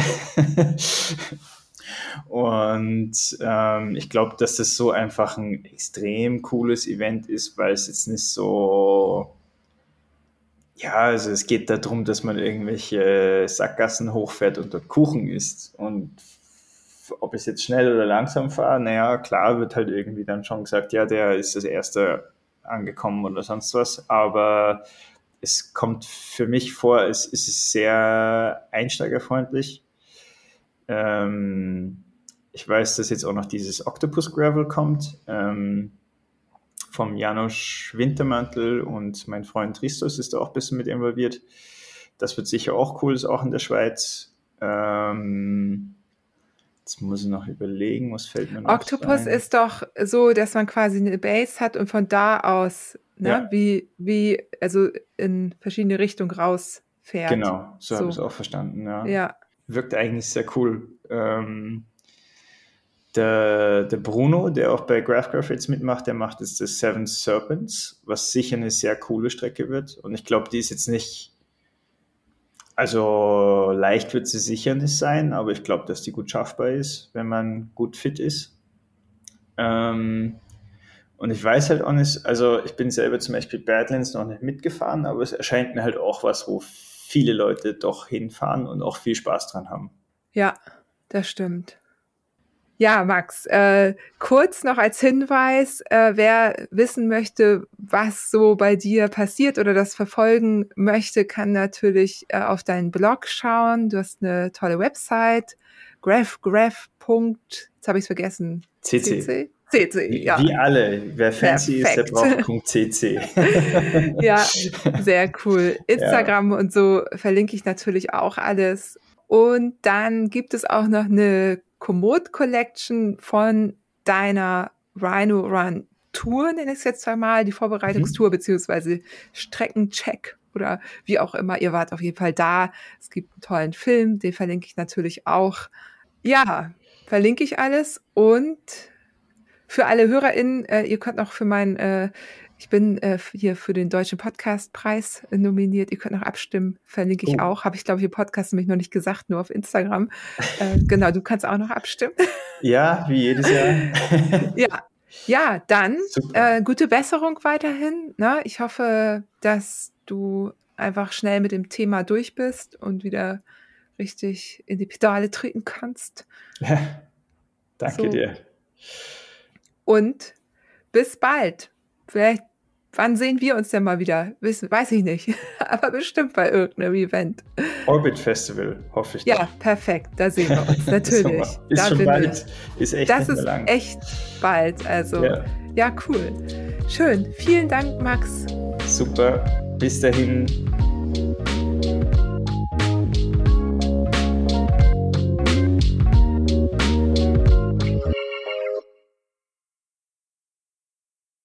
Und ähm, ich glaube, dass das so einfach ein extrem cooles Event ist, weil es jetzt nicht so, ja, also es geht darum, dass man irgendwelche Sackgassen hochfährt und dort Kuchen isst. Und ob ich jetzt schnell oder langsam fahre, naja, klar wird halt irgendwie dann schon gesagt, ja, der ist das Erste angekommen oder sonst was. Aber es kommt für mich vor, es ist sehr einsteigerfreundlich. Ähm, ich weiß, dass jetzt auch noch dieses Octopus Gravel kommt, ähm, vom Janusz Wintermantel und mein Freund Christos ist da auch ein bisschen mit involviert. Das wird sicher auch cool, ist auch in der Schweiz. Ähm, jetzt muss ich noch überlegen, was fällt mir noch Octopus ein? ist doch so, dass man quasi eine Base hat und von da aus, ne, Ja. wie, wie, also in verschiedene Richtungen rausfährt. Genau, so, So. habe ich es auch verstanden, ja. Ja. Wirkt eigentlich sehr cool. Ähm, der, der Bruno, der auch bei Graphgraph jetzt mitmacht, der macht jetzt das Seven Serpents, was sicher eine sehr coole Strecke wird. Und ich glaube, die ist jetzt nicht, also leicht wird sie sicher nicht sein, aber ich glaube, dass die gut schaffbar ist, wenn man gut fit ist. Ähm, und ich weiß halt auch nicht, also ich bin selber zum Beispiel Badlands noch nicht mitgefahren, aber es erscheint mir halt auch was, wo viele Leute doch hinfahren und auch viel Spaß dran haben. Ja, das stimmt. Ja, Max, äh, kurz noch als Hinweis, äh, wer wissen möchte, was so bei dir passiert oder das verfolgen möchte, kann natürlich äh, auf deinen Blog schauen. Du hast eine tolle Website, graphgraph. Jetzt habe ich es vergessen. C C. C C, C C, Wie, ja. wie alle. Wer fancy Perfekt. ist, der braucht .cc. Ja, sehr cool. Instagram ja. Und so verlinke ich natürlich auch alles. Und dann gibt es auch noch eine Komoot Collection von deiner Rhino Run Tour, nenne ich es jetzt zweimal, die Vorbereitungstour, mhm. beziehungsweise Streckencheck oder wie auch immer. Ihr wart auf jeden Fall da. Es gibt einen tollen Film, den verlinke ich natürlich auch. Ja, verlinke ich alles. Und für alle HörerInnen, äh, ihr könnt auch für meinen äh, Ich bin äh, hier für den Deutschen Podcastpreis nominiert. Ihr könnt noch abstimmen, verlinke ich Oh. auch. Habe ich, glaube ich, im Podcast nämlich noch nicht gesagt, nur auf Instagram. Äh, genau, du kannst auch noch abstimmen. Ja, wie jedes Jahr. Ja, ja, dann Super. äh, gute Besserung weiterhin. Ne? Ich hoffe, dass du einfach schnell mit dem Thema durch bist und wieder richtig in die Pedale treten kannst. Ja, danke So. dir. Und bis bald. Vielleicht, wann sehen wir uns denn mal wieder? Wiss, weiß ich nicht. Aber bestimmt bei irgendeinem Event. Orbit Festival, hoffe ich. Ja, doch. perfekt. Da sehen wir uns. Natürlich. Super. Ist Da schon bin bald. ich. Ist echt Das nicht mehr ist lang. echt bald. Also, Ja. ja, cool. Schön. Vielen Dank, Max. Super. Bis dahin.